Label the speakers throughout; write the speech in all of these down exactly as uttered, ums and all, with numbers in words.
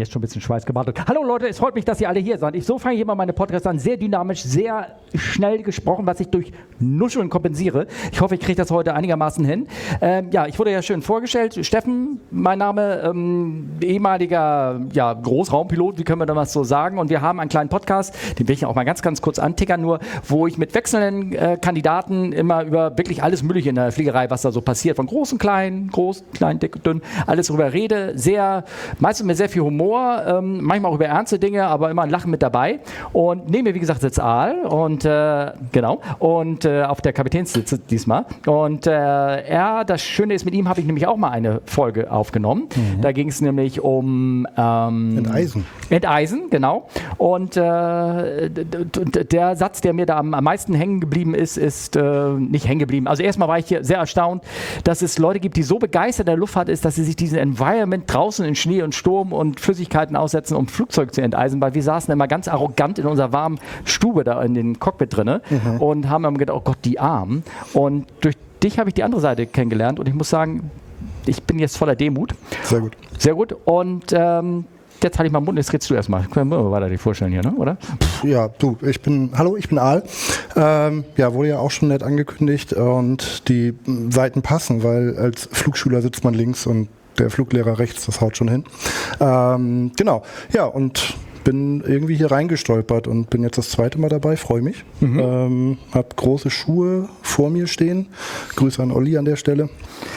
Speaker 1: jetzt schon ein bisschen schweißgebadet. Hallo Leute, es freut mich, dass ihr alle hier seid. Ich, so fange ich immer meine Podcasts an, sehr dynamisch, sehr schnell gesprochen, was ich durch Nuscheln kompensiere. Ich hoffe, ich kriege das heute einigermaßen hin. Ähm, ja, ich wurde ja schön vorgestellt. Steffen, mein Name, ähm, ehemaliger ja, Großraumpilot, wie können wir da was so sagen? Und wir haben einen kleinen Podcast, den will ich auch mal ganz, ganz kurz antickern, nur wo ich mit wechselnden äh, Kandidaten immer über wirklich alles Mögliche in der Fliegerei, was da so passiert, von groß und klein, groß, klein, dick, dünn, alles drüber rede. Sehr, meistens mit sehr viel Humor, ähm, manchmal auch über ernste Dinge, aber immer ein Lachen mit dabei. Und neben mir, wie gesagt, sitzt Aal und äh, genau, und äh, auf der Kapitänssitze diesmal. Und äh, er, das Schöne ist, mit ihm habe ich nämlich auch mal eine Folge aufgenommen. Mhm. Da ging es nämlich um ähm,
Speaker 2: Enteisen.
Speaker 1: Enteisen, genau. Und äh, der Satz, der mir da am, am meisten hängen geblieben ist, ist äh, nicht hängen geblieben. Also erstmal war ich hier sehr erstaunt, dass es Leute gibt, die so begeistert der Luftfahrt ist, dass sie sich diesen Environment draußen in Schnee und Sturm und Flüssigkeiten aussetzen, um Flugzeug zu enteisen, weil wir saßen immer ganz arrogant in unserer warmen Stube da in den Cockpit drinne mhm. und haben immer gedacht, oh Gott, die Armen. Und durch dich habe ich die andere Seite kennengelernt und ich muss sagen, ich bin jetzt voller Demut.
Speaker 2: Sehr gut.
Speaker 1: Sehr gut. Und ähm, jetzt halte ich mal den Mund, jetzt redest du erstmal. Können wir weiter die vorstellen hier, ne? Oder?
Speaker 2: Ja, du, ich bin, hallo, ich bin Aal. Ähm, ja, wurde ja auch schon nett angekündigt und die Seiten passen, weil als Flugschüler sitzt man links und der Fluglehrer rechts, das haut schon hin. Ähm, genau, ja, und bin irgendwie hier reingestolpert und bin jetzt das zweite Mal dabei, freue mich. Mhm. Ähm, hab große Schuhe vor mir stehen. Grüße an Olli an der Stelle.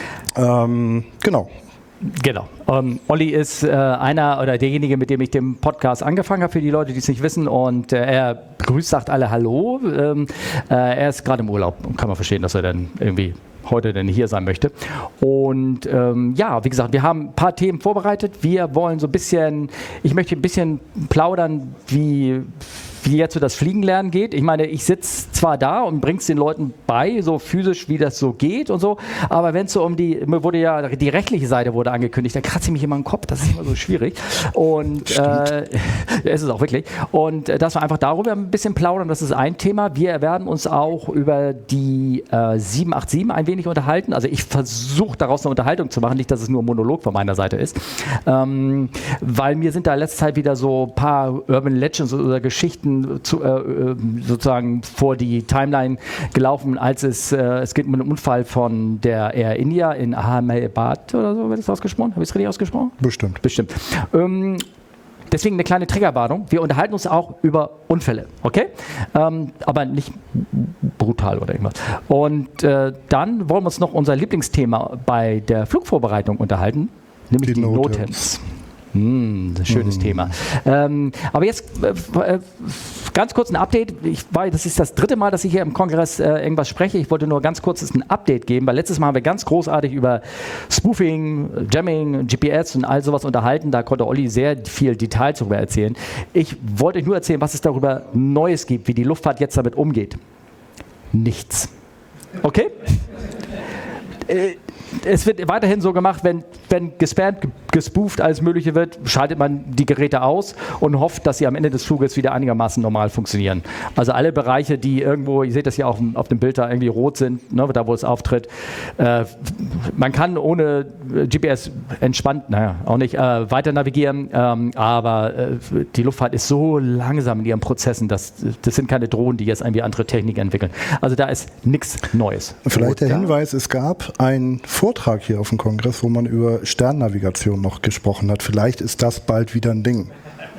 Speaker 2: Ähm, genau.
Speaker 1: Genau. Um, Olli ist äh, einer oder derjenige, mit dem ich den Podcast angefangen habe, für die Leute, die es nicht wissen. Und äh, er grüßt, sagt alle Hallo. Ähm, äh, er ist gerade im Urlaub. Kann man verstehen, dass er dann irgendwie heute denn hier sein möchte. Und ähm, ja, wie gesagt, wir haben ein paar Themen vorbereitet. Wir wollen so ein bisschen, ich möchte ein bisschen plaudern, wie wie jetzt so das Fliegenlernen geht. Ich meine, ich sitze zwar da und bringe es den Leuten bei, so physisch, wie das so geht und so, aber wenn es so um die, mir wurde ja, die rechtliche Seite wurde angekündigt, da kratze ich mich immer im Kopf, das ist immer so schwierig. Und äh, es ist auch wirklich. Und äh, dass wir einfach darüber ein bisschen plaudern, das ist ein Thema. Wir werden uns auch über die äh, sieben acht sieben ein wenig unterhalten. Also ich versuche daraus eine Unterhaltung zu machen, nicht, dass es nur ein Monolog von meiner Seite ist. Ähm, weil mir sind da letzte Zeit wieder so ein paar Urban Legends oder Geschichten Zu, äh, sozusagen vor die Timeline gelaufen, als es, äh, es geht um einen Unfall von der Air India in Ahmedabad oder so, wird das ausgesprochen? Habe ich es richtig ausgesprochen?
Speaker 2: Bestimmt.
Speaker 1: Bestimmt. Ähm, deswegen eine kleine Triggerwarnung. Wir unterhalten uns auch über Unfälle, okay? Ähm, aber nicht brutal oder irgendwas. Und äh, dann wollen wir uns noch unser Lieblingsthema bei der Flugvorbereitung unterhalten, nämlich die, die Notems. Hm, schönes mm. Thema. Ähm, aber jetzt äh, ganz kurz ein Update. Ich weiß, das ist das dritte Mal, dass ich hier im Kongress äh, irgendwas spreche. Ich wollte nur ganz kurz ein Update geben, weil letztes Mal haben wir ganz großartig über Spoofing, Jamming, G P S und all sowas unterhalten. Da konnte Olli sehr viel Details darüber erzählen. Ich wollte euch nur erzählen, was es darüber Neues gibt, wie die Luftfahrt jetzt damit umgeht. Nichts. Okay? äh, Es wird weiterhin so gemacht, wenn, wenn gespammt, gespooft, alles Mögliche wird, schaltet man die Geräte aus und hofft, dass sie am Ende des Fluges wieder einigermaßen normal funktionieren. Also alle Bereiche, die irgendwo, ihr seht das ja auch auf dem Bild da, irgendwie rot sind, ne, da wo es auftritt. Äh, man kann ohne G P S entspannt, naja, auch nicht, äh, weiter navigieren, ähm, aber äh, die Luftfahrt ist so langsam in ihren Prozessen, dass, das sind keine Drohnen, die jetzt irgendwie andere Technik entwickeln. Also da ist nichts Neues.
Speaker 2: Vielleicht der Hinweis, es gab ein Vortrag hier auf dem Kongress, wo man über Sternnavigation noch gesprochen hat. Vielleicht ist das bald wieder ein Ding.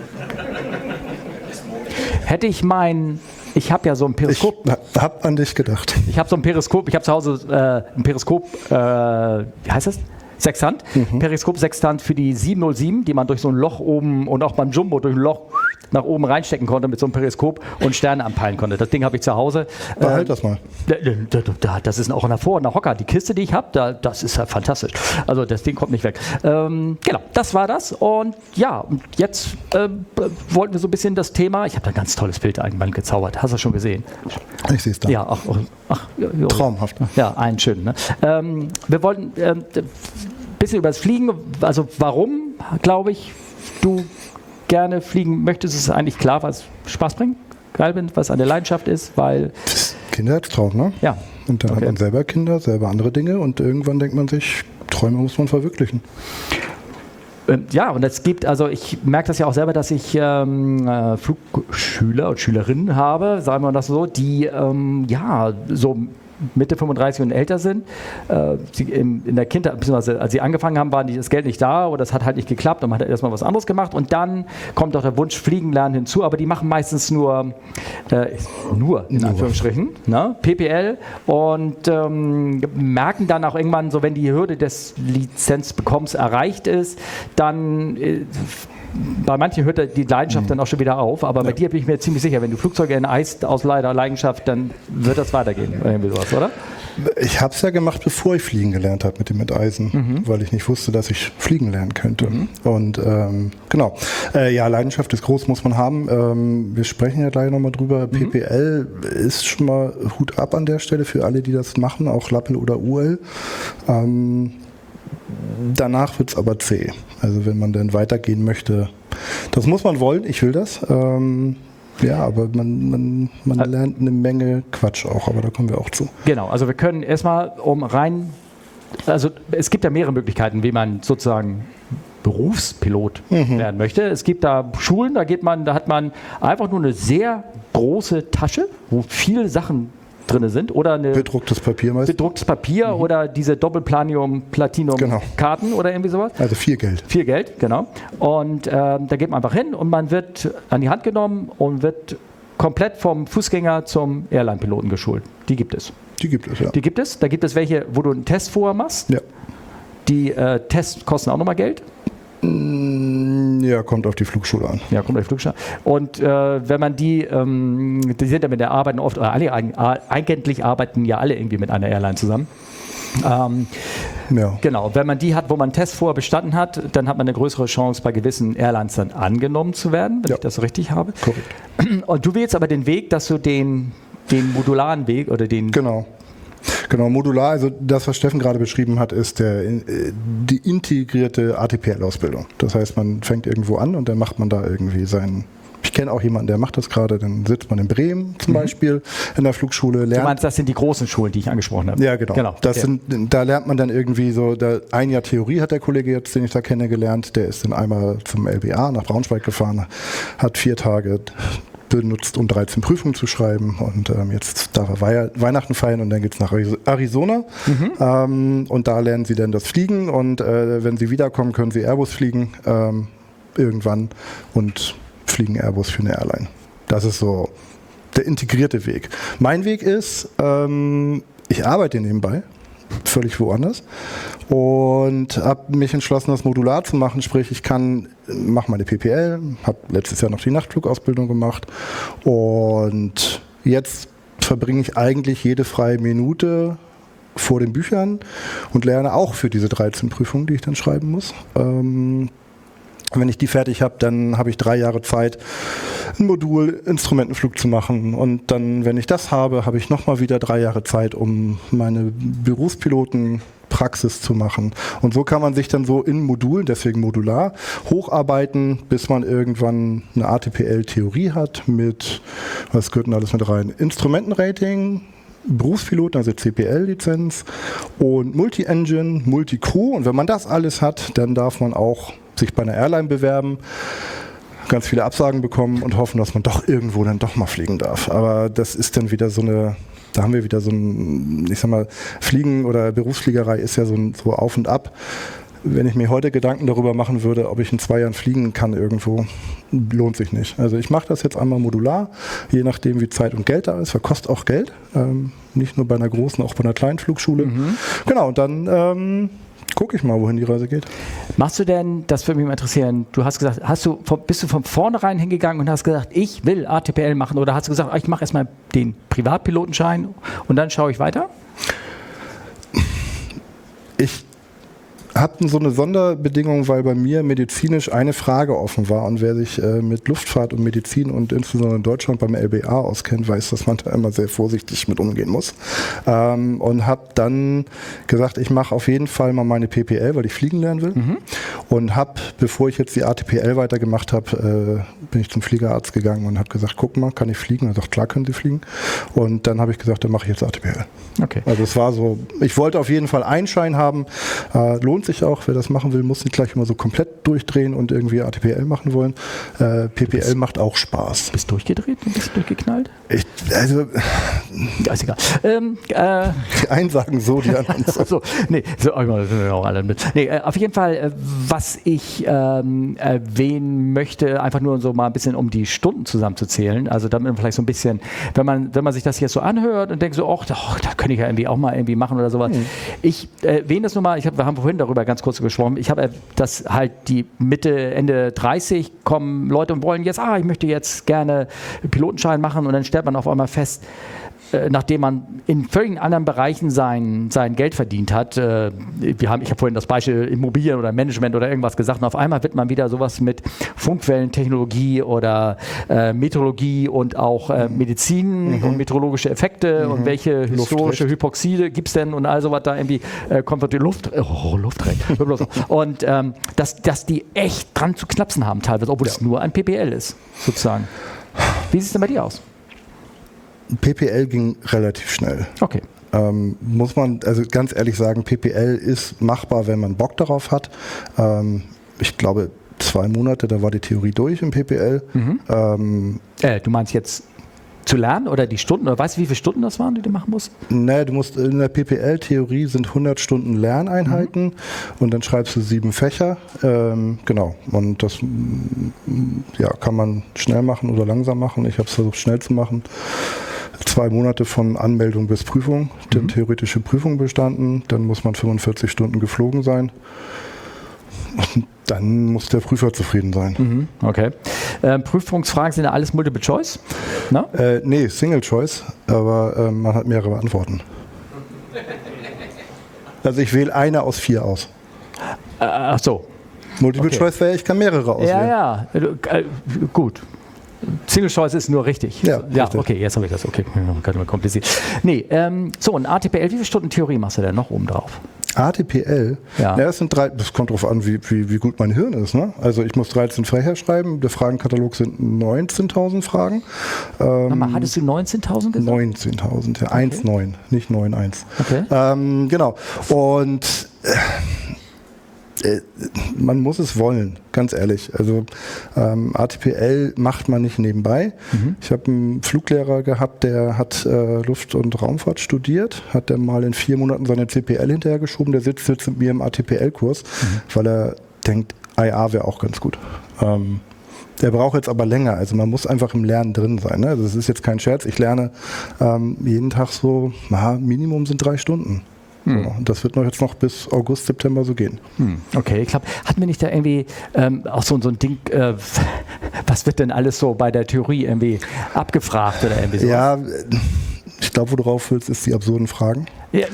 Speaker 1: Hätte ich mein, ich habe ja so ein Periskop.
Speaker 2: Ich habe an dich gedacht.
Speaker 1: Ich habe so ein Periskop, ich habe zu Hause äh, ein Periskop, äh, wie heißt das? Sextant. Mhm. Periskop Sextant für die sieben null sieben, die man durch so ein Loch oben und auch beim Jumbo durch ein Loch nach oben reinstecken konnte mit so einem Periskop und Sterne anpeilen konnte. Das Ding habe ich zu Hause.
Speaker 2: Behalt ähm, das mal.
Speaker 1: Das ist auch nach vor und nach Hocker. Die Kiste, die ich habe, da, das ist ja fantastisch. Also das Ding kommt nicht weg. Ähm, genau, das war das. Und ja, jetzt äh, wollten wir so ein bisschen das Thema, ich habe da ein ganz tolles Bild einmal gezaubert. Hast du das schon gesehen?
Speaker 2: Ich sehe es da.
Speaker 1: Ja, ach, ach, ja,
Speaker 2: traumhaft.
Speaker 1: Ja, einen schönen. Ne? Ähm, wir wollten ein äh, bisschen über das Fliegen, also warum, glaube ich, du gerne fliegen möchtest, ist eigentlich klar, was Spaß bringt, geil bin, was eine Leidenschaft ist, weil...
Speaker 2: Kinderherztraum, ne?
Speaker 1: Ja.
Speaker 2: Und dann okay. hat man selber Kinder, selber andere Dinge und irgendwann denkt man sich, Träume muss man verwirklichen.
Speaker 1: Ähm, ja, und es gibt, also ich merke das ja auch selber, dass ich ähm, äh, Flugschüler und Schülerinnen habe, sagen wir das so, die ähm, ja so Mitte fünfunddreißig und älter sind. Äh, sie in, in der Kindheit, beziehungsweise als sie angefangen haben, war die, das Geld nicht da oder das hat halt nicht geklappt und man hat erstmal was anderes gemacht und dann kommt auch der Wunsch Fliegen lernen hinzu, aber die machen meistens nur, äh, nur in Anführungsstrichen, ne, P P L und ähm, merken dann auch irgendwann, so wenn die Hürde des Lizenzbekommens erreicht ist, dann äh, bei manchen hört die Leidenschaft mhm. dann auch schon wieder auf, aber ja. bei dir bin ich mir ziemlich sicher, wenn du Flugzeuge enteist aus leider Leidenschaft, dann wird das weitergehen, irgendwie sowas, oder?
Speaker 2: Ich habe es ja gemacht, bevor ich fliegen gelernt habe mit dem Enteisen, mhm. weil ich nicht wusste, dass ich fliegen lernen könnte. Mhm. Und ähm, genau, äh, ja, Leidenschaft ist groß, muss man haben. Ähm, wir sprechen ja gleich nochmal drüber. Mhm. P P L ist schon mal Hut ab an der Stelle für alle, die das machen, auch Lappel oder U L. Ähm, Danach wird es aber zäh. Also wenn man dann weitergehen möchte, das muss man wollen, ich will das. Ähm, ja, aber man, man, man also, lernt eine Menge Quatsch auch, aber da kommen wir auch zu.
Speaker 1: Genau, also wir können erstmal um rein, also es gibt ja mehrere Möglichkeiten, wie man sozusagen Berufspilot mhm. werden möchte. Es gibt da Schulen, da geht man, da hat man einfach nur eine sehr große Tasche, wo viele Sachen drin sind oder eine
Speaker 2: bedrucktes Papier meist.
Speaker 1: bedrucktes Papier mhm. oder diese Doppelplanium-Platinum-Karten genau. oder irgendwie sowas.
Speaker 2: Also viel Geld.
Speaker 1: Viel Geld, genau. Und äh, da geht man einfach hin und man wird an die Hand genommen und wird komplett vom Fußgänger zum Airline-Piloten geschult. Die gibt es.
Speaker 2: Die gibt es, ja.
Speaker 1: Die gibt es. Da gibt es welche, wo du einen Test vorher machst.
Speaker 2: Ja.
Speaker 1: Die äh, Tests kosten auch nochmal Geld.
Speaker 2: Ja, kommt auf die Flugschule an.
Speaker 1: Ja, kommt auf die Flugschule an. Und äh, wenn man die, ähm, die sind ja mit der Arbeiten oft, oder alle, eigentlich arbeiten ja alle irgendwie mit einer Airline zusammen. Ähm, ja. Genau, wenn man die hat, wo man einen Test vorher bestanden hat, dann hat man eine größere Chance, bei gewissen Airlines dann angenommen zu werden, wenn ja. ich das richtig habe.
Speaker 2: Korrekt.
Speaker 1: Und du wählst aber den Weg, dass du den, den modularen Weg oder den...
Speaker 2: Genau. Genau, modular, also das, was Steffen gerade beschrieben hat, ist der, die integrierte A T P L-Ausbildung. Das heißt, man fängt irgendwo an und dann macht man da irgendwie seinen, ich kenne auch jemanden, der macht das gerade, dann sitzt man in Bremen zum mhm. Beispiel in der Flugschule. Lernt.
Speaker 1: Du meinst, das sind die großen Schulen, die ich angesprochen habe?
Speaker 2: Ja, genau. genau. Das okay. sind, da lernt man dann irgendwie so, da, ein Jahr Theorie hat der Kollege jetzt, den ich da kennengelernt, der ist dann einmal zum L B A nach Braunschweig gefahren, hat vier Tage benutzt, um dreizehn Prüfungen zu schreiben und ähm, jetzt darf er Weihnachten feiern und dann geht es nach Arizona mhm. ähm, und da lernen sie dann das Fliegen und äh, wenn sie wiederkommen, können sie Airbus fliegen ähm, irgendwann und fliegen Airbus für eine Airline. Das ist so der integrierte Weg. Mein Weg ist, ähm, ich arbeite nebenbei, völlig woanders und habe mich entschlossen, das modular zu machen, sprich ich kann, mache meine P P L, habe letztes Jahr noch die Nachtflugausbildung gemacht und jetzt verbringe ich eigentlich jede freie Minute vor den Büchern und lerne auch für diese dreizehn Prüfungen, die ich dann schreiben muss. Ähm, Wenn ich die fertig habe, dann habe ich drei Jahre Zeit, ein Modul Instrumentenflug zu machen. Und dann, wenn ich das habe, habe ich nochmal wieder drei Jahre Zeit, um meine Berufspilotenpraxis zu machen. Und so kann man sich dann so in Modulen, deswegen modular, hocharbeiten, bis man irgendwann eine A T P L-Theorie hat mit, was gehört denn alles mit rein? Instrumentenrating, Berufspiloten, also C P L-Lizenz und Multi-Engine, Multi-Crew. Und wenn man das alles hat, dann darf man auch sich bei einer Airline bewerben, ganz viele Absagen bekommen und hoffen, dass man doch irgendwo dann doch mal fliegen darf. Aber das ist dann wieder so eine, da haben wir wieder so ein, ich sag mal, Fliegen oder Berufsfliegerei ist ja so, ein, so auf und ab. Wenn ich mir heute Gedanken darüber machen würde, ob ich in zwei Jahren fliegen kann irgendwo, lohnt sich nicht. Also ich mache das jetzt einmal modular, je nachdem wie Zeit und Geld da ist, verkostet auch Geld, ähm, nicht nur bei einer großen, auch bei einer kleinen Flugschule. Mhm. Genau, und dann ähm, gucke ich mal, wohin die Reise geht.
Speaker 1: Machst du denn, das würde mich mal interessieren, du hast gesagt, hast du, bist du von vornherein hingegangen und hast gesagt, ich will A T P L machen oder hast du gesagt, ich mache erstmal den Privatpilotenschein und dann schaue ich weiter?
Speaker 2: Ich hatten so eine Sonderbedingung, weil bei mir medizinisch eine Frage offen war und wer sich äh, mit Luftfahrt und Medizin und insbesondere in Deutschland beim L B A auskennt, weiß, dass man da immer sehr vorsichtig mit umgehen muss. Ähm, und habe dann gesagt, ich mache auf jeden Fall mal meine P P L, weil ich fliegen lernen will. Mhm. Und habe, bevor ich jetzt die A T P L weitergemacht habe, äh, bin ich zum Fliegerarzt gegangen und habe gesagt, guck mal, kann ich fliegen? Er sagt, klar können Sie fliegen. Und dann habe ich gesagt, dann mache ich jetzt A T P L.
Speaker 1: Okay.
Speaker 2: Also es war so, ich wollte auf jeden Fall einen Schein haben, äh, lohnt lohnt sich auch, wer das machen will, muss nicht gleich immer so komplett durchdrehen und irgendwie A T P L machen wollen. Äh, P P L bist, macht auch Spaß.
Speaker 1: Bist du durchgedreht und bist durchgeknallt?
Speaker 2: Ich, also,
Speaker 1: ja, ist egal. Ähm, äh,
Speaker 2: die einen sagen so, die anderen so.
Speaker 1: so. Nee, so, auch alle mit. Nee, äh, auf jeden Fall, äh, was ich ähm, erwähnen möchte, einfach nur so mal ein bisschen, um die Stunden zusammenzuzählen, also damit man vielleicht so ein bisschen, wenn man, wenn man sich das jetzt so anhört und denkt so, ach, oh, da könnte ich ja irgendwie auch mal irgendwie machen oder sowas. Mhm. Ich äh, erwähne das nur mal, ich hab, wir haben vorhin darüber ganz kurz gesprochen, ich habe, äh, dass halt die Mitte, Ende dreißig kommen Leute und wollen jetzt, ah, ich möchte jetzt gerne Pilotenschein machen und dann stellt man auf einmal fest, nachdem man in völlig anderen Bereichen sein, sein Geld verdient hat. Wir haben, ich habe vorhin das Beispiel Immobilien oder Management oder irgendwas gesagt und auf einmal wird man wieder sowas mit Funkwellentechnologie oder äh, Meteorologie und auch äh, Medizin mhm. und meteorologische Effekte mhm. und welche historische Hypoxide gibt es denn und all sowas da irgendwie äh, kommt die Luft, oh, Luftrecht. und ähm, dass, dass die echt dran zu knapsen haben teilweise, obwohl ja. es nur ein P P L ist, sozusagen. Wie sieht es denn bei dir aus?
Speaker 2: P P L ging relativ schnell.
Speaker 1: Okay.
Speaker 2: Ähm, muss man also ganz ehrlich sagen, P P L ist machbar, wenn man Bock darauf hat. Ähm, ich glaube, zwei Monate, da war die Theorie durch im P P L. Mhm. Ähm,
Speaker 1: äh, du meinst jetzt zu lernen oder die Stunden? Oder weißt du, wie viele Stunden das waren, die du machen musst?
Speaker 2: Nee, du musst in der P P L-Theorie sind hundert Stunden Lerneinheiten mhm. und dann schreibst du sieben Fächer. Ähm, genau. Und das ja, kann man schnell machen oder langsam machen. Ich habe es versucht, schnell zu machen. Zwei Monate von Anmeldung bis Prüfung, dann mhm. theoretische Prüfung bestanden, dann muss man fünfundvierzig Stunden geflogen sein und dann muss der Prüfer zufrieden sein.
Speaker 1: Mhm. Okay. Ähm, Prüfungsfragen sind ja alles Multiple Choice?
Speaker 2: Na? Äh, nee, Single Choice, aber äh, man hat mehrere Antworten. Also ich wähle eine aus vier aus.
Speaker 1: Äh, ach so.
Speaker 2: Multiple
Speaker 1: okay.
Speaker 2: Choice wäre, ich kann mehrere auswählen.
Speaker 1: Ja, ja, äh, gut. Single Choice ist nur richtig.
Speaker 2: Ja,
Speaker 1: ja
Speaker 2: richtig.
Speaker 1: Okay, jetzt habe ich das. Okay, könnte man kompliziert. Nee, ähm, so, und A T P L, wie viele Stunden Theorie machst du denn noch oben drauf?
Speaker 2: A T P L?
Speaker 1: Ja.
Speaker 2: Ja, das sind drei, das kommt darauf an, wie, wie, wie gut mein Hirn ist. Ne? Also ich muss dreizehn Fächer schreiben, der Fragenkatalog sind neunzehntausend Fragen.
Speaker 1: Ähm, mal, hattest du neunzehntausend gesagt?
Speaker 2: neunzehntausend, ja,
Speaker 1: okay.
Speaker 2: eins Komma neun, nicht neun Komma eins.
Speaker 1: Okay.
Speaker 2: Ähm, genau, und äh, man muss es wollen, ganz ehrlich. Also ähm, A T P L macht man nicht nebenbei. Mhm. Ich habe einen Fluglehrer gehabt, der hat äh, Luft- und Raumfahrt studiert, hat dann mal in vier Monaten seine C P L hinterhergeschoben, der sitzt jetzt mit mir im A T P L-Kurs, mhm. weil er denkt, I A wäre auch ganz gut. Ähm, der braucht jetzt aber länger, also man muss einfach im Lernen drin sein. Ne? Also das ist jetzt kein Scherz, ich lerne ähm, jeden Tag so, na, Minimum sind drei Stunden. Hm. So, und das wird noch jetzt noch bis August, September so gehen.
Speaker 1: Hm. Okay, ich glaube, hatten wir nicht da irgendwie ähm, auch so, so ein Ding, äh, was wird denn alles so bei der Theorie irgendwie abgefragt oder irgendwie so?
Speaker 2: Ja, ich glaube, wo du drauf willst, ist die absurden Fragen.
Speaker 1: Ja.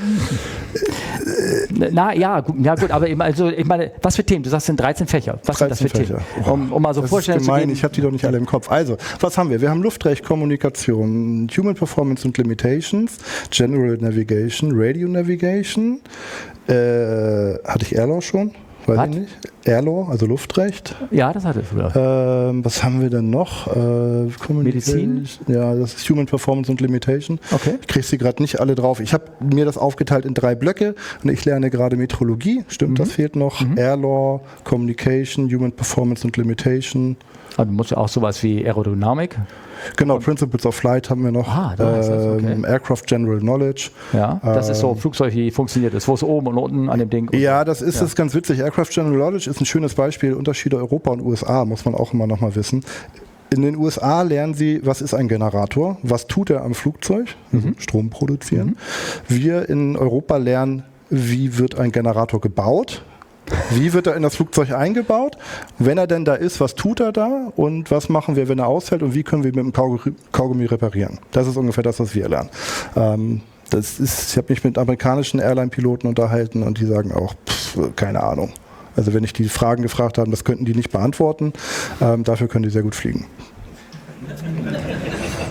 Speaker 1: Na ja, gut, ja gut, aber eben, also ich meine, was für Themen? Du sagst, es sind dreizehn Fächer. Was sind das für
Speaker 2: Fächer.
Speaker 1: Themen? Um, um mal so
Speaker 2: das
Speaker 1: vorstellen
Speaker 2: ist gemein,
Speaker 1: zu gehen.
Speaker 2: Ich habe die doch nicht alle im Kopf. Also, was haben wir? Wir haben Luftrecht, Kommunikation, Human Performance and Limitations, General Navigation, Radio Navigation. Äh, hatte ich Airlaw schon? Weiß
Speaker 1: was?
Speaker 2: ich nicht. Airlaw, also Luftrecht.
Speaker 1: Ja, das hatte ich vielleicht.
Speaker 2: Ähm, was haben wir denn noch? Äh,
Speaker 1: Medizin?
Speaker 2: Ja, das ist Human Performance und Limitation.
Speaker 1: Okay.
Speaker 2: Ich kriege sie gerade nicht alle drauf. Ich habe mir das aufgeteilt in drei Blöcke und ich lerne gerade Metrologie. Stimmt, mhm. das fehlt noch. Mhm. Airlaw, Communication, Human Performance und Limitation.
Speaker 1: Also du musst ja auch sowas wie Aerodynamik.
Speaker 2: Genau, Principles of Flight haben wir noch.
Speaker 1: Ah, da ist das, okay.
Speaker 2: ähm, Aircraft General Knowledge.
Speaker 1: Ja, das
Speaker 2: ähm,
Speaker 1: ist so ein Flugzeug, wie funktioniert das? Wo ist oben und unten an dem Ding?
Speaker 2: Ja, das ist
Speaker 1: ja.
Speaker 2: das ganz witzig. Aircraft General Knowledge ist ein schönes Beispiel. Unterschiede Europa und U S A muss man auch immer noch mal wissen. In den U S A lernen sie, was ist ein Generator? Was tut er am Flugzeug? Also mhm. Strom produzieren. Mhm. Wir in Europa lernen, wie wird ein Generator gebaut? Wie wird er in das Flugzeug eingebaut? Wenn er denn da ist, was tut er da? Und was machen wir, wenn er ausfällt? Und wie können wir mit dem Kaugummi reparieren? Das ist ungefähr das, was wir lernen. Ähm, das ist, ich habe mich mit amerikanischen Airline-Piloten unterhalten und die sagen auch, pff, keine Ahnung. Also wenn ich die Fragen gefragt habe, das könnten die nicht beantworten. Ähm, dafür können die sehr gut fliegen. Aber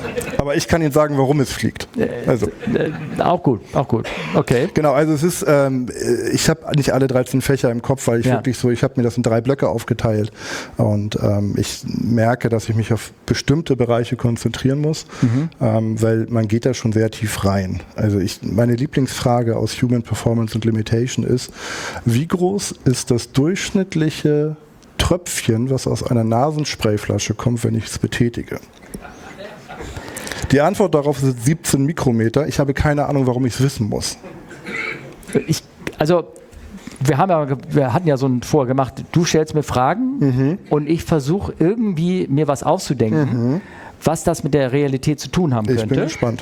Speaker 2: aber ich kann Ihnen sagen, warum es fliegt. Also.
Speaker 1: Äh, auch gut, auch gut. Okay.
Speaker 2: Genau, also es ist, ähm, ich habe nicht alle dreizehn Fächer im Kopf, weil ich ja. wirklich so, ich habe mir das in drei Blöcke aufgeteilt und ähm, ich merke, dass ich mich auf bestimmte Bereiche konzentrieren muss, mhm. ähm, weil man geht da schon sehr tief rein. Also ich, meine Lieblingsfrage aus Human Performance and Limitation ist, wie groß ist das durchschnittliche Tröpfchen, was aus einer Nasensprayflasche kommt, wenn ich es betätige? Die Antwort darauf ist siebzehn Mikrometer. Ich habe keine Ahnung, warum ich es wissen muss.
Speaker 1: Ich, also, wir, haben ja, wir hatten ja so ein Vorher gemacht, du stellst mir Fragen mhm. und ich versuche irgendwie mir was auszudenken, mhm. was das mit der Realität zu tun haben könnte.
Speaker 2: Ich bin gespannt.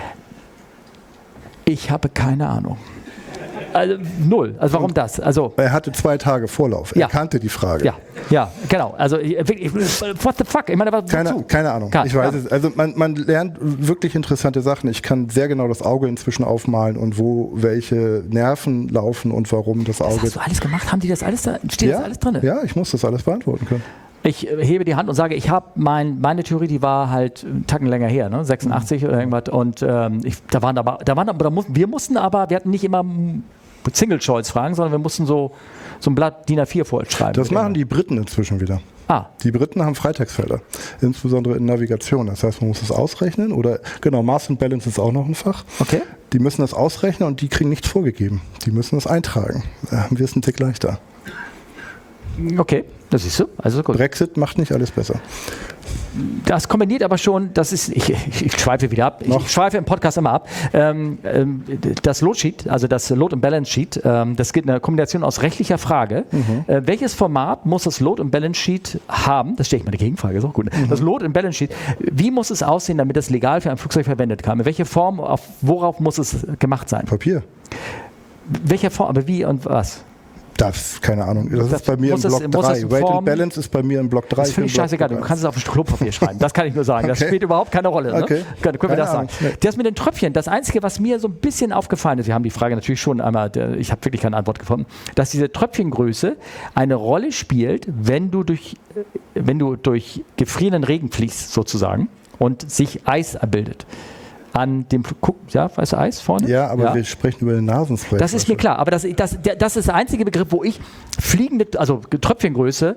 Speaker 1: Ich habe keine Ahnung. Also null. Also warum das? Also
Speaker 2: er hatte zwei Tage Vorlauf. Er ja. kannte die Frage.
Speaker 1: Ja, ja, genau. Also wirklich, what the fuck? Ich meine, was
Speaker 2: keine, keine Ahnung. Kann, ich weiß ja. es. Also man, man lernt wirklich interessante Sachen. Ich kann sehr genau das Auge inzwischen aufmalen und wo welche Nerven laufen und warum das Auge.
Speaker 1: Das hast du alles gemacht? Haben die das alles da? Steht
Speaker 2: ja,
Speaker 1: das alles drin?
Speaker 2: Ja, ich muss das alles beantworten können.
Speaker 1: Ich hebe die Hand und sage, ich habe mein, meine Theorie, die war halt einen Tacken länger her, ne? sechsundachtzig mhm. oder irgendwas. Und ähm, ich, da waren aber, da waren aber, da mussten, wir mussten aber, wir hatten nicht immer Single-Choice-Fragen, sondern wir mussten so, so ein Blatt D I N A vier vorschreiben.
Speaker 2: Das machen die Briten inzwischen wieder.
Speaker 1: Ah.
Speaker 2: Die Briten haben Freitextfelder, insbesondere in Navigation. Das heißt, man muss es ausrechnen oder, genau, Mass and Balance ist auch noch ein Fach.
Speaker 1: Okay.
Speaker 2: Die müssen das ausrechnen und die kriegen nichts vorgegeben. Die müssen das eintragen. Da haben wir es einen Tick leichter.
Speaker 1: Okay, das siehst du. Also gut.
Speaker 2: Brexit macht nicht alles besser.
Speaker 1: Das kombiniert aber schon, das ist, ich, ich, ich schweife wieder ab,
Speaker 2: Noch?
Speaker 1: ich schweife im Podcast immer ab, ähm, ähm, das Load-Sheet, also das Load- und Balance-Sheet, ähm, das geht eine Kombination aus rechtlicher Frage. Mhm. Äh, welches Format muss das Load- und Balance-Sheet haben? Das stelle ich mal eine Gegenfrage, ist auch gut. Mhm. Das Load- und Balance-Sheet, wie muss es aussehen, damit es legal für ein Flugzeug verwendet kann? In welcher Form, auf, worauf muss es gemacht sein?
Speaker 2: Papier.
Speaker 1: Welcher Form, aber wie und was?
Speaker 2: Das, keine Ahnung. Das, das ist bei mir im Block drei. Weight and Balance ist bei mir im Block drei.
Speaker 1: Das finde ich scheißegal. Du kannst es auf ein Klopapier schreiben. Das kann ich nur sagen. Das okay. spielt überhaupt keine Rolle. Ne?
Speaker 2: Okay.
Speaker 1: Können, können wir das sagen? Nee. Das mit den Tröpfchen, das Einzige, was mir so ein bisschen aufgefallen ist, wir haben die Frage natürlich schon einmal, ich habe wirklich keine Antwort gefunden, dass diese Tröpfchengröße eine Rolle spielt, wenn du durch, wenn du durch gefrierenden Regen fließt, sozusagen, und sich Eis bildet. An dem, ja, weißt du, Eis vorne?
Speaker 2: Ja, aber
Speaker 1: ja.
Speaker 2: wir sprechen über den Nasenspray.
Speaker 1: Das ist mir klar, aber das, das, das ist der einzige Begriff, wo ich fliegende, also Tröpfchengröße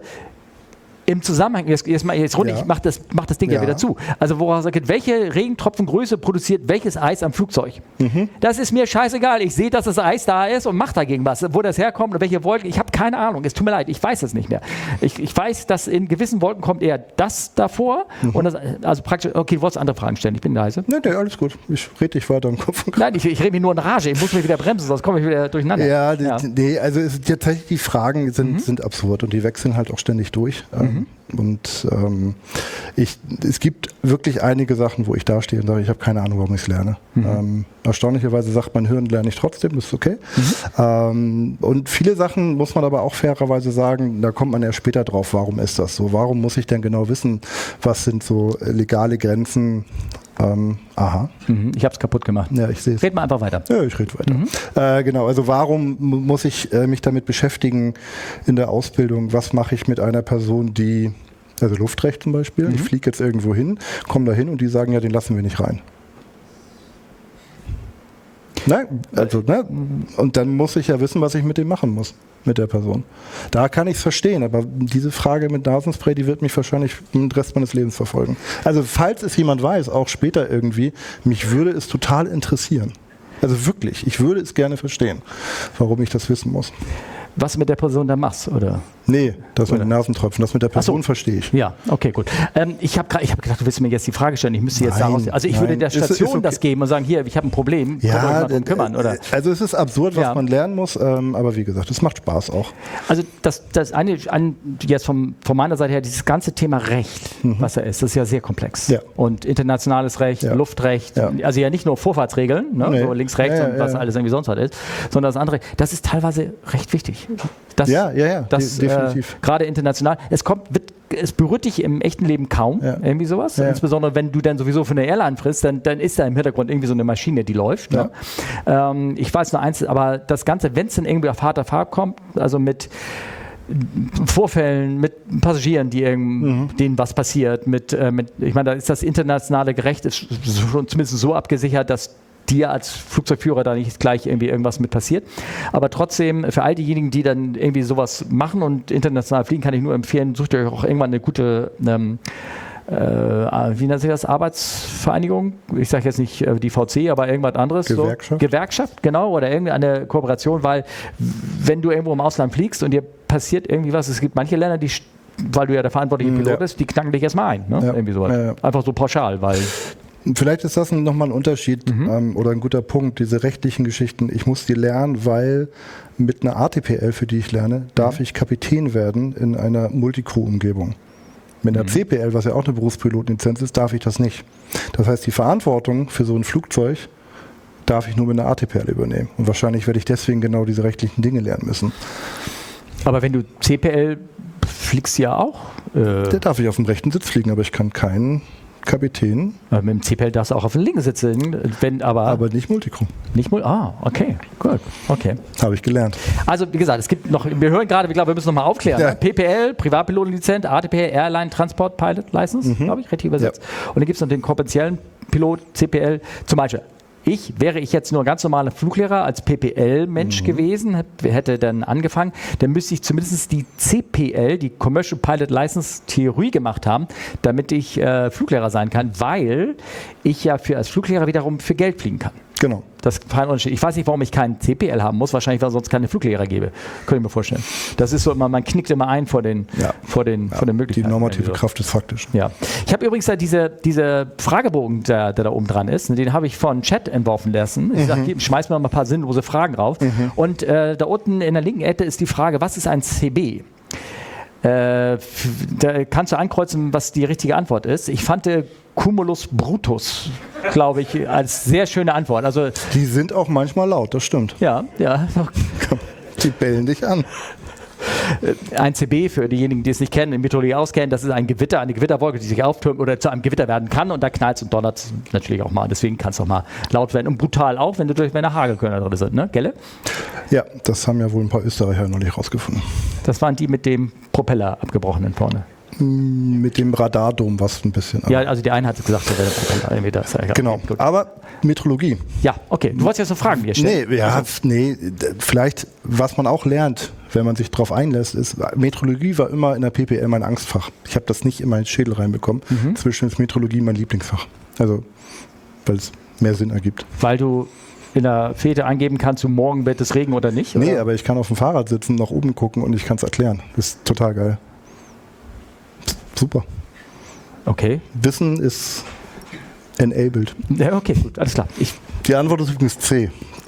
Speaker 1: im Zusammenhang, jetzt, jetzt, jetzt runter, ja. ich mach das, mach das Ding ja, ja wieder zu. Also woraus sagt, welche Regentropfengröße produziert welches Eis am Flugzeug? Mhm. Das ist mir scheißegal. Ich sehe, dass das Eis da ist und mache dagegen was. Wo das herkommt und welche Wolken, ich habe keine Ahnung. Es tut mir leid, ich weiß es nicht mehr. Ich, ich weiß, dass in gewissen Wolken kommt eher das davor. Mhm. Und das, also praktisch, okay, du wolltest andere Fragen stellen, ich bin leise.
Speaker 2: Nee, nee, alles gut. Ich rede dich weiter im Kopf.
Speaker 1: Nein, ich, ich rede mich nur in Rage. Ich muss mich wieder bremsen, sonst komme ich wieder durcheinander.
Speaker 2: Ja, ja. Nee, also es, tatsächlich die Fragen sind, mhm. sind absurd und die wechseln halt auch ständig durch. Mhm. Und ähm, ich, es gibt wirklich einige Sachen, wo ich dastehe und sage, ich habe keine Ahnung, warum ich es lerne. Mhm. Ähm, erstaunlicherweise sagt mein Hirn, lerne ich trotzdem, das ist okay. Mhm. Ähm, und viele Sachen muss man aber auch fairerweise sagen, da kommt man erst später drauf, warum ist das so? Warum muss ich denn genau wissen, was sind so legale Grenzen? Ähm, aha.
Speaker 1: Mhm, ich habe es kaputt gemacht.
Speaker 2: Ja, ich sehe es.
Speaker 1: Red mal einfach weiter.
Speaker 2: Ja, ich rede weiter. Mhm. Äh, genau, also warum muss ich äh, mich damit beschäftigen in der Ausbildung? Was mache ich mit einer Person, die, also Luftrecht zum Beispiel, mhm. ich fliege jetzt irgendwo hin, komme da hin und die sagen, ja, den lassen wir nicht rein. Nein, also, ne? Und dann muss ich ja wissen, was ich mit dem machen muss, mit der Person. Da kann ich es verstehen, aber diese Frage mit Nasenspray, die wird mich wahrscheinlich den Rest meines Lebens verfolgen. Also falls es jemand weiß, auch später irgendwie, mich würde es total interessieren. Also wirklich, ich würde es gerne verstehen, warum ich das wissen muss.
Speaker 1: Was mit der Person da machst, oder?
Speaker 2: Nee, das mit den Nasentropfen, das mit der Person so. Verstehe ich.
Speaker 1: Ja, okay, gut. Ähm, ich habe ich hab gedacht, du willst mir jetzt die Frage stellen, ich müsste jetzt daraus, also ich nein. würde der Station ist, ist okay. das geben und sagen, hier, ich habe ein Problem,
Speaker 2: ja,
Speaker 1: könnt ihr euch mal drum kümmern, oder?
Speaker 2: Also es ist absurd, was ja. man lernen muss, ähm, aber wie gesagt, es macht Spaß auch.
Speaker 1: Also das, das eine, ein, jetzt vom, von meiner Seite her, dieses ganze Thema Recht, mhm. was da ist, das ist ja sehr komplex. Ja. Und internationales Recht, ja. Luftrecht, ja. also ja nicht nur Vorfahrtsregeln, ne, nee. so links, rechts ja, ja, und was ja. alles irgendwie sonst was ist, sondern das andere, das ist teilweise recht wichtig. Das,
Speaker 2: ja, ja, ja,
Speaker 1: das,
Speaker 2: De definitiv.
Speaker 1: Äh, gerade international. Es kommt, wird, es berührt dich im echten Leben kaum, ja. irgendwie sowas. Ja. Insbesondere wenn du dann sowieso von der Airline frisst, dann, dann ist da im Hintergrund irgendwie so eine Maschine, die läuft. Ja. Ne? Ähm, ich weiß nur eins, aber das Ganze, wenn es dann irgendwie auf harter Fahrt kommt, also mit Vorfällen, mit Passagieren, die
Speaker 2: Mhm.
Speaker 1: denen was passiert, mit, äh, mit ich meine, da ist das internationale Gerecht ist schon zumindest so abgesichert, dass dir als Flugzeugführer da nicht gleich irgendwie irgendwas mit passiert. Aber trotzdem, für all diejenigen, die dann irgendwie sowas machen und international fliegen, kann ich nur empfehlen, sucht euch auch irgendwann eine gute ähm, äh, wie nennt sich das, Arbeitsvereinigung? Ich sage jetzt nicht äh, die V C, aber irgendwas anderes.
Speaker 2: Gewerkschaft.
Speaker 1: So. Gewerkschaft, genau, oder irgendeine Kooperation, weil wenn du irgendwo im Ausland fliegst und dir passiert irgendwie was, es gibt manche Länder, die, weil du ja der verantwortliche Pilot
Speaker 2: Ja.
Speaker 1: bist, die knacken dich erstmal ein. Ne?
Speaker 2: Ja.
Speaker 1: Irgendwie sowas.
Speaker 2: Ja, ja.
Speaker 1: Einfach so pauschal, weil
Speaker 2: Vielleicht ist das nochmal ein Unterschied
Speaker 1: Mhm.
Speaker 2: ähm, oder ein guter Punkt, diese rechtlichen Geschichten. Ich muss die lernen, weil mit einer A T P L, für die ich lerne, darf
Speaker 1: Mhm.
Speaker 2: ich Kapitän werden in einer Multicrew-Umgebung. Mit einer
Speaker 1: Mhm.
Speaker 2: C P L, was ja auch eine Berufspilotenlizenz ist, darf ich das nicht. Das heißt, die Verantwortung für so ein Flugzeug darf ich nur mit einer A T P L übernehmen. Und wahrscheinlich werde ich deswegen genau diese rechtlichen Dinge lernen müssen.
Speaker 1: aber wenn du C P L fliegst ja auch. Äh,
Speaker 2: Da darf ich auf dem rechten Sitz fliegen, aber ich kann keinen Kapitän,
Speaker 1: mit dem C P L darfst du auch auf dem linken sitzen, wenn aber,
Speaker 2: aber nicht Multicrew.
Speaker 1: nicht mal. Ah, okay, gut, okay.
Speaker 2: Habe ich gelernt.
Speaker 1: Also wie gesagt, es gibt noch, wir hören gerade, ich glaube, wir müssen noch mal aufklären.
Speaker 2: Ja.
Speaker 1: P P L, Privatpilotenlizenz, A T P L, Airline Transport Pilot License, glaube ich, richtig übersetzt. Und dann gibt es noch den kommerziellen Pilot, C P L, zum Beispiel. Ich, wäre ich jetzt nur ganz normaler Fluglehrer als P P L-Mensch
Speaker 2: Mhm.
Speaker 1: gewesen, hätte, hätte dann angefangen, dann müsste ich zumindest die C P L, die Commercial Pilot License Theorie gemacht haben, damit ich äh, Fluglehrer sein kann, weil ich ja für, als Fluglehrer wiederum für Geld fliegen kann.
Speaker 2: Genau.
Speaker 1: Das ist ein Unterschied. Ich weiß nicht, warum ich keinen C P L haben muss. Wahrscheinlich, weil es sonst keine Fluglehrer gäbe. Könnte ich mir vorstellen. Das ist so immer, man knickt immer ein vor den,
Speaker 2: Ja.
Speaker 1: vor den,
Speaker 2: Ja,
Speaker 1: vor den
Speaker 2: die
Speaker 1: Möglichkeiten.
Speaker 2: normative
Speaker 1: irgendwie so.
Speaker 2: Kraft ist faktisch.
Speaker 1: Ja. Ich habe übrigens da diese, diese Fragebogen, der, der da oben dran ist, den habe ich von Chat entworfen lassen. Ich sage, gib- schmeiß mir noch mal ein paar sinnlose Fragen drauf. Und äh, da unten in der linken Ecke ist die Frage, was ist ein C B? Äh, f- da kannst du ankreuzen, was die richtige Antwort ist. Ich fand äh, Cumulus Brutus, glaube ich, als sehr schöne Antwort. Also,
Speaker 2: Die sind auch manchmal laut, das stimmt.
Speaker 1: ja, ja.
Speaker 2: Die bellen dich an.
Speaker 1: Ein C B, für diejenigen, die es nicht kennen, in Meteorologie auskennen, das ist ein Gewitter, eine Gewitterwolke, die sich auftürmt oder zu einem Gewitter werden kann und da knallt und donnert es natürlich auch mal. Deswegen kann es auch mal laut werden und brutal auch, wenn, du durch, wenn da Hagelkörner drin sind, ne? Gelle?
Speaker 2: Ja, das haben ja wohl ein paar Österreicher neulich rausgefunden.
Speaker 1: Das waren die mit dem Propeller abgebrochenen vorne.
Speaker 2: Mit dem Radardom was ein bisschen.
Speaker 1: Ja, also die eine hat gesagt, der Propeller irgendwie da ist ja egal.
Speaker 2: Genau.
Speaker 1: Gut.
Speaker 2: Aber Metrologie.
Speaker 1: Ja, okay. Du wolltest jetzt noch Fragen mir stellen.
Speaker 2: Nee, ja, nee, d- vielleicht, was man auch lernt, wenn man sich darauf einlässt, ist, Metrologie war immer in der P P L mein Angstfach. Ich habe das nicht in meinen Schädel reinbekommen. Zwischen ist Metrologie mein Lieblingsfach. Also, weil es mehr Sinn ergibt.
Speaker 1: Weil du in der Fete angeben kannst, du morgen wird es Regen oder nicht?
Speaker 2: Nee,
Speaker 1: oder?
Speaker 2: aber ich kann auf dem Fahrrad sitzen, nach oben gucken und ich kann es erklären. Das ist total geil. Super.
Speaker 1: Okay.
Speaker 2: Wissen ist enabled.
Speaker 1: Ja, okay, gut, alles klar. Ich,
Speaker 2: Die Antwort ist übrigens C.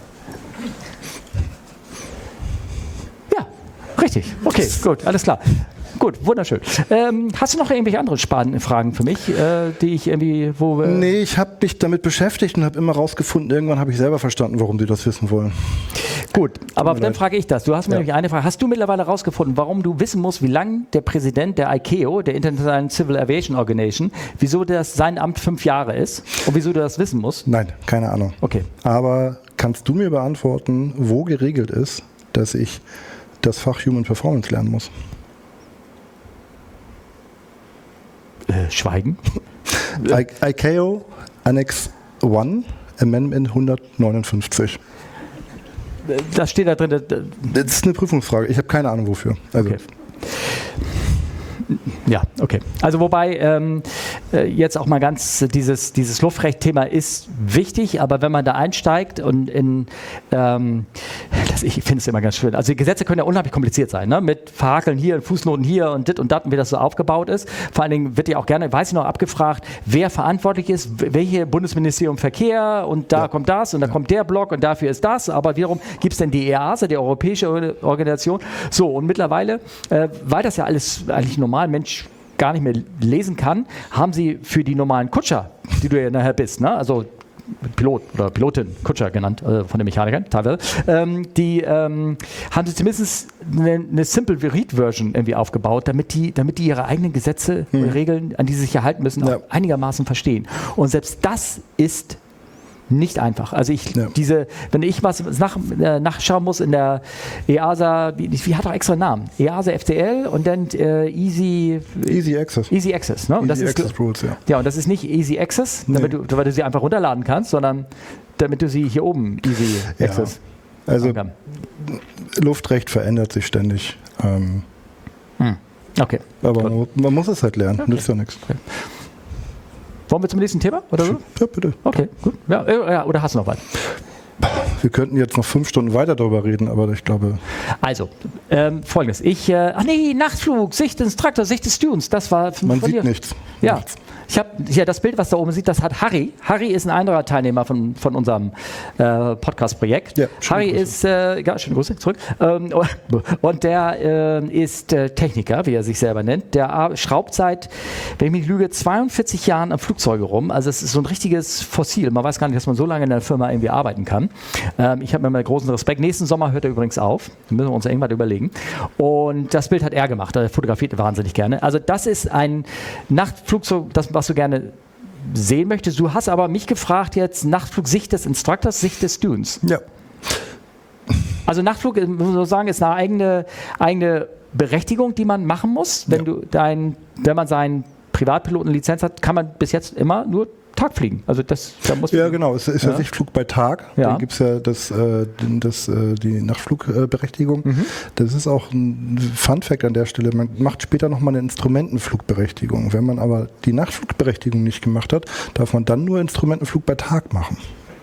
Speaker 1: ja, richtig. Okay, gut, alles klar. Gut, wunderschön. Ähm, hast du noch irgendwelche anderen spannenden Fragen für mich, äh, die ich irgendwie, wo wir
Speaker 2: Nee, ich habe mich damit beschäftigt und habe immer rausgefunden, irgendwann habe ich selber verstanden, warum sie das wissen wollen.
Speaker 1: Gut, aber
Speaker 2: mir
Speaker 1: dann
Speaker 2: leid.
Speaker 1: frage ich das. Du hast mir
Speaker 2: Ja.
Speaker 1: nämlich eine Frage. Hast du mittlerweile herausgefunden, warum du wissen musst, wie lange der Präsident der I C A O, der International Civil Aviation Organization, wieso das sein Amt fünf Jahre ist und wieso du das wissen musst?
Speaker 2: Nein, keine Ahnung.
Speaker 1: Okay.
Speaker 2: Aber kannst du mir beantworten, wo geregelt ist, dass ich das Fach Human Performance lernen muss?
Speaker 1: Äh, Schweigen?
Speaker 2: I C A O Annex eins, Amendment hundertneunundfünfzig.
Speaker 1: Das steht da drin. das-
Speaker 2: Das ist eine Prüfungsfrage. Ich habe keine Ahnung wofür. Also,
Speaker 1: Okay. Ja, okay. Also wobei ähm, äh, jetzt auch mal ganz dieses, dieses Luftrecht-Thema ist wichtig, aber wenn man da einsteigt und in, ähm, das, ich finde es immer ganz schön, also die Gesetze können ja unheimlich kompliziert sein, ne? Mit Verhakeln hier, Fußnoten hier und dit und dat und wie das so aufgebaut ist. Vor allen Dingen wird ja auch gerne, weiß ich noch, abgefragt, wer verantwortlich ist, w- welche Bundesministerium Verkehr und da
Speaker 2: Ja.
Speaker 1: kommt das und da kommt der Block und dafür ist das, aber wiederum gibt es denn die E A S A, die Europäische Organisation. So, und mittlerweile, äh, weil das ja alles eigentlich normal Mensch gar nicht mehr lesen kann, haben sie für die normalen Kutscher, die du ja nachher bist, ne? Also Pilot oder Pilotin, Kutscher genannt, äh, von den Mechanikern teilweise, ähm, die ähm, haben sie zumindest eine, eine Simple Read Version irgendwie aufgebaut, damit die, damit die ihre eigenen Gesetze und Regeln, an die sie sich ja halten müssen,
Speaker 2: Ja.
Speaker 1: auch einigermaßen verstehen. Und selbst das ist nicht einfach. Also ich,
Speaker 2: Ja.
Speaker 1: diese, wenn ich was nach, äh, nachschauen muss in der E A S A, wie, wie hat doch extra einen Namen? E A S A F C L und dann äh, Easy,
Speaker 2: Easy Access.
Speaker 1: Easy Access. Ne? Und
Speaker 2: Easy
Speaker 1: das ist,
Speaker 2: Access Rules, ja.
Speaker 1: Ja, und das ist nicht Easy Access, damit
Speaker 2: Nee.
Speaker 1: du, weil du sie einfach runterladen kannst, sondern damit du sie hier oben Easy
Speaker 2: Ja.
Speaker 1: Access.
Speaker 2: Also
Speaker 1: Okay.
Speaker 2: Luftrecht verändert sich ständig. Ähm,
Speaker 1: Hm. Okay.
Speaker 2: aber
Speaker 1: Gut.
Speaker 2: man, man muss es halt lernen, nützt ja nichts.
Speaker 1: Wollen wir zum nächsten Thema? Oder so?
Speaker 2: Ja, bitte.
Speaker 1: Okay, gut. Ja, äh, ja, oder hast du noch was?
Speaker 2: Wir könnten jetzt noch fünf Stunden weiter darüber reden, aber ich glaube,
Speaker 1: Also, ähm, folgendes. Ich, äh, ach nee, Nachtflug, Sicht des Instructors, Sicht des Students, das war von
Speaker 2: man
Speaker 1: von
Speaker 2: sieht
Speaker 1: dir.
Speaker 2: nichts.
Speaker 1: Ja,
Speaker 2: Nichts.
Speaker 1: ich habe hier das Bild, was da oben sieht, das hat Harry. Harry ist ein anderer Teilnehmer von, von unserem äh, Podcast-Projekt.
Speaker 2: Ja, schöne
Speaker 1: Harry
Speaker 2: Grüße.
Speaker 1: ist, äh, ja, schöne Grüße, zurück. Ähm, und der äh, ist äh, Techniker, wie er sich selber nennt. Der ar- schraubt seit, wenn ich mich nicht lüge, zweiundvierzig Jahren am Flugzeuge rum. Also es ist so ein richtiges Fossil. Man weiß gar nicht, dass man so lange in der Firma irgendwie arbeiten kann. Ähm, ich habe mir mal großen Respekt. Nächsten Sommer hört er übrigens auf. Da müssen wir uns irgendwas überlegen. Und das Bild hat er gemacht. Er fotografiert wahnsinnig gerne. Also das ist ein Nachtflugzeug, das, was du gerne sehen möchtest. Du hast aber mich gefragt jetzt, Nachtflug, Sicht des Instructors, Sicht des Students.
Speaker 2: Ja.
Speaker 1: Also Nachtflug, äh, muss man sagen, ist eine eigene, eigene Berechtigung, die man machen muss. Wenn,
Speaker 2: Ja.
Speaker 1: du dein, wenn man seinen Privatpilotenlizenz hat, kann man bis jetzt immer nur Tag fliegen. Also das, da muss
Speaker 2: Ja, genau. Es ist ja,
Speaker 1: Ja.
Speaker 2: Sichtflug bei Tag.
Speaker 1: Ja.
Speaker 2: Da gibt es ja das, äh, den- das, äh, die Nachtflugberechtigung.
Speaker 1: Mhm.
Speaker 2: Das ist auch ein Fun-Fact an der Stelle. Man macht später nochmal eine Instrumentenflugberechtigung. Wenn man aber die Nachtflugberechtigung nicht gemacht hat, darf man dann nur Instrumentenflug bei Tag machen.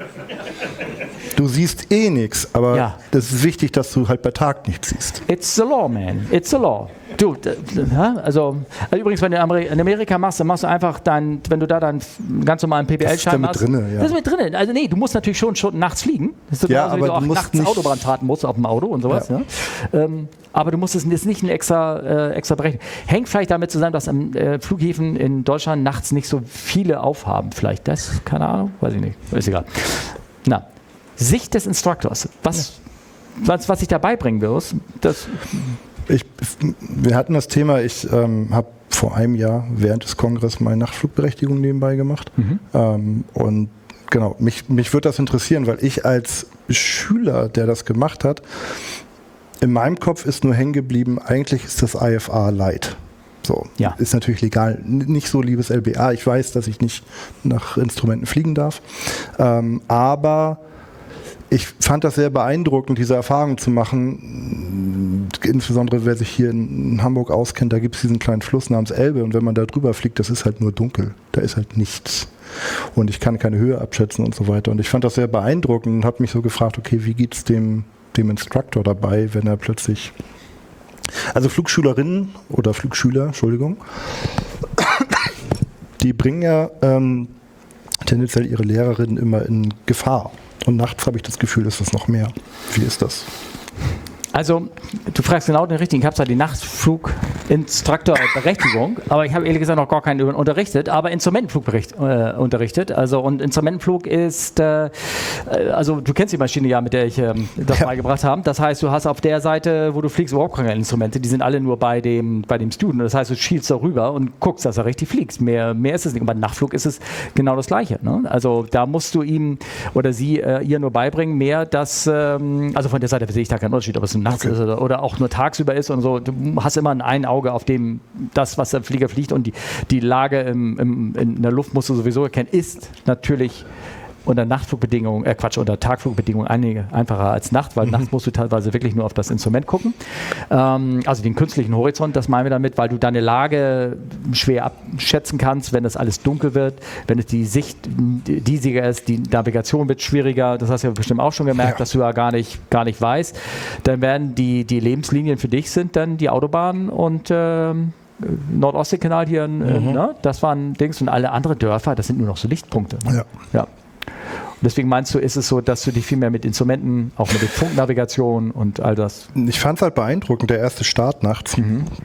Speaker 2: Du siehst eh nichts, aber
Speaker 1: Ja.
Speaker 2: das ist wichtig, dass du halt bei Tag nichts siehst.
Speaker 1: It's the law, man. It's the law. Du, d- d- hä? also, also übrigens, wenn du in Ameri- in Amerika machst, dann machst du einfach dein, wenn du da dann ganz normalen P P L-Schein
Speaker 2: Das ist da
Speaker 1: machst.
Speaker 2: mit drinne, ja.
Speaker 1: Das ist mit drinne. Also nee, du musst natürlich schon, schon nachts fliegen. Das ist
Speaker 2: Ja,
Speaker 1: genauso, wie
Speaker 2: aber
Speaker 1: du auch
Speaker 2: du musst
Speaker 1: nachts
Speaker 2: nicht-
Speaker 1: Autobahnfahrten musst auf dem Auto und sowas.
Speaker 2: Ja.
Speaker 1: Ne? Ähm, aber du musst es ist nicht ein extra, äh, extra berechnen. Hängt vielleicht damit zusammen, dass am äh, Flughäfen in Deutschland nachts nicht so viele aufhaben. Vielleicht das, keine Ahnung, weiß ich nicht. Ist egal. Na, Sicht des Instructors. Was, was, was ich dabei bringen wirst, das
Speaker 2: Ich, wir hatten das Thema, ich ähm, habe vor einem Jahr während des Kongresses meine Nachtflugberechtigung nebenbei gemacht.
Speaker 1: Mhm.
Speaker 2: Ähm, und genau, mich, mich würde das interessieren, weil ich als Schüler, der das gemacht hat, in meinem Kopf ist nur hängen geblieben, eigentlich ist das I F A Light. So,
Speaker 1: Ja.
Speaker 2: ist natürlich legal. N- Nicht so, liebes L B A. Ich weiß, dass ich nicht nach Instrumenten fliegen darf. Ähm, aber ich fand das sehr beeindruckend, diese Erfahrung zu machen. Insbesondere wer sich hier in Hamburg auskennt, da gibt es diesen kleinen Fluss namens Elbe und wenn man da drüber fliegt, das ist halt nur dunkel. Da ist halt nichts. Und ich kann keine Höhe abschätzen und so weiter. Und ich fand das sehr beeindruckend und habe mich so gefragt, okay, wie geht es dem, dem Instructor dabei, wenn er plötzlich... Also Flugschülerinnen oder Flugschüler, Entschuldigung, die bringen ja ähm, tendenziell ihre Lehrerinnen immer in Gefahr. Und nachts habe ich das Gefühl, ist das noch mehr. Wie ist das?
Speaker 1: Also, du fragst genau den richtigen. Ich habe zwar die Nachtfluginstruktorberechtigung, aber ich habe ehrlich gesagt noch gar keinen unterrichtet, aber Instrumentenflug bericht, äh, unterrichtet. Also, und Instrumentenflug ist, äh, also du kennst die Maschine ja, mit der ich ähm, das
Speaker 2: Ja.
Speaker 1: beigebracht habe. Das heißt, du hast auf der Seite, wo du fliegst, überhaupt keine Instrumente. Die sind alle nur bei dem, bei dem Student. Das heißt, du schielst da rüber und guckst, dass er richtig fliegst. Mehr, mehr ist es nicht. Und beim Nachtflug ist es genau das Gleiche. Ne? Also, da musst du ihm oder sie äh, ihr nur beibringen, mehr, dass, ähm, also von der Seite sehe ich da keinen Unterschied, ob es nachts
Speaker 2: Okay.
Speaker 1: ist oder, oder auch nur tagsüber ist und so. Du hast immer ein Auge auf dem, das, was der Flieger fliegt und die, die Lage im, im, in der Luft musst du sowieso erkennen, ist natürlich unter Nachtflugbedingungen, äh Quatsch, unter Tagflugbedingungen einige, einfacher als Nacht, weil
Speaker 2: Mhm.
Speaker 1: nachts musst du teilweise wirklich nur auf das Instrument gucken. Ähm, also den künstlichen Horizont, das meinen wir damit, weil du deine Lage schwer abschätzen kannst, wenn das alles dunkel wird, wenn es die Sicht diesiger ist, die Navigation wird schwieriger, das hast du ja bestimmt auch schon gemerkt,
Speaker 2: Ja.
Speaker 1: dass du ja gar nicht, gar nicht weißt. Dann werden die, die Lebenslinien für dich sind dann die Autobahn und ähm, Nordostseekanal hier, in, äh,
Speaker 2: Mhm.
Speaker 1: ne? Das waren Dings und alle anderen Dörfer, das sind nur noch so Lichtpunkte. Ne?
Speaker 2: Ja.
Speaker 1: Ja. Und deswegen meinst du, ist es so, dass du dich viel mehr mit Instrumenten, auch mit der Funknavigation und all das.
Speaker 2: Ich fand es halt beeindruckend, der erste Start nachts.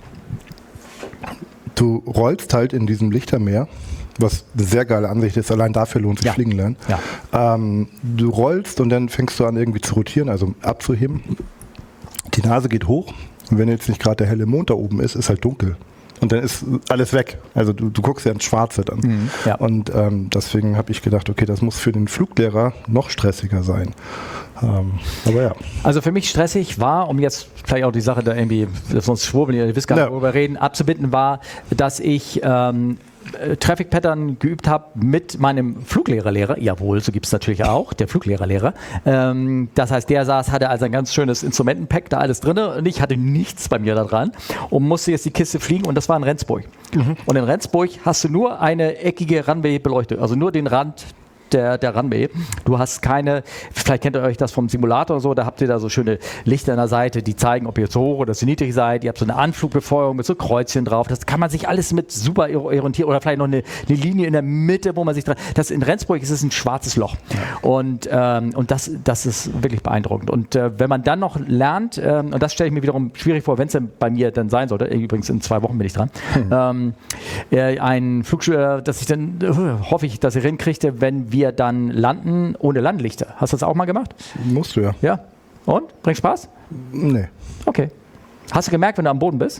Speaker 2: Du rollst halt in diesem Lichtermeer, was eine sehr geile Ansicht ist, allein dafür lohnt sich
Speaker 1: Ja.
Speaker 2: Fliegen lernen.
Speaker 1: Ja.
Speaker 2: Ähm, du rollst und dann fängst du an irgendwie zu rotieren, also abzuheben. Die Nase geht hoch und wenn jetzt nicht gerade der helle Mond da oben ist, ist halt dunkel. und dann ist alles weg. Also du, du guckst ja ins Schwarze dann.
Speaker 1: Mhm, ja.
Speaker 2: Und ähm, deswegen habe ich gedacht, okay, das muss für den Fluglehrer noch stressiger sein. Ähm, aber ja.
Speaker 1: Also für mich stressig war, um jetzt vielleicht auch die Sache da irgendwie, sonst schwurbeln, ihr wisst gar nicht,
Speaker 2: Ja.
Speaker 1: worüber reden, abzubinden, war, dass ich ähm, Traffic Pattern geübt habe mit meinem Fluglehrerlehrer. Jawohl, so gibt es natürlich auch, der Fluglehrerlehrer. Ähm, das heißt, der saß, hatte also ein ganz schönes Instrumentenpack, da alles drin und ich hatte nichts bei mir da dran und musste jetzt die Kiste fliegen und das war in Rendsburg. Mhm. Und in Rendsburg hast du nur eine eckige Runway-Beleuchtung, also nur den Rand der, der Runway. Du hast keine, vielleicht kennt ihr euch das vom Simulator oder so, da habt ihr da so schöne Lichter an der Seite, die zeigen, ob ihr zu hoch oder zu niedrig seid. Ihr habt so eine Anflugbefeuerung mit so Kreuzchen drauf. Das kann man sich alles mit super orientieren oder vielleicht noch eine, eine Linie in der Mitte, wo man sich dran. Das in Rendsburg ist es ein schwarzes Loch. Und, ähm, und das, das ist wirklich beeindruckend. Und äh, wenn man dann noch lernt, ähm, und das stelle ich mir wiederum schwierig vor, wenn es denn bei mir dann sein sollte, übrigens in zwei Wochen bin ich dran, hm. ähm, äh, ein Flugschüler, dass ich dann, äh, hoffe ich, dass ich hinkriegte, wenn wir wir dann landen ohne Landlichter. Hast du das auch mal gemacht?
Speaker 2: Musst du ja.
Speaker 1: Ja. Und? Bringt Spaß?
Speaker 2: Nee.
Speaker 1: Okay. Hast du gemerkt, wenn du am Boden bist?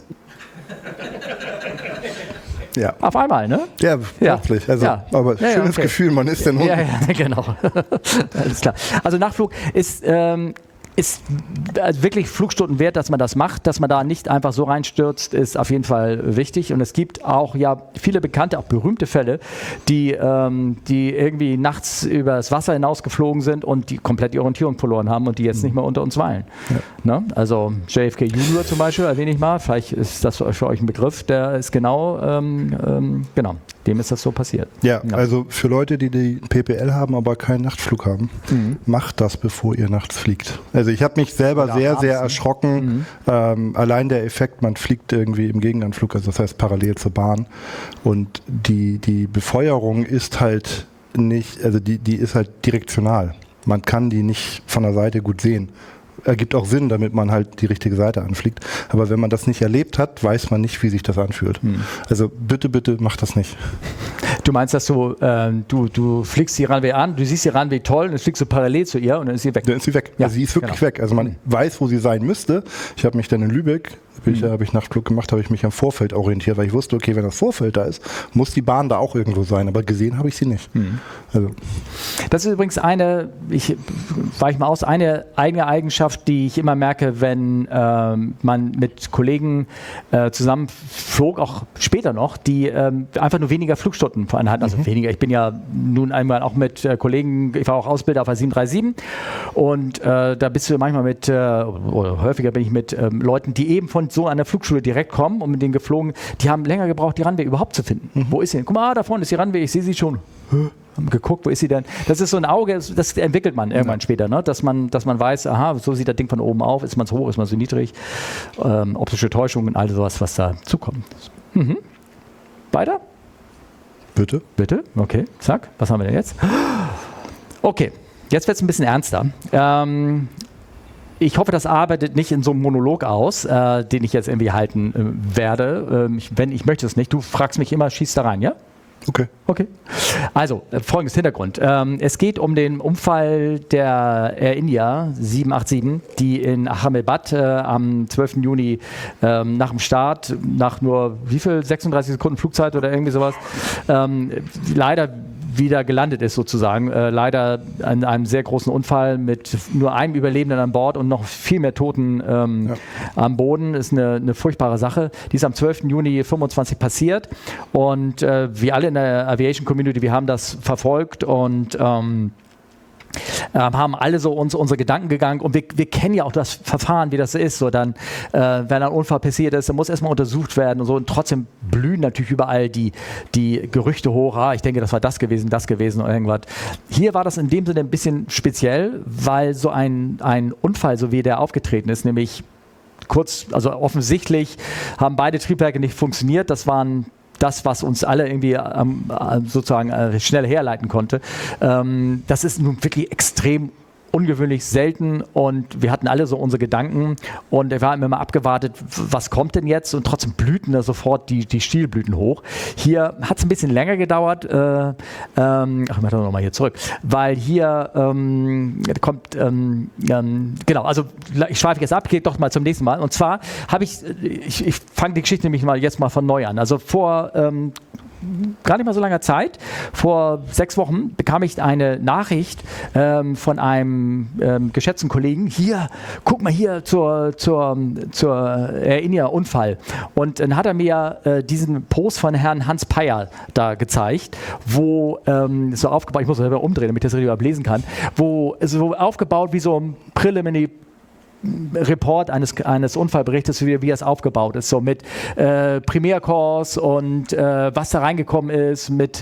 Speaker 2: Ja.
Speaker 1: Auf einmal, ne?
Speaker 2: Ja, wirklich. Also,
Speaker 1: ja.
Speaker 2: Aber
Speaker 1: ja,
Speaker 2: schönes
Speaker 1: ja, okay.
Speaker 2: Gefühl, man ist denn unten.
Speaker 1: Ja, ja, genau. Alles klar. Also Nachflug ist... Ähm, ist wirklich Flugstunden wert, dass man das macht, dass man da nicht einfach so reinstürzt, ist auf jeden Fall wichtig. Und es gibt auch ja viele bekannte, auch berühmte Fälle, die, ähm, die irgendwie nachts übers Wasser hinausgeflogen sind und die komplett die Orientierung verloren haben und die jetzt nicht mehr unter uns weilen. Ja. Ne? Also J F K Junior zum Beispiel erwähne ich mal, vielleicht ist das für euch ein Begriff, der ist genau, ähm, ähm, genau, dem ist das so passiert.
Speaker 2: Ja, ja, also für Leute, die die P P L haben, aber keinen Nachtflug haben, mhm. macht das, bevor ihr nachts fliegt. Also ich habe mich selber Oder sehr, sehr erschrocken. Mhm. Ähm, allein der Effekt, man fliegt irgendwie im Gegenanflug, also das heißt parallel zur Bahn. Und die, die Befeuerung ist halt nicht, also die, die ist halt direktional. Man kann die nicht von der Seite gut sehen. Ergibt auch Sinn, damit man halt die richtige Seite anfliegt. Aber wenn man das nicht erlebt hat, weiß man nicht, wie sich das anfühlt. Hm. Also bitte, bitte macht das nicht.
Speaker 1: Du meinst, dass du, äh, du, du fliegst die Runway an, du siehst die Runway toll und dann fliegst du parallel zu ihr und dann ist sie weg.
Speaker 2: Dann ist sie weg. Ja, also sie ist wirklich genau. weg. Also man mhm. weiß, wo sie sein müsste. Ich habe mich dann in Lübeck, mhm. ich, habe ich Nachtflug gemacht, habe ich mich am Vorfeld orientiert, weil ich wusste, okay, wenn das Vorfeld da ist, muss die Bahn da auch irgendwo sein. Aber gesehen habe ich sie nicht. Mhm. Also.
Speaker 1: Das ist übrigens eine, ich weiche mal aus, eine eigene Eigenschaft, die ich immer merke, wenn ähm, man mit Kollegen äh, zusammen flog, auch später noch, die ähm, einfach nur weniger Flugstunden vorhanden hatten. Also mhm. weniger. Ich bin ja nun einmal auch mit äh, Kollegen, ich war auch Ausbilder auf der sieben drei sieben und äh, da bist du manchmal mit, äh, oder häufiger bin ich mit ähm, Leuten, die eben von so einer Flugschule direkt kommen und mit denen geflogen, die haben länger gebraucht, die Runway überhaupt zu finden. Mhm. Wo ist sie denn? Guck mal, ah, da vorne ist die Runway, ich sehe sie schon. Haben geguckt, wo ist sie denn? Das ist so ein Auge, das entwickelt man irgendwann ja. später, ne? dass, man, dass man weiß, aha, so sieht das Ding von oben auf, ist man so hoch, ist man so niedrig, ähm, optische Täuschung und all sowas, was da zukommt. Mhm. Weiter?
Speaker 2: Bitte?
Speaker 1: Bitte? Okay, zack. Was haben wir denn jetzt? Okay, jetzt wird es ein bisschen ernster. Ähm, ich hoffe, das arbeitet nicht in so einem Monolog aus, äh, den ich jetzt irgendwie halten äh, werde. Ähm, ich, wenn ich möchte es nicht. Du fragst mich immer, schieß da rein, ja?
Speaker 2: Okay.
Speaker 1: Okay. Also, äh, folgendes Hintergrund. Ähm, es geht um den Unfall der Air India sieben acht sieben, die in Ahmedabad äh, am zwölften Juni ähm, nach dem Start, nach nur wie viel, sechsunddreißig Sekunden Flugzeit oder irgendwie sowas, ähm, leider wieder gelandet ist sozusagen. Äh, leider an einem sehr großen Unfall mit nur einem Überlebenden an Bord und noch viel mehr Toten ähm, ja. am Boden. Ist eine, eine furchtbare Sache. Die ist am zwölften Juni fünfundzwanzig passiert und äh, wir alle in der Aviation Community, wir haben das verfolgt und ähm, Ähm, haben alle so uns, unsere Gedanken gegangen und wir, wir kennen ja auch das Verfahren, wie das so ist. So dann, äh, wenn ein Unfall passiert ist, dann muss erstmal untersucht werden und so und trotzdem blühen natürlich überall die, die Gerüchte hoch. Ah, ich denke, das war das gewesen, das gewesen oder irgendwas. Hier war das in dem Sinne ein bisschen speziell, weil so ein, ein Unfall, so wie der aufgetreten ist, nämlich kurz, also offensichtlich haben beide Triebwerke nicht funktioniert. Das waren das, was uns alle irgendwie ähm, sozusagen äh, schnell herleiten konnte. Ähm, das ist nun wirklich extrem ungewöhnlich selten und wir hatten alle so unsere Gedanken und wir haben immer abgewartet, was kommt denn jetzt, und trotzdem blühten da sofort die, die Stielblüten hoch. Hier hat es ein bisschen länger gedauert, äh, ähm, ach, ich mache noch mal hier zurück, weil hier ähm, kommt, ähm, ähm, genau, also ich schweife jetzt ab, gehe doch mal zum nächsten Mal, und zwar habe ich, ich, ich fange die Geschichte nämlich mal jetzt mal von neu an, also vor ähm, gar nicht mal so langer Zeit, vor sechs Wochen bekam ich eine Nachricht ähm, von einem ähm, geschätzten Kollegen, hier, guck mal hier zur, zur, zur Erinner-Unfall. Und dann hat er mir äh, diesen Post von Herrn Hans Peyer da gezeigt, wo ähm, so aufgebaut, ich muss das selber umdrehen, damit ich das richtig ablesen kann, wo so aufgebaut wie so ein Preliminary Report eines, eines Unfallberichtes, wie, wie es aufgebaut ist, so mit äh, Primärkurs und äh, was da reingekommen ist, mit,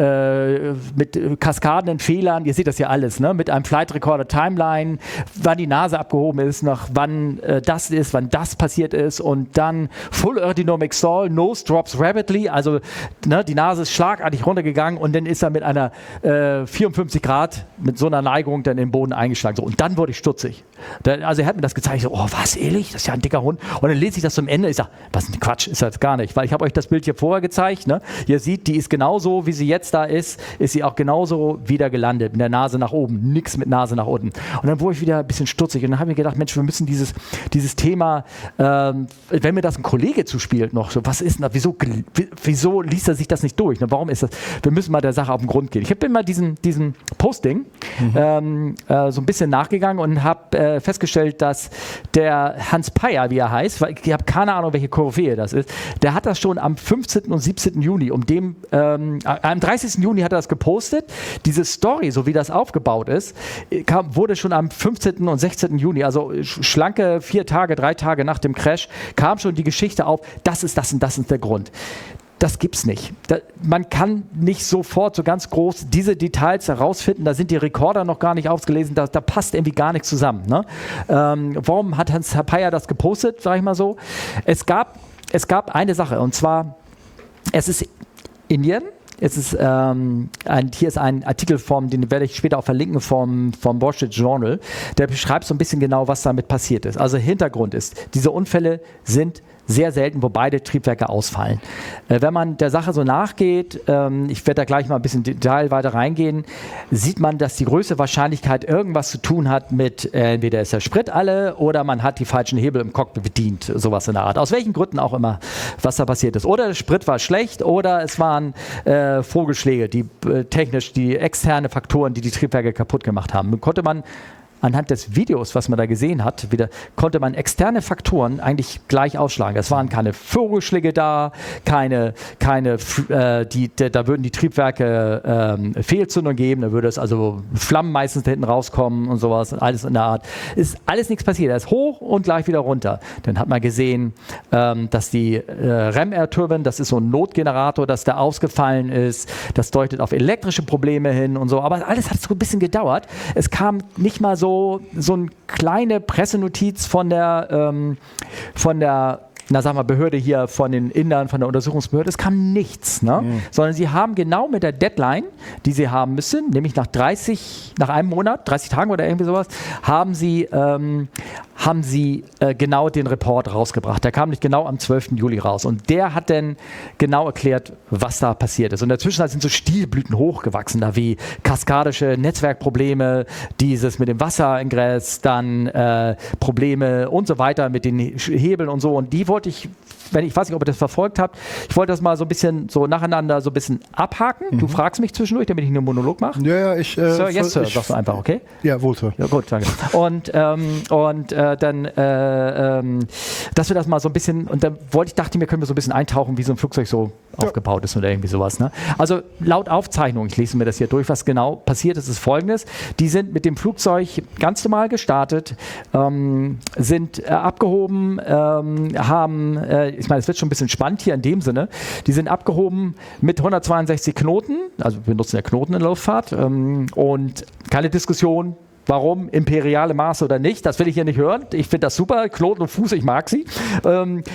Speaker 1: äh, mit Kaskaden Fehlern, ihr seht das ja alles, ne? Mit einem Flight Recorder Timeline, wann die Nase abgehoben ist, nach wann äh, das ist, wann das passiert ist, und dann Full Aerodynamic Stall, Nose Drops Rapidly, also ne, die Nase ist schlagartig runtergegangen und dann ist er mit einer äh, vierundfünfzig Grad, mit so einer Neigung dann in den Boden eingeschlagen. So, und dann wurde ich stutzig. Da, also er hat mir das gezeigt, so, oh was, ehrlich, das ist ja ein dicker Hund. Und dann lese ich das zum Ende, ich sage, was ein Quatsch, ist das gar nicht, weil ich habe euch das Bild hier vorher gezeigt, ne? Ihr seht, die ist genauso, wie sie jetzt da ist, ist sie auch genauso wieder gelandet, mit der Nase nach oben, nichts mit Nase nach unten. Und dann wurde ich wieder ein bisschen stutzig und dann habe ich mir gedacht, Mensch, wir müssen dieses, dieses Thema, ähm, wenn mir das ein Kollege zuspielt noch, so, was ist denn das, wieso, wieso liest er sich das nicht durch, ne? Warum ist das, wir müssen mal der Sache auf den Grund gehen. Ich habe immer diesen, diesen Posting mhm. ähm, äh, so ein bisschen nachgegangen und habe äh, festgestellt, dass der Hans Peyer, wie er heißt, weil ich habe keine Ahnung, welche Koryphäe das ist, der hat das schon am fünfzehnten und siebzehnten Juni, um dem, ähm, am dreißigsten Juni hat er das gepostet. Diese Story, so wie das aufgebaut ist, kam, wurde schon am fünfzehnten und sechzehnten Juni, also schlanke vier Tage, drei Tage nach dem Crash, kam schon die Geschichte auf, das ist das und das ist der Grund. Das gibt's nicht. Da, man kann nicht sofort so ganz groß diese Details herausfinden, da sind die Rekorder noch gar nicht ausgelesen, da, da passt irgendwie gar nichts zusammen. Ne? Ähm, warum hat Hans Peyer das gepostet, sage ich mal so? Es gab, es gab eine Sache, und zwar, es ist Indien. Es ist, ähm, ein, hier ist ein Artikel, vom, den werde ich später auch verlinken, vom, vom Wall Street Journal, der beschreibt so ein bisschen genau, was damit passiert ist. Also Hintergrund ist, diese Unfälle sind sehr selten, wo beide Triebwerke ausfallen. Äh, wenn man der Sache so nachgeht, ähm, ich werde da gleich mal ein bisschen Detail weiter reingehen, sieht man, dass die größte Wahrscheinlichkeit irgendwas zu tun hat mit, äh, entweder ist der Sprit alle oder man hat die falschen Hebel im Cockpit bedient, sowas in der Art. Aus welchen Gründen auch immer, was da passiert ist. Oder der Sprit war schlecht oder es waren äh, Vogelschläge, die äh, technisch, die externe Faktoren, die die Triebwerke kaputt gemacht haben. Nun konnte man anhand des Videos, was man da gesehen hat, wieder, konnte man externe Faktoren eigentlich gleich ausschlagen. Es waren keine Vogelschläge da, keine, keine äh, die, de, da würden die Triebwerke ähm, Fehlzündung geben, da würde es also Flammen meistens da hinten rauskommen und sowas, alles in der Art. Ist alles nichts passiert, er ist hoch und gleich wieder runter. Dann hat man gesehen, ähm, dass die äh, R E M-Air-Turbine, das ist so ein Notgenerator, dass der ausgefallen ist, das deutet auf elektrische Probleme hin und so, aber alles hat so ein bisschen gedauert. Es kam nicht mal so so eine kleine Pressenotiz von der, ähm, von der na sagen wir Behörde hier, von den Indern, von der Untersuchungsbehörde, es kam nichts, ne? Mhm. Sondern sie haben genau mit der Deadline, die sie haben müssen, nämlich nach dreißig, nach einem Monat, dreißig Tagen oder irgendwie sowas, haben sie, ähm, haben sie äh, genau den Report rausgebracht. Der kam nicht genau am zwölften Juli raus und der hat dann genau erklärt, was da passiert ist. Und in der Zwischenzeit sind so Stielblüten hochgewachsen, da wie kaskadische Netzwerkprobleme, dieses mit dem Wasseringress, dann äh, Probleme und so weiter mit den Hebeln und so, und die wollte ich, wenn ich weiß nicht, ob ihr das verfolgt habt, ich wollte das mal so ein bisschen so nacheinander so ein bisschen abhaken. Mhm. Du fragst mich zwischendurch, damit ich einen Monolog mache.
Speaker 2: Ja, ja, ich... Äh,
Speaker 1: Sir, yes, Sir, sagst du einfach, okay?
Speaker 2: Ja, wohl, Sir.
Speaker 1: Ja, gut, danke. Und, ähm, und äh, dann, äh, ähm, dass wir das mal so ein bisschen, und dann wollte ich, dachte ich mir, können wir so ein bisschen eintauchen, wie so ein Flugzeug so ja. aufgebaut ist oder irgendwie sowas. Ne? Also laut Aufzeichnung, ich lese mir das hier durch, was genau passiert ist, ist Folgendes. Die sind mit dem Flugzeug ganz normal gestartet, ähm, sind äh, abgehoben, ähm, haben, äh, ich meine, es wird schon ein bisschen spannend hier in dem Sinne, die sind abgehoben mit hundertzweiundsechzig Knoten, also wir benutzen ja Knoten in der Luftfahrt, ähm, und keine Diskussion, warum, imperiale Maße oder nicht, das will ich hier nicht hören. Ich finde das super, Knoten und Fuß, ich mag sie. Ähm,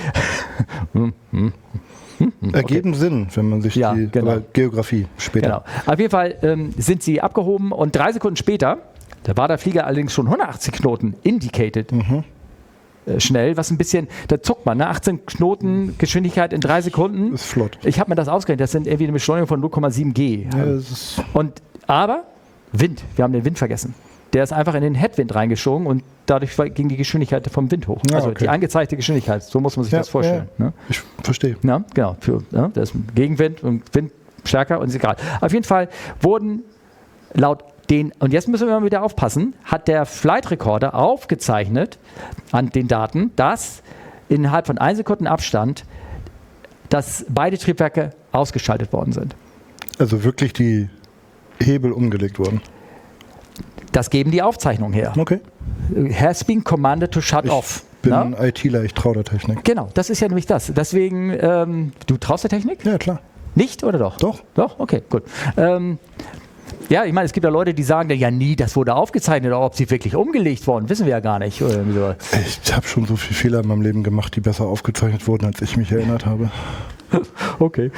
Speaker 1: hm, hm. Hm, hm,
Speaker 2: Ergeben
Speaker 1: okay.
Speaker 2: Sinn, wenn man sich
Speaker 1: ja,
Speaker 2: die
Speaker 1: genau.
Speaker 2: Geografie später...
Speaker 1: Genau. Auf jeden Fall ähm, sind sie abgehoben und drei Sekunden später, Da war der Flieger allerdings schon hundertachtzig Knoten indicated. Mhm. Schnell, was ein bisschen, da zuckt man, ne? achtzehn Knoten Geschwindigkeit in drei Sekunden.
Speaker 2: Ist flott.
Speaker 1: Ich habe mir das ausgerechnet, das sind irgendwie eine Beschleunigung von null Komma sieben G.
Speaker 2: Ja, das ist
Speaker 1: und, aber Wind, wir haben den Wind vergessen. Der ist einfach in den Headwind reingeschoben und dadurch ging die Geschwindigkeit vom Wind hoch.
Speaker 2: Ja,
Speaker 1: also
Speaker 2: okay.
Speaker 1: die angezeigte Geschwindigkeit, so muss man sich
Speaker 2: ja,
Speaker 1: das vorstellen.
Speaker 2: Ja,
Speaker 1: ne?
Speaker 2: Ich verstehe.
Speaker 1: Ja, genau, für, ja, da ist ein Gegenwind und Wind stärker und ist egal. Auf jeden Fall wurden laut den, und jetzt müssen wir mal wieder aufpassen, hat der Flight Recorder aufgezeichnet an den Daten, dass innerhalb von ein Sekunden Abstand, dass beide Triebwerke ausgeschaltet worden sind. Also
Speaker 2: wirklich die Hebel umgelegt wurden?
Speaker 1: Das geben die Aufzeichnungen her.
Speaker 2: Okay.
Speaker 1: Has been commanded to shut
Speaker 2: ich
Speaker 1: off.
Speaker 2: Ich bin ITler, ich traue der Technik.
Speaker 1: Genau, das ist ja nämlich das. Deswegen, ähm, du traust der Technik?
Speaker 2: Ja, klar.
Speaker 1: Nicht oder doch?
Speaker 2: Doch.
Speaker 1: Doch? Okay, gut. Ähm, Ja, ich meine, es gibt ja Leute, die sagen, ja nie, das wurde aufgezeichnet, aber ob sie wirklich umgelegt worden, wissen wir ja gar nicht. Oder so.
Speaker 2: Ich habe schon so viele Fehler in meinem Leben gemacht, die besser aufgezeichnet wurden, als ich mich erinnert habe.
Speaker 1: Okay.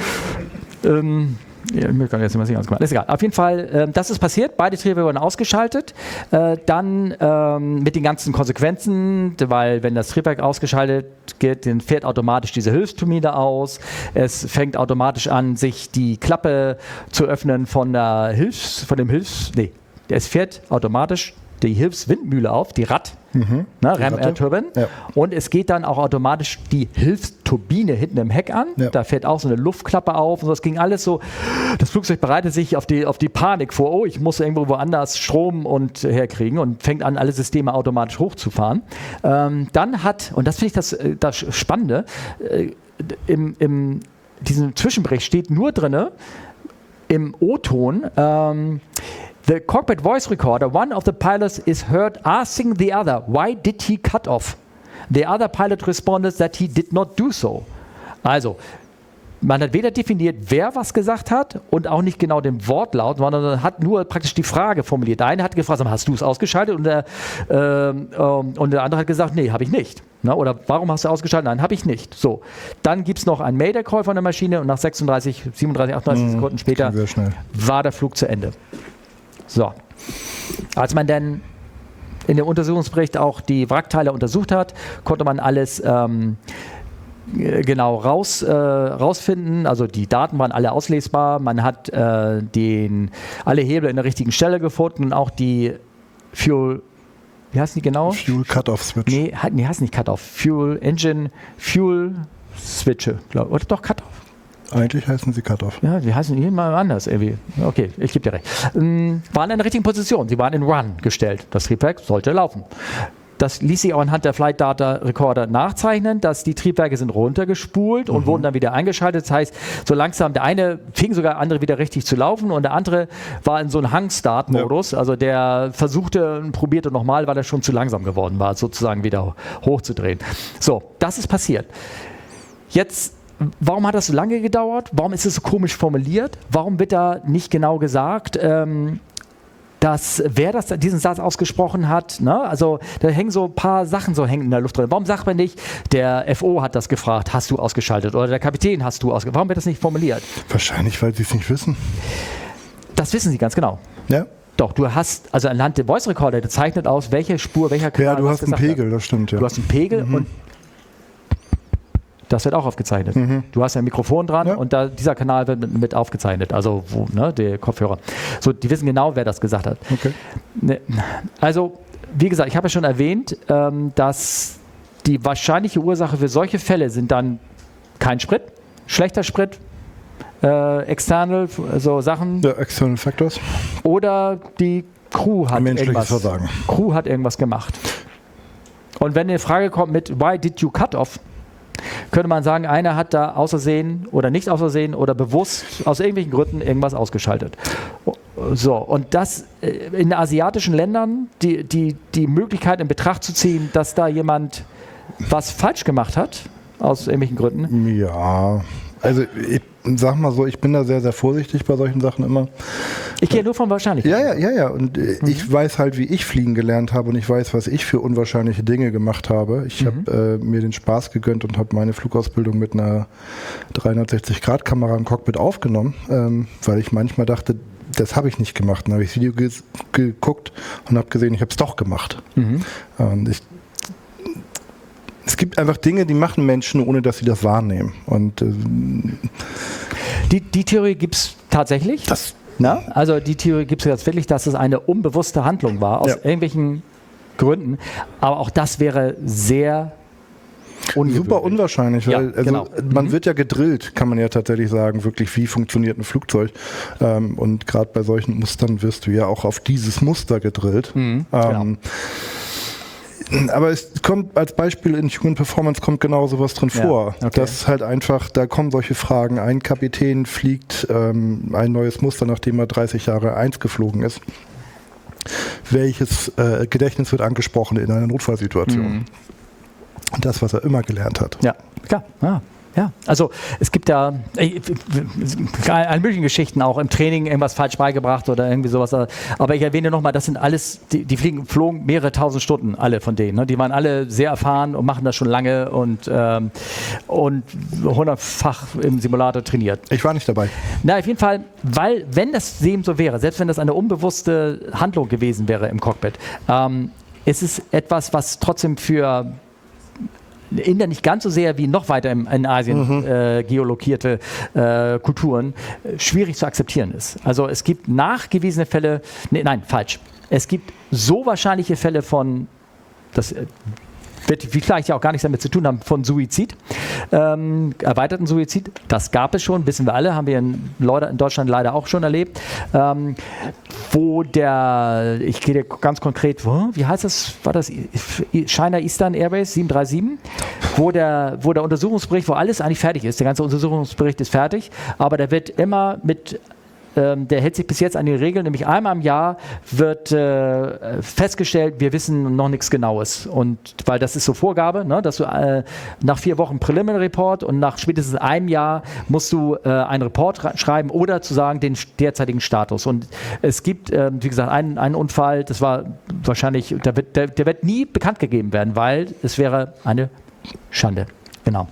Speaker 1: Ähm, ja, ich möchte jetzt nicht mehr ganz gemacht. Ist egal. Auf jeden Fall, äh, das ist passiert. Beide Triebwerke wurden ausgeschaltet. Äh, dann ähm, mit den ganzen Konsequenzen, weil wenn das Triebwerk ausgeschaltet wird, dann fährt automatisch diese Hilfsturbine aus. Es fängt automatisch an, sich die Klappe zu öffnen von der Hilfs, von dem Hilfs, nee, es fährt automatisch die Hilfswindmühle auf, die Rad, mhm. ne, Ram Air Turbine. Ja. Und es geht dann auch automatisch die Hilfsturbine hinten im Heck an. Ja. Da fährt auch so eine Luftklappe auf und das ging alles so. Das Flugzeug bereitet sich auf die, auf die Panik vor, oh, ich muss irgendwo woanders Strom und herkriegen und fängt an, alle Systeme automatisch hochzufahren. Ähm, dann hat, und das finde ich das, das Spannende, äh, im, im diesem Zwischenbericht steht nur drin, im O-Ton, ähm, the cockpit voice recorder, one of the pilots is heard asking the other, why did he cut off? The other pilot responded that he did not do so. Also, man hat weder definiert, wer was gesagt hat und auch nicht genau den Wortlaut, sondern hat nur praktisch die Frage formuliert. Der eine hat gefragt, hast du es ausgeschaltet? Und der, äh, äh, und der andere hat gesagt, nee, habe ich nicht. Na, oder warum hast du ausgeschaltet? Nein, habe ich nicht. So, dann gibt es noch einen Mayday-Call von der Maschine und nach sechsunddreißig, siebenunddreißig, achtunddreißig mhm, Sekunden später war der Flug zu Ende. So, als man dann in dem Untersuchungsbericht auch die Wrackteile untersucht hat, konnte man alles ähm, genau raus, äh, rausfinden. Also die Daten waren alle auslesbar. Man hat äh, den, alle Hebel in der richtigen Stelle gefunden und auch die Fuel, wie heißt die genau?
Speaker 2: Fuel Cut-Off Switch.
Speaker 1: Nee, nee, heißt nicht Cut-Off. Fuel Engine, Fuel Switche, glaube ich. Oder doch Cut-Off?
Speaker 2: Eigentlich heißen sie Cut-Off.
Speaker 1: Ja, die heißen hier mal anders irgendwie. Okay, ich gebe dir recht. Ähm, waren in der richtigen Position. Sie waren in Run gestellt. Das Triebwerk sollte laufen. Das ließ sich auch anhand der Flight Data Recorder nachzeichnen, dass die Triebwerke sind runtergespult und mhm. wurden dann wieder eingeschaltet. Das heißt, so langsam, der eine fing sogar andere wieder richtig zu laufen und der andere war in so einem Hang-Start-Modus. Ja. Also der versuchte und probierte nochmal, weil er schon zu langsam geworden war, sozusagen wieder hochzudrehen. So, das ist passiert. Jetzt, warum hat das so lange gedauert? Warum ist es so komisch formuliert? Warum wird da nicht genau gesagt, ähm, dass wer das, diesen Satz ausgesprochen hat? Ne? Also da hängen so ein paar Sachen so hängen in der Luft drin. Warum sagt man nicht, der F O hat das gefragt, hast du ausgeschaltet? Oder der Kapitän hast du ausgeschaltet? Warum wird das nicht formuliert?
Speaker 2: Wahrscheinlich, weil sie es nicht wissen.
Speaker 1: Das wissen sie ganz genau.
Speaker 2: Ja.
Speaker 1: Doch, du hast, also anhand der Voice Recorder, der zeichnet aus, welche Spur, welcher Kanal.
Speaker 2: Ja, du hast einen Pegel, hat. Das stimmt, ja.
Speaker 1: Du hast einen Pegel mhm. und das wird auch aufgezeichnet. Mhm. Du hast ja ein Mikrofon dran ja. und da, dieser Kanal wird mit, mit aufgezeichnet, also wo, ne, der Kopfhörer. So, die wissen genau, wer das gesagt hat.
Speaker 2: Okay.
Speaker 1: Ne, also, wie gesagt, ich habe ja schon erwähnt, ähm, dass die wahrscheinliche Ursache für solche Fälle sind dann kein Sprit, schlechter Sprit, äh, external, so Sachen.
Speaker 2: Ja, external factors.
Speaker 1: Oder die Crew hat irgendwas,
Speaker 2: Versagen.
Speaker 1: Crew hat irgendwas gemacht. Und wenn eine Frage kommt mit Why did you cut off? Könnte man sagen, einer hat da außersehen oder nicht außersehen oder bewusst aus irgendwelchen Gründen irgendwas ausgeschaltet. So, und das in asiatischen Ländern, die, die, die Möglichkeit in Betracht zu ziehen, dass da jemand was falsch gemacht hat, aus irgendwelchen Gründen.
Speaker 2: Ja, also ich sag mal so, ich bin da sehr, sehr vorsichtig bei solchen Sachen immer.
Speaker 1: Ich gehe nur von Wahrscheinlichkeit.
Speaker 2: Ja, ja, ja, ja. Und äh, mhm. ich weiß halt, wie ich fliegen gelernt habe und ich weiß, was ich für unwahrscheinliche Dinge gemacht habe. Ich mhm. habe äh, mir den Spaß gegönnt und habe meine Flugausbildung mit einer dreihundertsechzig Grad Kamera im Cockpit aufgenommen, ähm, weil ich manchmal dachte, das habe ich nicht gemacht. Dann habe ich das Video ge- geguckt und habe gesehen, ich habe es doch gemacht. Mhm. Und ich, es gibt einfach Dinge, die machen Menschen, ohne dass sie das wahrnehmen. Und äh,
Speaker 1: die, die Theorie gibt es tatsächlich.
Speaker 2: Das,
Speaker 1: Na? Also die Theorie gibt es tatsächlich, dass es eine unbewusste Handlung war, aus ja. irgendwelchen Gründen. Aber auch das wäre sehr ungewöhnlich.
Speaker 2: Super unwahrscheinlich, weil
Speaker 1: ja,
Speaker 2: also
Speaker 1: genau.
Speaker 2: man
Speaker 1: mhm.
Speaker 2: wird ja gedrillt, kann man ja tatsächlich sagen, wirklich, wie funktioniert ein Flugzeug. Ähm, und gerade bei solchen Mustern wirst du ja auch auf dieses Muster gedrillt. Mhm, ähm, genau. Aber es kommt als Beispiel in Human Performance kommt genau sowas drin ja, vor. Okay. Das ist halt einfach, da kommen solche Fragen. Ein Kapitän fliegt ähm, ein neues Muster, nachdem er dreißig Jahre eins geflogen ist. Welches äh, Gedächtnis wird angesprochen in einer Notfallsituation? Mhm. Das, was er immer gelernt hat.
Speaker 1: Ja, klar. Ja. Ja, also es gibt da äh, alle möglichen Geschichten auch im Training irgendwas falsch beigebracht oder irgendwie sowas. Aber ich erwähne nochmal, das sind alles, die, die fliegen, flogen mehrere tausend Stunden, alle von denen. Ne? Die waren alle sehr erfahren und machen das schon lange und, ähm, und hundertfach im Simulator trainiert.
Speaker 2: Ich war nicht dabei.
Speaker 1: Na, auf jeden Fall, weil wenn das eben so wäre, selbst wenn das eine unbewusste Handlung gewesen wäre im Cockpit, ähm, ist es etwas, was trotzdem für Inder nicht ganz so sehr wie noch weiter im, in Asien mhm. äh, geolokierte äh, Kulturen äh, schwierig zu akzeptieren ist. Also es gibt nachgewiesene Fälle, ne, nein, falsch. Es gibt so wahrscheinliche Fälle von, das äh, wird vielleicht ja auch gar nichts damit zu tun haben, von Suizid, ähm, erweiterten Suizid. Das gab es schon, wissen wir alle, haben wir in, in Deutschland leider auch schon erlebt. Ähm, wo der, ich gehe ganz konkret, wo, wie heißt das, war das China Eastern Airways sieben drei sieben, wo der, wo der Untersuchungsbericht, wo alles eigentlich fertig ist, der ganze Untersuchungsbericht ist fertig, aber der wird immer mit Ähm, der hält sich bis jetzt an die Regeln, nämlich einmal im Jahr wird äh, festgestellt, wir wissen noch nichts Genaues. Und weil das ist so Vorgabe, ne, dass du äh, nach vier Wochen Preliminary Report und nach spätestens einem Jahr musst du äh, einen Report schreiben oder zu sagen den derzeitigen Status. Und es gibt, äh, wie gesagt, einen, einen Unfall, das war wahrscheinlich, der wird, der, der wird nie bekannt gegeben werden, weil es wäre eine Schande. Genau.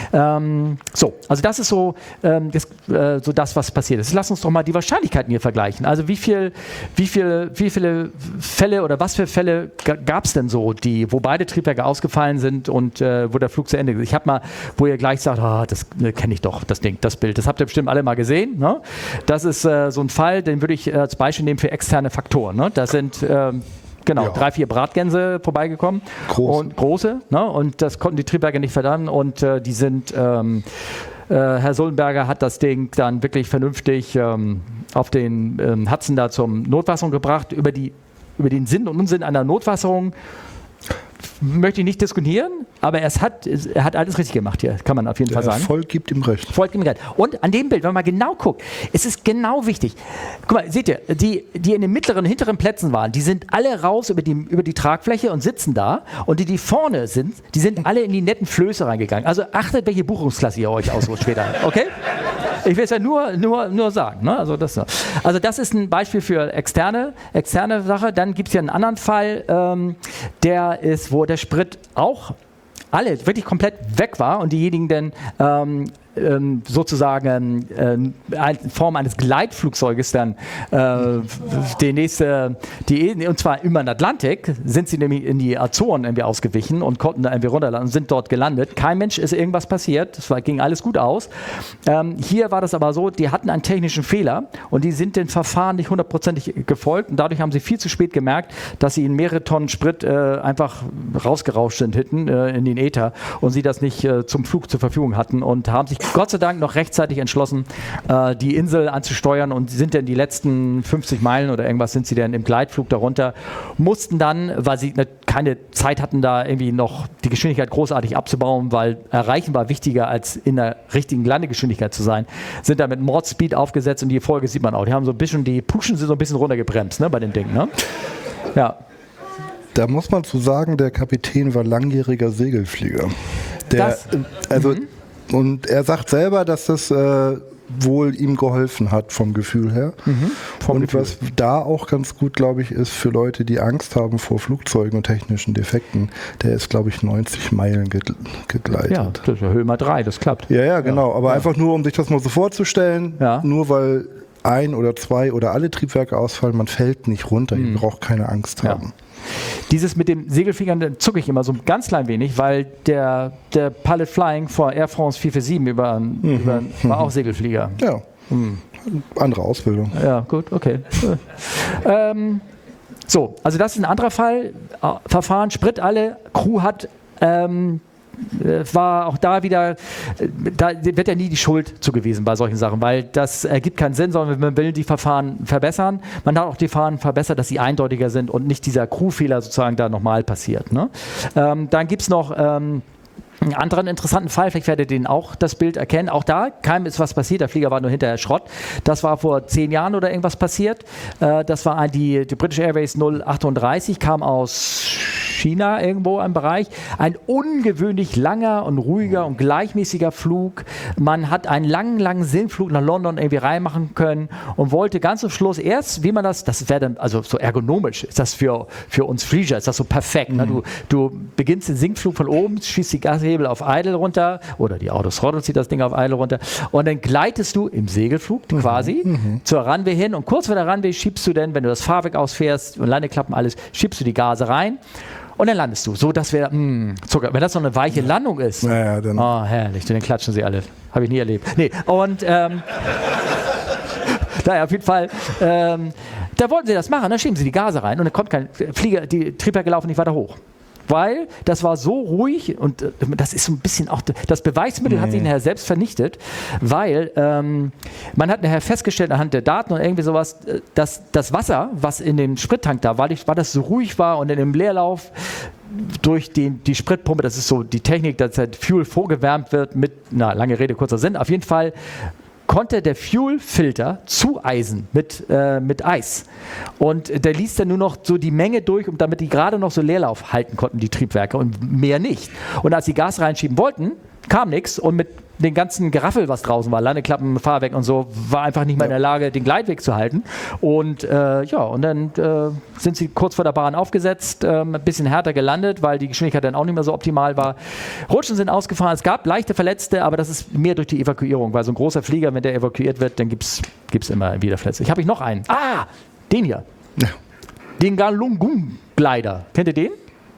Speaker 1: Ähm, so, also das ist so, ähm, das, äh, so das, was passiert ist. Lass uns doch mal die Wahrscheinlichkeiten hier vergleichen. Also wie viel, wie viel, wie viele Fälle oder was für Fälle g- gab es denn so, die, wo beide Triebwerke ausgefallen sind und äh, wo der Flug zu Ende ist? Ich habe mal, wo ihr gleich sagt, oh, das äh, kenne ich doch, das Ding, das Bild. Das habt ihr bestimmt alle mal gesehen. Ne? Das ist äh, so ein Fall, den würde ich äh, als Beispiel nehmen für externe Faktoren. Ne? Das sind ähm, Genau, ja. drei, vier Bratgänse vorbeigekommen. Große. Und große, ne? Und das konnten die Triebwerke nicht verdammen und äh, die sind, ähm, äh, Herr Sullenberger hat das Ding dann wirklich vernünftig ähm, auf den ähm, Hudson da zum Notwasserung gebracht. Über, die, über den Sinn und Unsinn einer Notwasserung möchte ich nicht diskutieren, aber es hat, er hat alles richtig gemacht hier, kann man auf jeden
Speaker 2: Der
Speaker 1: Fall sagen.
Speaker 2: Erfolg gibt ihm recht.
Speaker 1: Erfolg gibt ihm recht. Und an dem Bild, wenn man mal genau guckt, es ist genau wichtig. Guck mal, seht ihr, die, die in den mittleren, hinteren Plätzen waren, die sind alle raus über die, über die Tragfläche und sitzen da. Und die, die vorne sind, die sind alle in die netten Flöße reingegangen. Also achtet, welche Buchungsklasse ihr euch ausruht später. Okay? Ich will es ja nur, nur, nur sagen. Ne? Also, das, also das ist ein Beispiel für externe, externe Sache. Dann gibt es hier einen anderen Fall, ähm, der ist, wo der Sprit auch alle wirklich komplett weg war und diejenigen dann ähm, ähm, sozusagen äh, in Form eines Gleitflugzeuges dann äh, die nächste, die, und zwar über den Atlantik, sind sie nämlich in die Azoren irgendwie ausgewichen und konnten da irgendwie runterlanden und sind dort gelandet. Kein Mensch ist irgendwas passiert, es war, ging alles gut aus. Ähm, hier war das aber so, die hatten einen technischen Fehler und die sind den Verfahren nicht hundertprozentig gefolgt und dadurch haben sie viel zu spät gemerkt, dass sie in mehrere Tonnen Sprit äh, einfach rausgerauscht sind hinten äh, in den Äther und sie das nicht äh, zum Flug zur Verfügung hatten und haben sich Gott sei Dank noch rechtzeitig entschlossen, äh, die Insel anzusteuern und sind dann die letzten fünfzig Meilen oder irgendwas sind sie dann im Gleitflug darunter, mussten dann, weil sie ne, keine Zeit hatten, da irgendwie noch die Geschwindigkeit großartig abzubauen, weil erreichen war wichtiger als in der richtigen Landegeschwindigkeit zu sein, sind da mit Mordspeed aufgesetzt und die Folge sieht man auch. Die haben so ein bisschen, die Puschen sind so ein bisschen runtergebremst, ne, bei dem Ding, ne? Ja.
Speaker 2: Da muss man zu sagen, der Kapitän war langjähriger Segelflieger. Der,
Speaker 1: das,
Speaker 2: also,
Speaker 1: mhm.
Speaker 2: Und er sagt selber, dass das äh, wohl ihm geholfen hat vom Gefühl her. Mhm, vom und Gefühl. Was da auch ganz gut, glaube ich, ist für Leute, die Angst haben vor Flugzeugen und technischen Defekten, der ist, glaube ich, neunzig Meilen gegleitet.
Speaker 1: Ja, das ist ja Höhe mal drei, das klappt.
Speaker 2: Ja, ja, genau.
Speaker 1: Ja,
Speaker 2: aber
Speaker 1: ja.
Speaker 2: einfach nur, um sich das mal so vorzustellen,
Speaker 1: ja.
Speaker 2: nur weil ein oder zwei oder alle Triebwerke ausfallen, man fällt nicht runter.
Speaker 1: Mhm.
Speaker 2: Ihr braucht keine Angst
Speaker 1: Ja.
Speaker 2: haben.
Speaker 1: Dieses mit dem Segelfliegern, da zucke ich immer so ein ganz klein wenig, weil der, der Pilot Flying vor Air France vier vier sieben über, mhm. über, war auch Segelflieger.
Speaker 2: Ja,
Speaker 1: Mhm.
Speaker 2: andere Ausbildung.
Speaker 1: Ja, gut, okay. ähm, so, also das ist ein anderer Fall. Äh, Verfahren, Sprit alle, Crew hat, ähm, äh, war auch da wieder, äh, da wird ja nie die Schuld zugewiesen bei solchen Sachen, weil das ergibt keinen Sinn, sondern man will die Verfahren verbessern. Man hat auch die Verfahren verbessert, dass sie eindeutiger sind und nicht dieser Crewfehler sozusagen da nochmal passiert. Ne? Ähm, dann gibt es noch ähm, einen anderen interessanten Fall, vielleicht werdet ihr den auch das Bild erkennen. Auch da, keinem ist was passiert, der Flieger war nur hinterher Schrott. Das war vor zehn Jahren oder irgendwas passiert. Äh, das war ein, die, die British Airways null achtunddreißig, kam aus China irgendwo im Bereich. Ein ungewöhnlich langer und ruhiger und gleichmäßiger Flug. Man hat einen langen, langen Sinnflug nach London irgendwie reinmachen können und wollte ganz zum Schluss erst, wie man das, das wäre dann, also so ergonomisch, ist das für, für uns Flieger, ist das so perfekt. Mhm. Ne? Du, du beginnst den Sinkflug von oben, schießt die Gashebel auf Idle runter oder die Autothrottle zieht das Ding auf Idle runter und dann gleitest du im Segelflug mhm. quasi mhm. zur Runway hin und kurz vor der Runway schiebst du dann, wenn du das Fahrwerk ausfährst und Landeklappen alles, schiebst du die Gase rein. Und dann landest du. So, dass wir, mh, Zucker, wenn das so eine weiche Landung ist.
Speaker 2: Naja, dann.
Speaker 1: Oh, herrlich, dann klatschen sie alle. Habe ich nie erlebt. Nee, und, ähm, naja, auf jeden Fall, ähm, da wollten sie das machen, dann schieben sie die Gase rein und dann kommt kein Flieger, die Triebwerke laufen nicht weiter hoch. Weil das war so ruhig und äh, das ist so ein bisschen auch, das Beweismittel nee. hat sich nachher selbst vernichtet, weil ähm, man hat nachher festgestellt anhand der Daten und irgendwie sowas, dass das Wasser, was in dem Sprittank da war, war das so ruhig war und in dem Leerlauf durch den, die Spritpumpe, das ist so die Technik, dass halt Fuel vorgewärmt wird mit, na, lange Rede, kurzer Sinn, auf jeden Fall konnte der Fuel-Filter zueisen mit, äh, mit Eis. Und der ließ dann nur noch so die Menge durch, und damit die gerade noch so Leerlauf halten konnten, die Triebwerke, und mehr nicht. Und als sie Gas reinschieben wollten, kam nichts, und mit den ganzen Geraffel, was draußen war, Landeklappen, Fahrwerk und so, war einfach nicht mehr in der Lage, den Gleitweg zu halten. Und äh, ja, und dann äh, sind sie kurz vor der Bahn aufgesetzt, äh, ein bisschen härter gelandet, weil die Geschwindigkeit dann auch nicht mehr so optimal war. Rutschen sind ausgefahren, es gab leichte Verletzte, aber das ist mehr durch die Evakuierung, weil so ein großer Flieger, wenn der evakuiert wird, dann gibt es immer wieder Verletzte. Ich habe ich noch einen. Ah, den hier.
Speaker 2: Ja.
Speaker 1: Den Galungung-Glider. Kennt ihr den?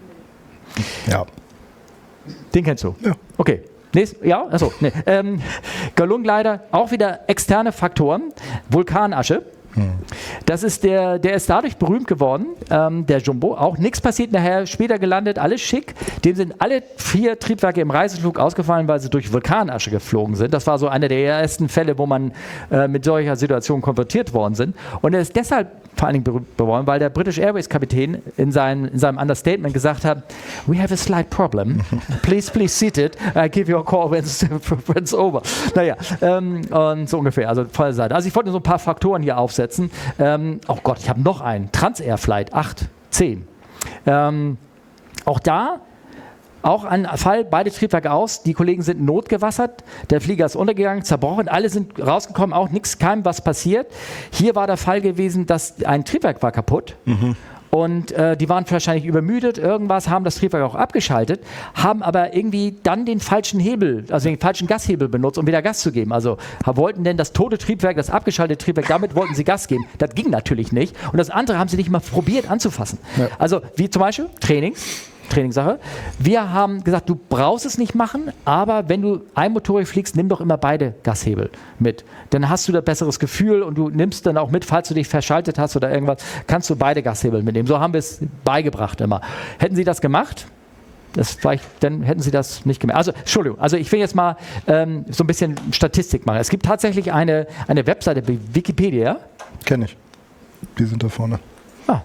Speaker 2: Ja.
Speaker 1: Den kennst du?
Speaker 2: Ja.
Speaker 1: Okay. Nächst, ja, achso. Nee. Ähm, Galungglider, auch wieder externe Faktoren. Vulkanasche. Hm. Das ist der, der ist dadurch berühmt geworden, ähm, der Jumbo. Auch nichts passiert nachher, später gelandet, alles schick. Dem sind alle vier Triebwerke im Reiseflug ausgefallen, weil sie durch Vulkanasche geflogen sind. Das war so einer der ersten Fälle, wo man äh, mit solcher Situation konfrontiert worden sind. Und er ist deshalb vor allen Dingen berühmt geworden, weil der British Airways Kapitän in, sein, in seinem Understatement gesagt hat, we have a slight problem. Please, please seat it. I give you a call when it's, when it's over. Naja, ähm, und so ungefähr, also voll Seite. Also ich wollte so ein paar Faktoren hier aufsetzen. Ähm, oh Gott, ich habe noch einen. Transair Flight acht zehn. Ähm, auch da Auch ein Fall, beide Triebwerke aus, die Kollegen sind notgewassert, der Flieger ist untergegangen, zerbrochen, alle sind rausgekommen, auch nichts, keinem was passiert. Hier war der Fall gewesen, dass ein Triebwerk war kaputt. Mhm. Und äh, die waren wahrscheinlich übermüdet, irgendwas, haben das Triebwerk auch abgeschaltet, haben aber irgendwie dann den falschen Hebel, also den falschen Gashebel benutzt, um wieder Gas zu geben. Also wollten denn das tote Triebwerk, das abgeschaltete Triebwerk, damit wollten sie Gas geben. Das ging natürlich nicht. Und das andere haben sie nicht mal probiert anzufassen. Ja. Also wie zum Beispiel Training. Trainingssache. Wir haben gesagt, du brauchst es nicht machen, aber wenn du einmotorig fliegst, nimm doch immer beide Gashebel mit. Dann hast du da besseres Gefühl und du nimmst dann auch mit, falls du dich verschaltet hast oder irgendwas, kannst du beide Gashebel mitnehmen. So haben wir es beigebracht immer. Hätten sie das gemacht, das vielleicht, dann hätten sie das nicht gemerkt. Also, Entschuldigung, also ich will jetzt mal ähm, so ein bisschen Statistik machen. Es gibt tatsächlich eine, eine Webseite, Wikipedia.
Speaker 2: Kenn ich. Die sind da vorne.
Speaker 1: Ah.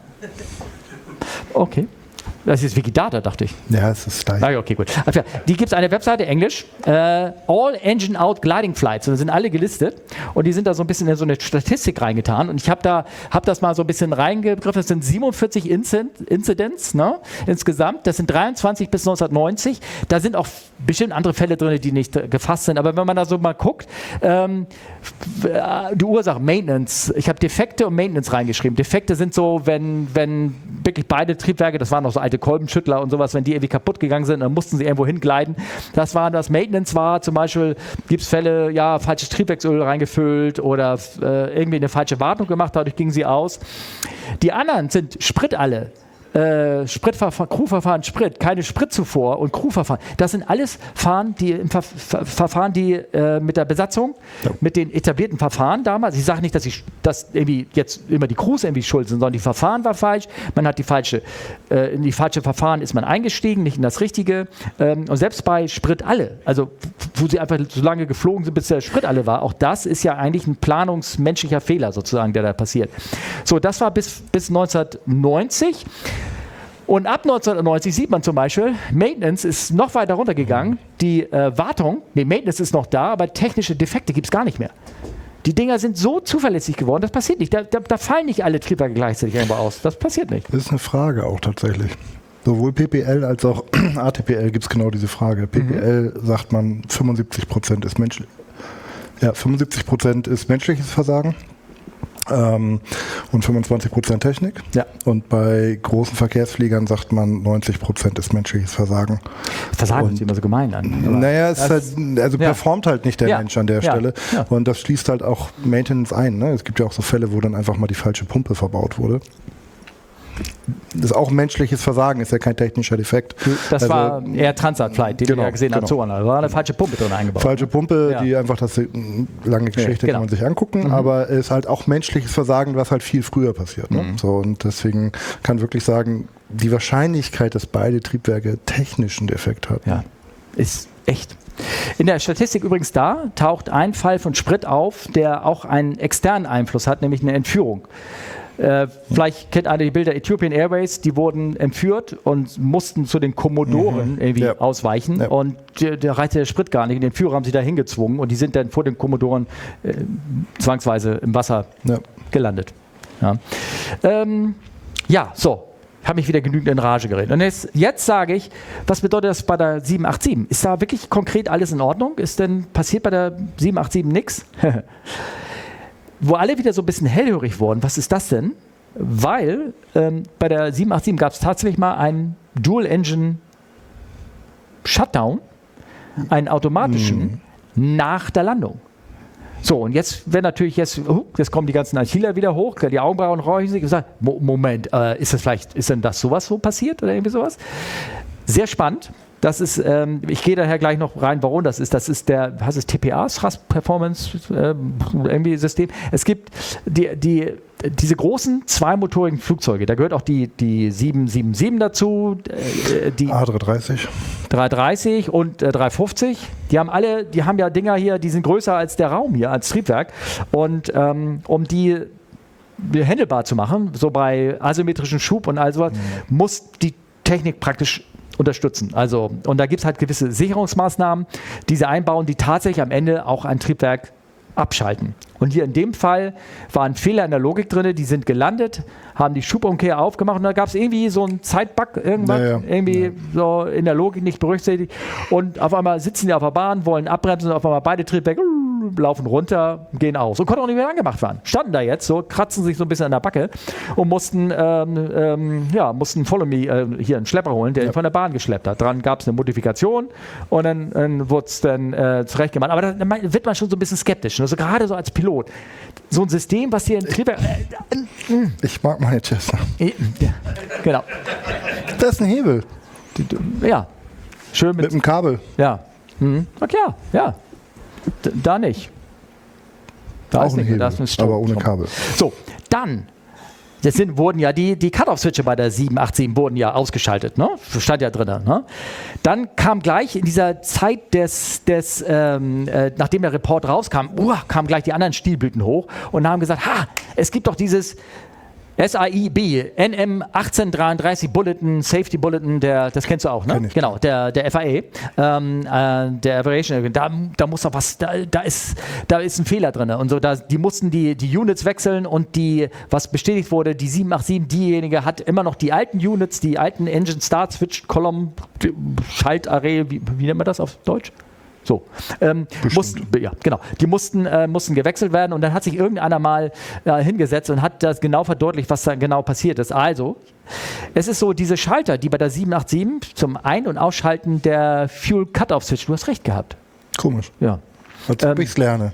Speaker 1: Okay. Das ist Wikidata, dachte ich.
Speaker 2: Ja, es ist gleich.
Speaker 1: Ah, okay, gut. Also, die gibt es eine Webseite, Englisch, äh, All Engine Out Gliding Flights. Und da sind alle gelistet. Und die sind da so ein bisschen in so eine Statistik reingetan. Und ich habe da hab das mal so ein bisschen reingegriffen. Das sind siebenundvierzig Incidents, ne, insgesamt. Das sind dreiundzwanzig bis neunzehnhundertneunzig. Da sind auch bestimmt andere Fälle drin, die nicht äh, gefasst sind. Aber wenn man da so mal guckt, ähm, die Ursache, Maintenance. Ich habe Defekte und Maintenance reingeschrieben. Defekte sind so, wenn, wenn wirklich beide Triebwerke, das waren noch so alte Kolbenschüttler und sowas, wenn die irgendwie kaputt gegangen sind, dann mussten sie irgendwo hingleiten. Das war das. Maintenance war zum Beispiel, gibt es Fälle, ja, falsches Triebwerksöl reingefüllt oder äh, irgendwie eine falsche Wartung gemacht, dadurch gingen sie aus. Die anderen sind Sprit alle. Äh, Spritverfahren, Crewverfahren, Sprit, keine Spritzufuhr und Crewverfahren. Das sind alles Fahren, die im Ver Ver Verfahren, die äh, mit der Besatzung, ja. mit den etablierten Verfahren damals. Ich sage nicht, dass, ich, dass irgendwie jetzt immer die Crews irgendwie schuld sind, sondern die Verfahren war falsch. Man hat die falsche, äh, in die falsche Verfahren ist man eingestiegen, nicht in das Richtige. Ähm, und selbst bei Sprit alle, also wo sie einfach so lange geflogen sind, bis der Sprit alle war, auch das ist ja eigentlich ein planungsmenschlicher Fehler sozusagen, der da passiert. So, das war bis, bis neunzehnhundertneunzig. Und ab neunzehnhundertneunzig sieht man zum Beispiel, Maintenance ist noch weiter runtergegangen. Die äh, Wartung, nee, Maintenance ist noch da, aber technische Defekte gibt es gar nicht mehr. Die Dinger sind so zuverlässig geworden, das passiert nicht. Da, da, da fallen nicht alle Triebwerke gleichzeitig irgendwo aus. Das passiert nicht.
Speaker 2: Das ist eine Frage auch tatsächlich. Sowohl P P L als auch A T P L gibt es genau diese Frage. P P L mhm. sagt man, fünfundsiebzig Prozent ist menschlich. Ja, fünfundsiebzig Prozent ist menschliches Versagen. Ähm, und fünfundzwanzig Prozent Technik.
Speaker 1: Ja.
Speaker 2: Und bei großen Verkehrsfliegern sagt man, neunzig Prozent ist menschliches Versagen.
Speaker 1: Versagen hört sich immer so gemein an.
Speaker 2: Naja, es halt, also ja. performt halt nicht der
Speaker 1: ja.
Speaker 2: Mensch an der
Speaker 1: ja.
Speaker 2: Stelle.
Speaker 1: Ja.
Speaker 2: Und das schließt halt auch Maintenance ein. Ne? Es gibt ja auch so Fälle, wo dann einfach mal die falsche Pumpe verbaut wurde. Das ist auch menschliches Versagen, ist ja kein technischer Defekt.
Speaker 1: Das
Speaker 2: also,
Speaker 1: war eher Transat-Flight, den
Speaker 2: genau,
Speaker 1: wir ja gesehen
Speaker 2: genau.
Speaker 1: haben. Da war eine falsche Pumpe drin eingebaut.
Speaker 2: Falsche Pumpe,
Speaker 1: ja.
Speaker 2: die einfach, das lange Geschichte ja, genau. kann man sich angucken, mhm. aber es ist halt auch menschliches Versagen, was halt viel früher passiert. Ne? Mhm. So, und deswegen kann wirklich sagen, die Wahrscheinlichkeit, dass beide Triebwerke technischen Defekt hatten,
Speaker 1: ja. ist echt. In der Statistik übrigens da taucht ein Fall von Sprit auf, der auch einen externen Einfluss hat, nämlich eine Entführung. Äh, vielleicht kennt einer die Bilder Ethiopian Airways, die wurden entführt und mussten zu den Kommodoren mhm. irgendwie ja. ausweichen ja. und da reichte der Sprit gar nicht. Den Entführer haben sie da hingezwungen und die sind dann vor den Kommodoren äh, zwangsweise im Wasser ja. gelandet. Ja, ähm, ja so. Habe mich wieder genügend in Rage geredet. Und jetzt, jetzt sage ich, was bedeutet das bei der sieben acht sieben? Ist da wirklich konkret alles in Ordnung? Ist denn passiert bei der sieben acht sieben nichts? Wo alle wieder so ein bisschen hellhörig wurden, was ist das denn? Weil ähm, bei der sieben acht sieben gab es tatsächlich mal einen Dual-Engine-Shutdown, einen automatischen, mhm. nach der Landung. So, und jetzt, wenn natürlich jetzt, uh, jetzt kommen die ganzen ITler wieder hoch, die Augenbrauen räuchern sich und sagen, Mo Moment, äh, ist das vielleicht, ist denn das sowas so passiert oder irgendwie sowas? Sehr spannend. Das ist, ähm, ich gehe daher gleich noch rein, warum das ist. Das ist der, was ist T P A, Thrust Performance äh, irgendwie System. Es gibt die, die, diese großen zweimotorigen Flugzeuge, da gehört auch die, die sieben sieben sieben dazu, äh, die
Speaker 2: A drei dreißig.
Speaker 1: drei dreißig und äh, drei fünfzig. Die haben alle, die haben ja Dinger hier, die sind größer als der Raum hier, als Triebwerk. Und ähm, um die handelbar zu machen, so bei asymmetrischen Schub und all sowas, mhm. muss die Technik praktisch unterstützen. Also, und da gibt es halt gewisse Sicherungsmaßnahmen, die sie einbauen, die tatsächlich am Ende auch ein Triebwerk abschalten. Und hier in dem Fall war ein Fehler in der Logik drin, die sind gelandet, haben die Schubumkehr aufgemacht und da gab es irgendwie so einen Zeitbug, irgendwas, ja, ja. irgendwie ja. so in der Logik nicht berücksichtigt und auf einmal sitzen die auf der Bahn, wollen abbremsen und auf einmal beide Triebwerke laufen runter, gehen aus und konnten auch nicht mehr angemacht werden. Standen da jetzt so, kratzen sich so ein bisschen an der Backe und mussten, ähm, ähm, ja, mussten Follow Me äh, hier einen Schlepper holen, der ja. ihn von der Bahn geschleppt hat. Dran gab es eine Modifikation und dann, dann wurde es dann äh, zurechtgemacht. Aber da wird man schon so ein bisschen skeptisch. Also gerade so als Pilot. So ein System, was hier ein Triebwerk... Äh, äh,
Speaker 2: ich mag meine Cessna.
Speaker 1: Ja, genau.
Speaker 2: Das ist ein Hebel.
Speaker 1: Ja. Schön mit...
Speaker 2: Mit einem Kabel.
Speaker 1: Ja. Mhm. Okay, ja, ja. D da nicht. Da
Speaker 2: auch
Speaker 1: ist
Speaker 2: ein
Speaker 1: nicht,
Speaker 2: Hebel,
Speaker 1: da ist ein Strom,
Speaker 2: aber ohne Kabel.
Speaker 1: So, dann... Das sind, wurden ja die, die Cut-Off-Switche bei der sieben acht sieben wurden ja ausgeschaltet, ne? Stand ja drin. Ne? Dann kam gleich in dieser Zeit des, des ähm, äh, nachdem der Report rauskam, uh, kamen gleich die anderen Stilblüten hoch und haben gesagt, ha, es gibt doch dieses S A I B, N M achtzehn dreiunddreißig Bulletin, Safety Bulletin, der, das kennst du auch, ne? Genau, der, der F A A, ähm, äh, der Aviation, da, da muss doch was, da, da, ist, da ist ein Fehler drin. Und so, da, die mussten die, die Units wechseln und die, was bestätigt wurde, die sieben acht sieben, diejenige hat immer noch die alten Units, die alten Engine Start Switch Column, Schaltarray, wie, wie nennt man das auf Deutsch? So, ähm, mussten, ja, genau. Die mussten, äh, mussten gewechselt werden und dann hat sich irgendeiner mal äh, hingesetzt und hat das genau verdeutlicht, was da genau passiert ist. Also, es ist so, diese Schalter, die bei der sieben acht sieben zum Ein- und Ausschalten der Fuel Cut-Off Switch, du hast recht gehabt.
Speaker 2: Komisch.
Speaker 1: Ja.
Speaker 2: Als ob ähm, ich es lerne.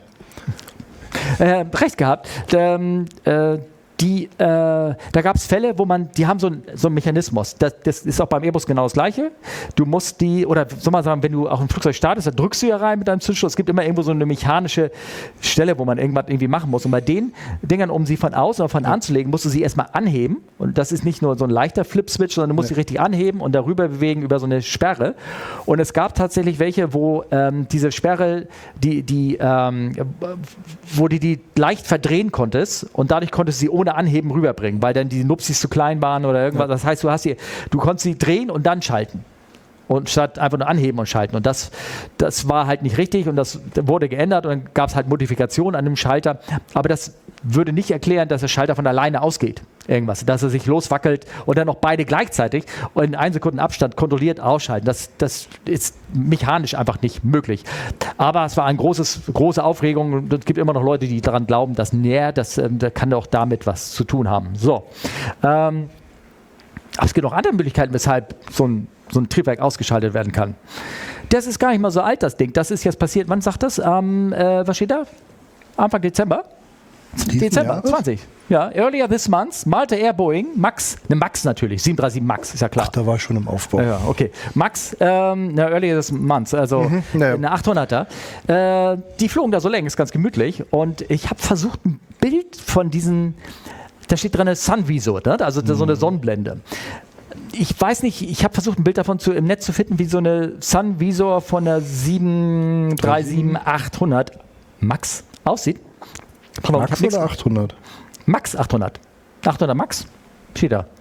Speaker 1: Äh, recht gehabt. Ähm, äh, Die, äh, da gab es Fälle, wo man, die haben so, ein, so einen Mechanismus. Das, das ist auch beim Airbus genau das Gleiche. Du musst die, oder soll man sagen, wenn du auch ein Flugzeug startest, dann drückst du ja rein mit deinem Zündschloss. Es gibt immer irgendwo so eine mechanische Stelle, wo man irgendwas irgendwie machen muss. Und bei den Dingern, um sie von außen oder von anzulegen, musst du sie erstmal anheben. Und das ist nicht nur so ein leichter Flip-Switch, sondern du musst ja. sie richtig anheben und darüber bewegen über so eine Sperre. Und es gab tatsächlich welche, wo ähm, diese Sperre, die, die, ähm, wo du die leicht verdrehen konntest und dadurch konntest du sie ohne Anheben rüberbringen, weil dann die Nupsis zu klein waren oder irgendwas. Ja. Das heißt, du hast die, du konntest sie drehen und dann schalten. Und statt einfach nur anheben und schalten. Und das, das war halt nicht richtig und das wurde geändert und dann gab es halt Modifikationen an dem Schalter. Aber das würde nicht erklären, dass der Schalter von alleine ausgeht. Irgendwas, dass er sich loswackelt und dann noch beide gleichzeitig und in ein Sekunden Abstand kontrolliert ausschalten. Das, das ist mechanisch einfach nicht möglich. Aber es war eine großes, große Aufregung und es gibt immer noch Leute, die daran glauben, dass näher, das, ähm, das kann auch damit was zu tun haben. So. Ähm, aber es gibt auch andere Möglichkeiten, weshalb so ein, so ein Triebwerk ausgeschaltet werden kann. Das ist gar nicht mal so alt, das Ding. Das ist jetzt passiert, wann sagt das? Ähm, äh, was steht da? Anfang Dezember?
Speaker 2: Diesen
Speaker 1: Dezember
Speaker 2: Jahres?
Speaker 1: zwanzig. Ja, earlier this month, Malta Air Boeing, Max, ne Max natürlich, sieben drei sieben Max, ist ja klar.
Speaker 2: Ach, da war ich schon im Aufbau.
Speaker 1: Ja, okay. Max, ähm, ne, earlier this month, also
Speaker 2: Mhm, ja.
Speaker 1: eine achthunderter. Äh, die flogen da so längs, ganz gemütlich. Und ich habe versucht, ein Bild von diesen, da steht drin Sun Visor, ne? Also so eine Sonnenblende. Ich weiß nicht, ich habe versucht, ein Bild davon zu, im Netz zu finden, wie so eine Sun Visor von der sieben drei sieben achthundert Max aussieht. Mal,
Speaker 2: Max oder achthundert?
Speaker 1: Max achthundert. achthundert Max? Steht da.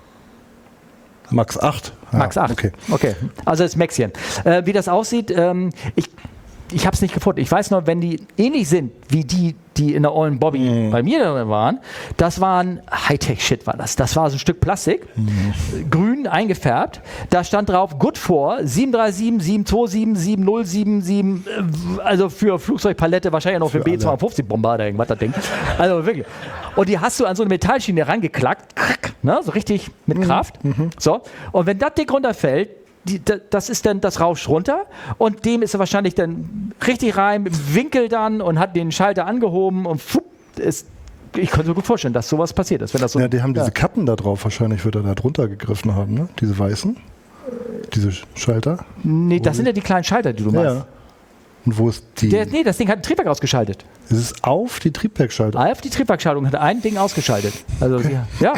Speaker 2: Max acht. Ja,
Speaker 1: Max acht.
Speaker 2: Okay.
Speaker 1: Okay. Also das Maxchen. Äh, wie das aussieht, ähm, ich, ich habe es nicht gefunden. Ich weiß nur, wenn die ähnlich sind wie die, die in der ollen Bobby mhm. bei mir waren, das waren Hightech-Shit war das. Das war so ein Stück Plastik, mhm. grün eingefärbt. Da stand drauf Good for sieben drei sieben, sieben zwei sieben, sieben null sieben sieben, also für Flugzeugpalette, wahrscheinlich noch für, für B zweihundertfünfzig Bombarder, irgendwas das Ding. Also wirklich. Und die hast du an so eine Metallschiene rangeklackt, ne, so richtig mit Kraft. Mhm. So. Und wenn das Ding runterfällt, Die, das ist dann, das rauscht runter und dem ist er wahrscheinlich dann richtig rein, mit dem Winkel dann und hat den Schalter angehoben und fupp, ist, ich könnte mir gut vorstellen, dass sowas passiert ist. Wenn das so,
Speaker 2: ja, die haben
Speaker 1: ja.
Speaker 2: diese Kappen da drauf, wahrscheinlich wird er da drunter gegriffen haben, ne? Diese weißen, diese Schalter.
Speaker 1: Nee, das sind ja die kleinen Schalter, die du meinst. Ja.
Speaker 2: Und wo ist die?
Speaker 1: Der, nee, das Ding hat ein Triebwerk ausgeschaltet.
Speaker 2: Es ist auf die Triebwerkschaltung?
Speaker 1: Auf die Triebwerkschaltung hat ein Ding ausgeschaltet. Also, okay. ja.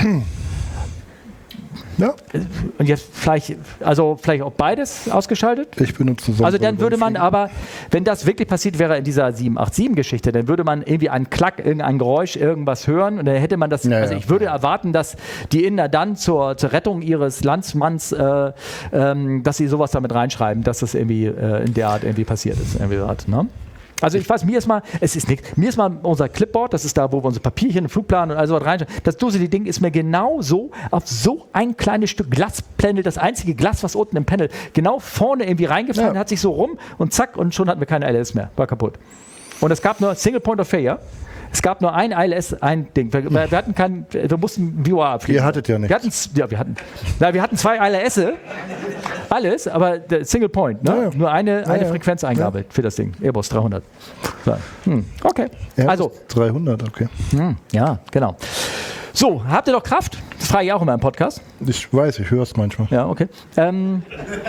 Speaker 2: Ja.
Speaker 1: Und jetzt vielleicht, also vielleicht auch beides ausgeschaltet?
Speaker 2: Ich benutze so.
Speaker 1: Also dann würde man aber, wenn das wirklich passiert wäre in dieser sieben acht sieben-Geschichte, dann würde man irgendwie einen Klack, irgendein Geräusch, irgendwas hören und dann hätte man das, ja, also ich würde erwarten, dass die Inder dann zur, zur Rettung ihres Landsmanns, äh, ähm, dass sie sowas damit reinschreiben, dass das irgendwie äh, in der Art irgendwie passiert ist. Irgendwie so Art, ne? Also ich weiß, mir ist mal, es ist nichts, mir ist mal unser Clipboard, das ist da, wo wir unsere Papierchen, Flugplan und all sowas reinschreiben, das dusselige Ding ist mir genau so auf so ein kleines Stück Glaspanel, das einzige Glas, was unten im Panel, genau vorne irgendwie reingefallen, ja. hat sich so rum und zack und schon hatten wir keine I L S mehr, war kaputt. Und es gab nur Single Point of Failure. Es gab nur ein I L S, ein Ding. Wir, wir hatten keinen, wir mussten V O A abfliegen.
Speaker 2: Ihr hattet ja nichts.
Speaker 1: Wir hatten, ja, wir hatten, na, wir hatten zwei I L S, alles, aber der Single Point, ne? Ja, ja. Nur eine, eine ja, ja. Frequenzeingabe ja. für das Ding, Airbus dreihundert. So. Hm. Okay,
Speaker 2: Airbus
Speaker 1: also.
Speaker 2: dreihundert, okay.
Speaker 1: Hm. Ja, genau. So, habt ihr noch Kraft? Das frage ich auch immer im Podcast.
Speaker 2: Ich weiß, ich höre es manchmal.
Speaker 1: Ja, okay. Ähm,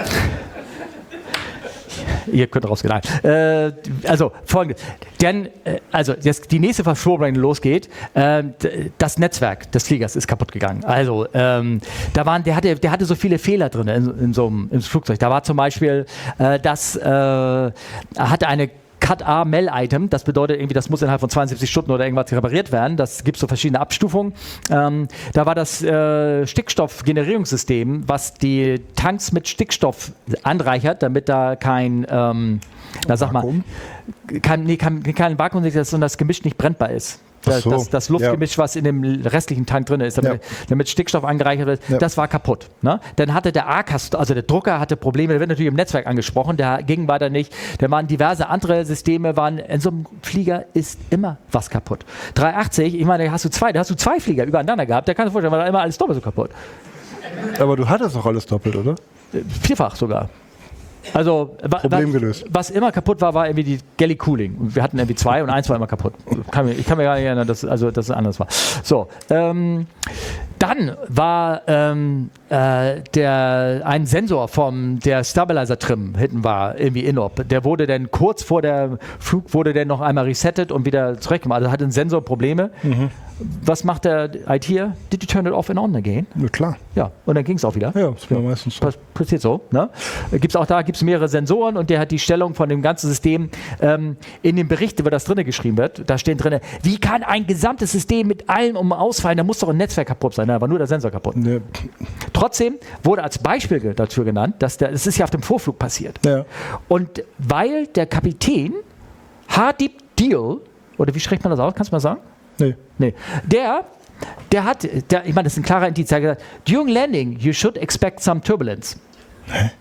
Speaker 1: Ihr könnt rausgehen. Äh, also folgendes. Denn, äh, also jetzt die nächste Verschwörung, die losgeht, äh, das Netzwerk des Fliegers ist kaputt gegangen. Also ähm, da waren, der hatte, der hatte so viele Fehler drin in, in so einem im Flugzeug. Da war zum Beispiel, äh, dass äh, er hatte eine Cut-A-Mel-Item. Das bedeutet irgendwie, das muss innerhalb von zweiundsiebzig Stunden oder irgendwas repariert werden. Das gibt so verschiedene Abstufungen. Ähm, da war das äh, Stickstoffgenerierungssystem, was die Tanks mit Stickstoff anreichert, damit da kein, ähm, na, sag mal, kein, nee, kein, kein Vakuum, sondern das Gemisch nicht brennbar ist. Das,
Speaker 2: so.
Speaker 1: das, das Luftgemisch, ja. was in dem restlichen Tank drin ist, damit, ja. damit Stickstoff angereichert wird, ja. das war kaputt. Ne? Dann hatte der A C A S, also der Drucker hatte Probleme, der wird natürlich im Netzwerk angesprochen, der ging weiter nicht. Da waren diverse andere Systeme, waren, in so einem Flieger ist immer was kaputt. dreihundertachtzig, ich meine, da hast du zwei, da hast du zwei Flieger übereinander gehabt, da kannst du dir vorstellen, war da immer alles doppelt so kaputt.
Speaker 2: Aber du hattest doch alles doppelt, oder?
Speaker 1: Vierfach sogar. Also,
Speaker 2: Problem gelöst.
Speaker 1: Was immer kaputt war, war irgendwie die Galley Cooling. Und wir hatten irgendwie zwei und eins war immer kaputt. Kann mir, ich kann mir gar nicht erinnern, dass, also, dass es anders war. So, ähm, dann war ähm, äh, der, ein Sensor vom der Stabilizer-Trim hinten war irgendwie inop. Der wurde dann kurz vor der Flug wurde dann noch einmal resettet und wieder zurückgemacht. Also hatte ein Sensor Probleme. Mhm. Was macht der I T-er? Did you turn it off and on again?
Speaker 2: Ja, klar.
Speaker 1: Ja, und dann ging es auch wieder.
Speaker 2: Ja, das war ja. meistens so.
Speaker 1: Passiert so. Ne? Gibt's auch da gibt es mehrere Sensoren und der hat die Stellung von dem ganzen System ähm, in dem Bericht, wo das drin geschrieben wird. Da stehen drin, wie kann ein gesamtes System mit allem um ausfallen? Da muss doch ein Netzwerk kaputt sein. Da war nur der Sensor kaputt. Nee. Trotzdem wurde als Beispiel dafür genannt, dass der, das ist ja auf dem Vorflug passiert. Ja. Und weil der Kapitän Hardeep Deal, oder wie spricht man das aus? Kannst du mal sagen?
Speaker 2: Nee.
Speaker 1: Nee. Der, der hat, der, ich meine, das ist ein klarer Indiz, der hat gesagt, during landing, you should expect some turbulence. Hä?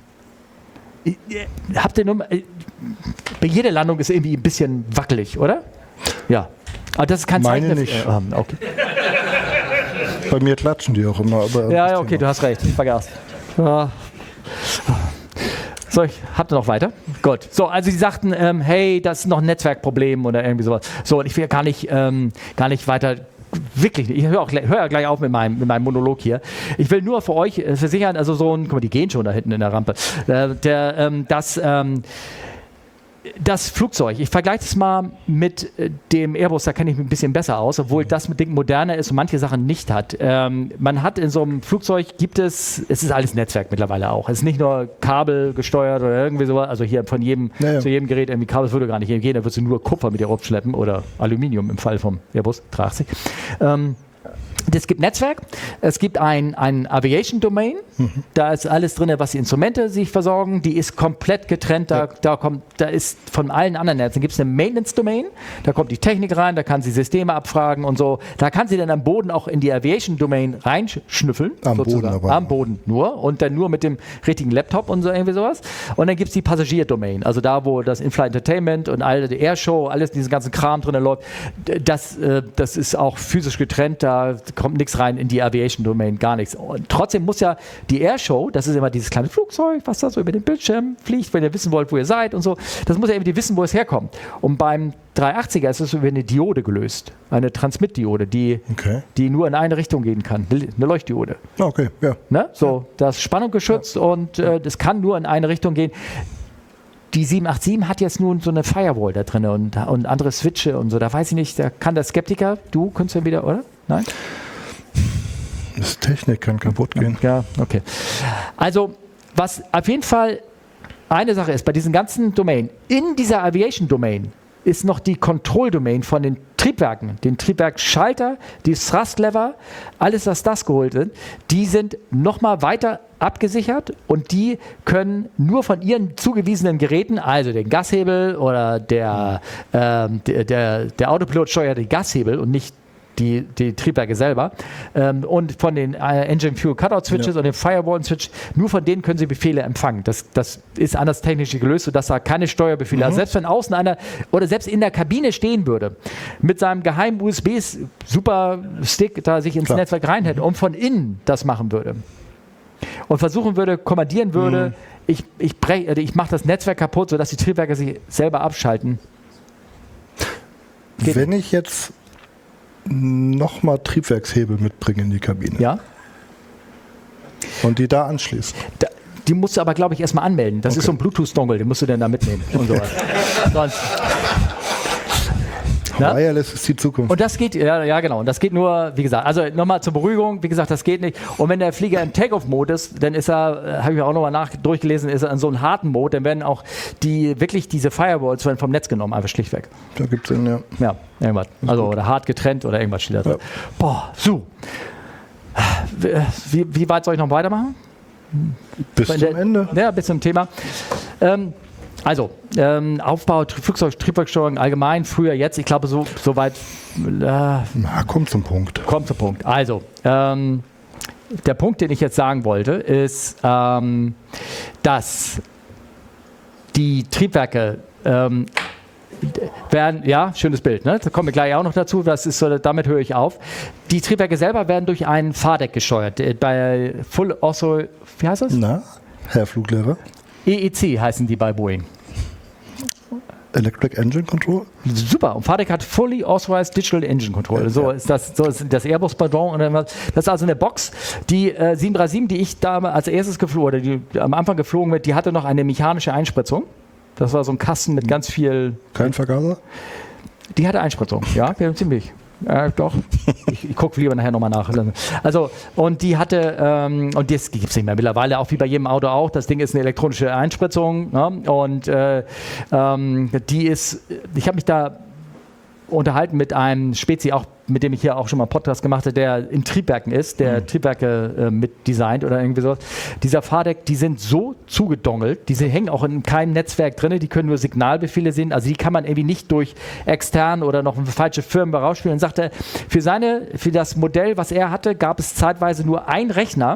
Speaker 1: Habt ihr nur, bei jeder Landung ist irgendwie ein bisschen wackelig, oder? Ja. Aber das ist kein Zeichen.
Speaker 2: Meine nicht.
Speaker 1: Äh, okay.
Speaker 2: Bei mir klatschen die auch immer. Aber
Speaker 1: ja, ja, okay, du hast recht. Ich vergaß. Ja. So, ich habt ihr noch weiter? Gut. So, also sie sagten, ähm, hey, das ist noch ein Netzwerkproblem oder irgendwie sowas. So, und ich will gar nicht, ähm, gar nicht weiter, wirklich nicht. Ich höre auch hör gleich auf mit meinem, mit meinem Monolog hier. Ich will nur für euch äh, versichern, also so ein, guck mal, die gehen schon da hinten in der Rampe, äh, der, ähm, das, ähm, das Flugzeug, ich vergleiche es mal mit äh, dem Airbus, da kenne ich mich ein bisschen besser aus, obwohl das mit Ding moderner ist und manche Sachen nicht hat. Ähm, man hat in so einem Flugzeug, gibt es, es ist alles Netzwerk mittlerweile auch. Es ist nicht nur Kabel gesteuert oder irgendwie sowas, also hier von jedem, ja, ja. zu jedem Gerät irgendwie Kabel würde gar nicht gehen, da würdest du nur Kupfer mit dir aufschleppen oder Aluminium im Fall vom Airbus dreihundertachtzig. Ähm, Es gibt Netzwerk, es gibt ein, ein Aviation-Domain, mhm. da ist alles drin, was die Instrumente sich versorgen, die ist komplett getrennt, da, ja. da, kommt, da ist von allen anderen Netzen, gibt es eine Maintenance-Domain, da kommt die Technik rein, da kann sie Systeme abfragen und so, da kann sie dann am Boden auch in die Aviation-Domain reinschnüffeln.
Speaker 2: Am sozusagen. Boden aber.
Speaker 1: Am Boden nur und dann nur mit dem richtigen Laptop und so irgendwie sowas. Und dann gibt es die Passagier-Domain, also da, wo das In-Flight Entertainment und all die Airshow, alles diesen ganzen Kram drin läuft, das, äh, das ist auch physisch getrennt, da kommt nichts rein in die Aviation-Domain, gar nichts. Und trotzdem muss ja die Airshow, das ist immer dieses kleine Flugzeug, was da so über den Bildschirm fliegt, wenn ihr wissen wollt, wo ihr seid und so, das muss ja irgendwie wissen, wo es herkommt. Und beim dreihundertachtziger ist es über eine Diode gelöst, eine Transmit-Diode, die, okay. die nur in eine Richtung gehen kann, eine Leuchtdiode.
Speaker 2: Okay, ja.
Speaker 1: Ne? So, das ist spannungsgeschützt ja. und äh, das kann nur in eine Richtung gehen. Die sieben acht sieben hat jetzt nun so eine Firewall da drin und, und andere Switche und so, da weiß ich nicht, da kann der Skeptiker, du könntest ja wieder, oder? Nein?
Speaker 2: Das Technik kann kaputt gehen.
Speaker 1: Ja, okay. Also, was auf jeden Fall eine Sache ist, bei diesen ganzen Domain, in dieser Aviation-Domain ist noch die Control-Domain von den Triebwerken, den Triebwerksschalter, die Thrust-Lever, alles, was das geholt sind, die sind nochmal weiter abgesichert und die können nur von ihren zugewiesenen Geräten, also den Gashebel oder der, ähm, der, der, der Autopilot steuert den Gashebel und nicht Die, die Triebwerke selber ähm, und von den äh, Engine Fuel Cutout Switches ja. und den Firewall Switch, nur von denen können Sie Befehle empfangen. Das, das ist anders technisch gelöst, sodass da keine Steuerbefehle, mhm. also selbst wenn außen einer oder selbst in der Kabine stehen würde, mit seinem geheimen U S B-Super-Stick da sich ins Klar. Netzwerk reinhält und von innen das machen würde und versuchen würde, kommandieren würde, mhm. ich, ich, ich mache das Netzwerk kaputt, sodass die Triebwerke sich selber abschalten.
Speaker 2: Geht wenn ich jetzt nochmal Triebwerkshebel mitbringen in die Kabine.
Speaker 1: Ja.
Speaker 2: Und die da anschließen.
Speaker 1: Da, die musst du aber, glaube ich, erstmal anmelden. Das okay. ist so ein Bluetooth-Dongle, den musst du dann da mitnehmen. Und sowas. Sonst Na?
Speaker 2: Wireless ist die Zukunft.
Speaker 1: Und das geht, ja, ja genau, und das geht nur, wie gesagt, also nochmal zur Beruhigung, wie gesagt, das geht nicht. Und wenn der Flieger im Take-Off-Mode ist, dann ist er, habe ich auch nochmal nach durchgelesen, ist er in so einem harten Mode, dann werden auch die, wirklich diese Firewalls werden vom Netz genommen, einfach schlichtweg.
Speaker 2: Da gibt es einen, ja.
Speaker 1: Ja, irgendwas. Also, oder hart getrennt oder irgendwas steht da drin. Ja. Boah, so. Wie, wie weit soll ich noch weitermachen?
Speaker 2: Bis zum
Speaker 1: der,
Speaker 2: Ende.
Speaker 1: Ja, bis zum Thema. Ähm, also, ähm, Aufbau, Flugzeug, Triebwerksteuerung allgemein, früher, jetzt, ich glaube, so, so weit. Äh,
Speaker 2: Na, kommt zum Punkt.
Speaker 1: Kommt zum Punkt. Also, ähm, der Punkt, den ich jetzt sagen wollte, ist, ähm, dass die Triebwerke ähm, werden, ja, schönes Bild, ne? Da kommen wir gleich auch noch dazu, das ist so, damit höre ich auf. Die Triebwerke selber werden durch ein Fahrdeck gesteuert. Bei Full Author, wie heißt das?
Speaker 2: Na, Herr Fluglehrer?
Speaker 1: E E C heißen die bei Boeing.
Speaker 2: Electric Engine Control?
Speaker 1: Super, und Fahrdeck hat Fully Authorized Digital Engine Control. Ja, so, ja. Ist das, so ist das Airbus-Pardon. Das ist also eine Box. Die äh, sieben drei sieben, die ich da als erstes geflogen, oder die am Anfang geflogen wird, die hatte noch eine mechanische Einspritzung. Das war so ein Kasten mit ganz viel...
Speaker 2: Kein Vergaser?
Speaker 1: Die hatte Einspritzung, ja, ziemlich. Ja, doch. Ich, ich gucke lieber nachher nochmal nach. Also, und die hatte, ähm, und das gibt es nicht mehr mittlerweile, auch wie bei jedem Auto auch. Das Ding ist eine elektronische Einspritzung. Ne? Und äh, ähm, die ist, ich habe mich da unterhalten mit einem Spezi, auch mit dem ich hier auch schon mal einen Podcast gemacht habe, der in Triebwerken ist, der mhm. Triebwerke äh, mit designt oder irgendwie sowas. Dieser Fahrdeck, die sind so zugedongelt, diese hängen auch in keinem Netzwerk drin, die können nur Signalbefehle sehen, also die kann man irgendwie nicht durch extern oder noch eine falsche Firmware rausspielen. Und sagte, für seine, für das Modell, was er hatte, gab es zeitweise nur einen Rechner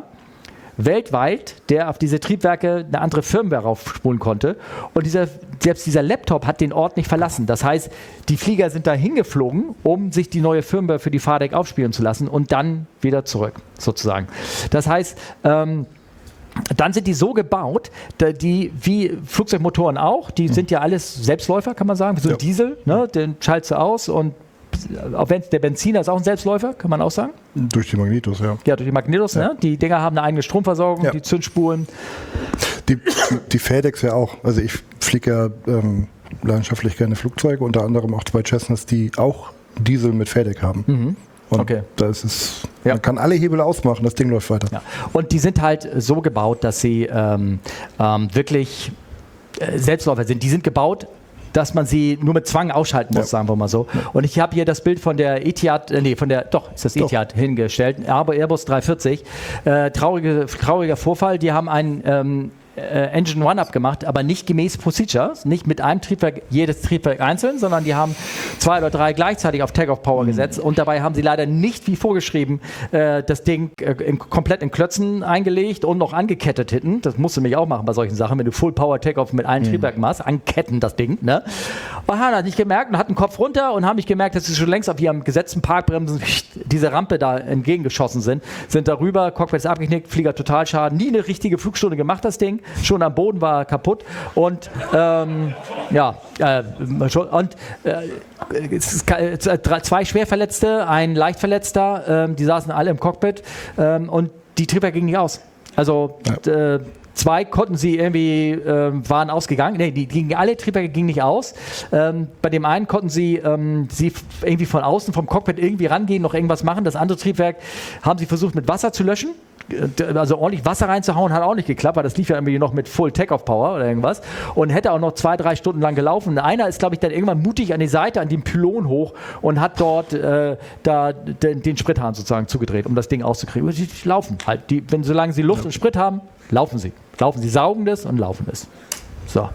Speaker 1: weltweit, der auf diese Triebwerke eine andere Firmware raufspulen konnte. Und dieser, selbst dieser Laptop hat den Ort nicht verlassen. Das heißt, die Flieger sind da hingeflogen, um sich die neue Firmware für die Fahrdeck aufspielen zu lassen und dann wieder zurück, sozusagen. Das heißt, ähm, dann sind die so gebaut, die, wie Flugzeugmotoren auch, die sind ja alles Selbstläufer, kann man sagen, wie so ein ja. Diesel, ne? Den schaltest du aus und auch wenn der Benziner ist auch ein Selbstläufer, kann man auch sagen?
Speaker 2: Durch die Magnetos, ja.
Speaker 1: Ja, durch die Magnetos, ja. Ne? Die Dinger haben eine eigene Stromversorgung, ja. Die Zündspuren.
Speaker 2: Die, die Fadecs ja auch. Also ich fliege ja ähm, leidenschaftlich gerne Flugzeuge, unter anderem auch zwei Cessnas, die auch Diesel mit Fadeck haben. Mhm. Und
Speaker 1: okay.
Speaker 2: da ist es, ja. Man kann alle Hebel ausmachen, das Ding läuft weiter.
Speaker 1: Ja. Und die sind halt so gebaut, dass sie ähm, ähm, wirklich äh, Selbstläufer sind. Die sind gebaut, dass man sie nur mit Zwang ausschalten muss, ja. sagen wir mal so. Ja. Und ich habe hier das Bild von der Etihad, äh, nee, von der, doch, ist das Etihad doch. hingestellt, aber Airbus dreihundertvierzig. Äh, traurige, trauriger Vorfall, die haben einen ähm, äh, Engine Run-Up gemacht, aber nicht gemäß Procedures, nicht mit einem Triebwerk, jedes Triebwerk einzeln, sondern die haben zwei oder drei gleichzeitig auf Take-Off-Power mhm. gesetzt und dabei haben sie leider nicht wie vorgeschrieben äh, das Ding äh, in, komplett in Klötzen eingelegt und noch angekettet hinten. Das musst du mich auch machen bei solchen Sachen, wenn du Full-Power Take-Off mit allen mhm. Triebwerken machst, anketten das Ding. Ne? Und haben das nicht gemerkt und hatten den Kopf runter und haben nicht gemerkt, dass sie schon längst auf ihrem gesetzten Parkbremsen diese Rampe da entgegengeschossen sind, sind darüber, Cockpit ist abgeknickt, Flieger Totalschaden, nie eine richtige Flugstunde gemacht, das Ding. Schon am Boden war kaputt und ähm, ja, äh, schon, und äh, es ist, äh, zwei Schwerverletzte, ein Leichtverletzter, äh, die saßen alle im Cockpit äh, und die Triebwerke gingen nicht aus. Also ja. äh, zwei konnten sie irgendwie, äh, waren ausgegangen, nee, die, die alle Triebwerke gingen nicht aus. Ähm, bei dem einen konnten sie, ähm, sie irgendwie von außen vom Cockpit irgendwie rangehen, noch irgendwas machen. Das andere Triebwerk haben sie versucht mit Wasser zu löschen. Also ordentlich Wasser reinzuhauen, hat auch nicht geklappt, weil das lief ja irgendwie noch mit Full Take-Off-Power oder irgendwas und hätte auch noch zwei, drei Stunden lang gelaufen. Und einer ist, glaube ich, dann irgendwann mutig an die Seite, an den Pylon hoch und hat dort äh, da den, den Sprithahn sozusagen zugedreht, um das Ding auszukriegen. Und die, die laufen halt. Die, wenn, solange sie Luft ja. und Sprit haben, laufen sie. Laufen sie, saugen das und laufen es. So.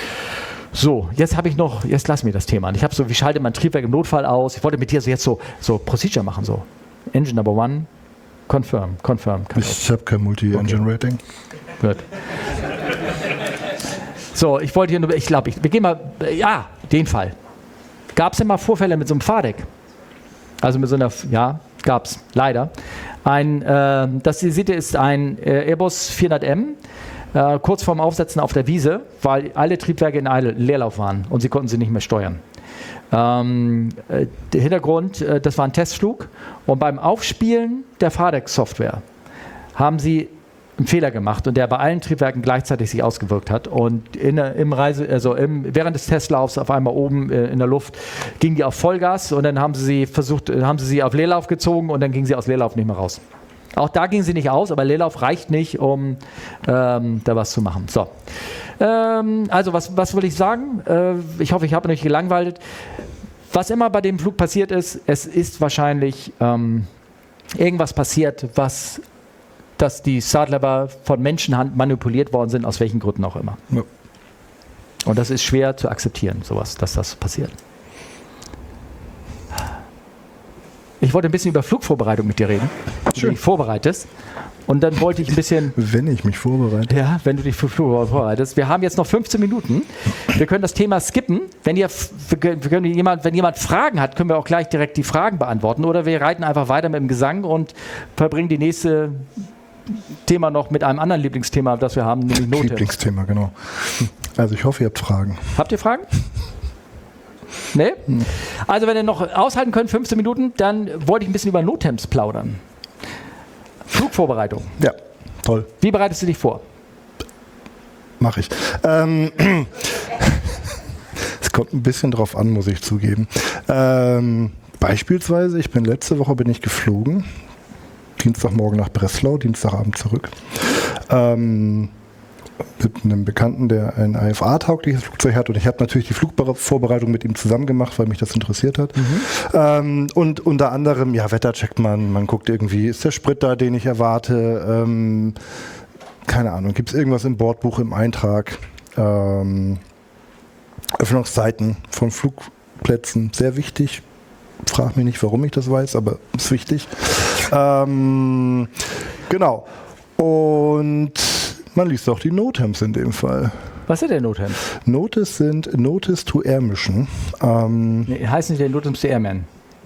Speaker 1: So, jetzt habe ich noch, jetzt lass mir das Thema an. Ich habe so, wie schaltet man Triebwerk im Notfall aus? Ich wollte mit dir so jetzt so, so Procedure machen, so. Engine Number One. Confirm, confirm.
Speaker 2: Ich habe kein Multi-Engine-Rating.
Speaker 1: Gut. So, ich wollte hier nur, ich glaube, ich, wir gehen mal, ja, den Fall. Gab es denn mal Vorfälle mit so einem Fahrdeck? Also mit so einer, ja, gab es, leider. Ein, äh, das ihr seht, ist ein äh, Airbus vierhundert M, äh, kurz vorm Aufsetzen auf der Wiese, weil alle Triebwerke in Leerlauf waren und sie konnten sie nicht mehr steuern. Ähm, äh, der Hintergrund, äh, das war ein Testflug und beim Aufspielen der Fahrdeck-Software haben sie einen Fehler gemacht und der bei allen Triebwerken gleichzeitig sich ausgewirkt hat. Und in der, im Reise, also im, während des Testlaufs auf einmal oben äh, in der Luft ging die auf Vollgas und dann haben sie sie versucht, haben sie sie auf Leerlauf gezogen und dann ging sie aus Leerlauf nicht mehr raus. Auch da ging sie nicht aus, aber Leerlauf reicht nicht, um ähm, da was zu machen. So. Ähm, also was, was will ich sagen? Äh, ich hoffe, ich habe euch gelangweilt. Was immer bei dem Flug passiert ist, es ist wahrscheinlich ähm, irgendwas passiert, was dass die Startlever von Menschenhand manipuliert worden sind, aus welchen Gründen auch immer. Ja. Und das ist schwer zu akzeptieren, sowas, dass das passiert. Ich wollte ein bisschen über Flugvorbereitung mit dir reden, wie du dich vorbereitest. Und dann wollte ich ein bisschen...
Speaker 2: Wenn ich mich vorbereite.
Speaker 1: Ja, wenn du dich für Flug vorbereitest. Wir haben jetzt noch fünfzehn Minuten. Wir können das Thema skippen. Wenn, ihr, wir können jemand, wenn jemand Fragen hat, können wir auch gleich direkt die Fragen beantworten. Oder wir reiten einfach weiter mit dem Gesang und verbringen die nächste... Thema noch mit einem anderen Lieblingsthema, das wir haben, nämlich Note.
Speaker 2: Lieblingsthema, genau. Also ich hoffe, ihr habt Fragen.
Speaker 1: Habt ihr Fragen? Nee? Hm. Also wenn ihr noch aushalten könnt, fünfzehn Minuten, dann wollte ich ein bisschen über Notems plaudern. Flugvorbereitung.
Speaker 2: Ja, toll.
Speaker 1: Wie bereitest du dich vor?
Speaker 2: Mach ich. Ähm, es kommt ein bisschen drauf an, muss ich zugeben. Ähm, beispielsweise, ich bin letzte Woche bin ich geflogen. Dienstagmorgen nach Breslau, Dienstagabend zurück. Ähm, mit einem Bekannten, der ein I F A-taugliches Flugzeug hat. Und ich habe natürlich die Flugvorbereitung mit ihm zusammen gemacht, weil mich das interessiert hat. Mhm. Ähm, und unter anderem, ja, Wetter checkt man. Man guckt irgendwie, ist der Sprit da, den ich erwarte? Ähm, keine Ahnung, gibt es irgendwas im Bordbuch, im Eintrag? Ähm, Öffnungszeiten von Flugplätzen, sehr wichtig. Frag mich nicht, warum ich das weiß, aber ist wichtig. Ähm, genau. Und man liest auch die Notems in dem Fall.
Speaker 1: Was sind denn Notems?
Speaker 2: Notice sind Notice to Air Mission. Ähm,
Speaker 1: nee, heißen die denn Notems to Airman?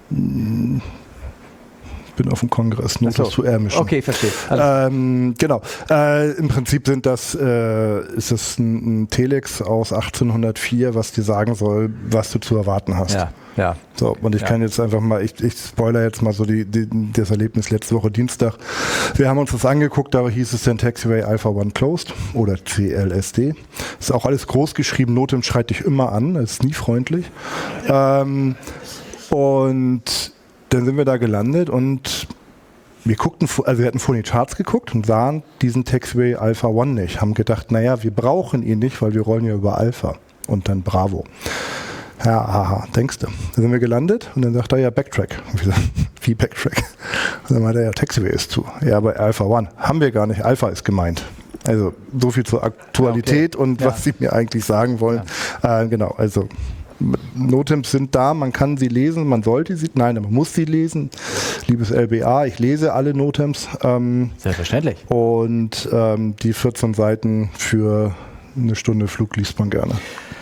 Speaker 2: Ich bin auf dem Kongress, Notice to Air Mission.
Speaker 1: Okay, verstehe.
Speaker 2: Ähm, genau. Äh, Im Prinzip sind das, äh, ist es ein, ein Telex aus achtzehnhundertvier, was dir sagen soll, was du zu erwarten hast.
Speaker 1: Ja. Ja.
Speaker 2: So, und ich ja. kann jetzt einfach mal, ich, ich spoiler jetzt mal so die, die, das Erlebnis letzte Woche Dienstag. Wir haben uns das angeguckt, da hieß es dann Taxiway Alpha One Closed oder C L S D. Ist auch alles groß geschrieben, Notem schreit dich immer an, ist nie freundlich. Ähm, und dann sind wir da gelandet und wir guckten, also wir hatten vorhin die Charts geguckt und sahen diesen Taxiway Alpha One nicht, haben gedacht, naja, wir brauchen ihn nicht, weil wir rollen ja über Alpha und dann Bravo. Ja, aha, denkst du. Dann sind wir gelandet und dann sagt er ja Backtrack. Und wir sagen, wie Backtrack? Und dann meinte er, ja, Taxiway ist zu. Ja, aber Alpha One haben wir gar nicht. Alpha ist gemeint. Also so viel zur Aktualität ja, okay. und ja. was sie mir eigentlich sagen wollen. Ja. Äh, genau, also Notems sind da, man kann sie lesen, man sollte sie, nein, man muss sie lesen. Liebes L B A, ich lese alle Notems. Ähm,
Speaker 1: Selbstverständlich.
Speaker 2: Und ähm, die vierzehn Seiten für eine Stunde Flug liest man gerne.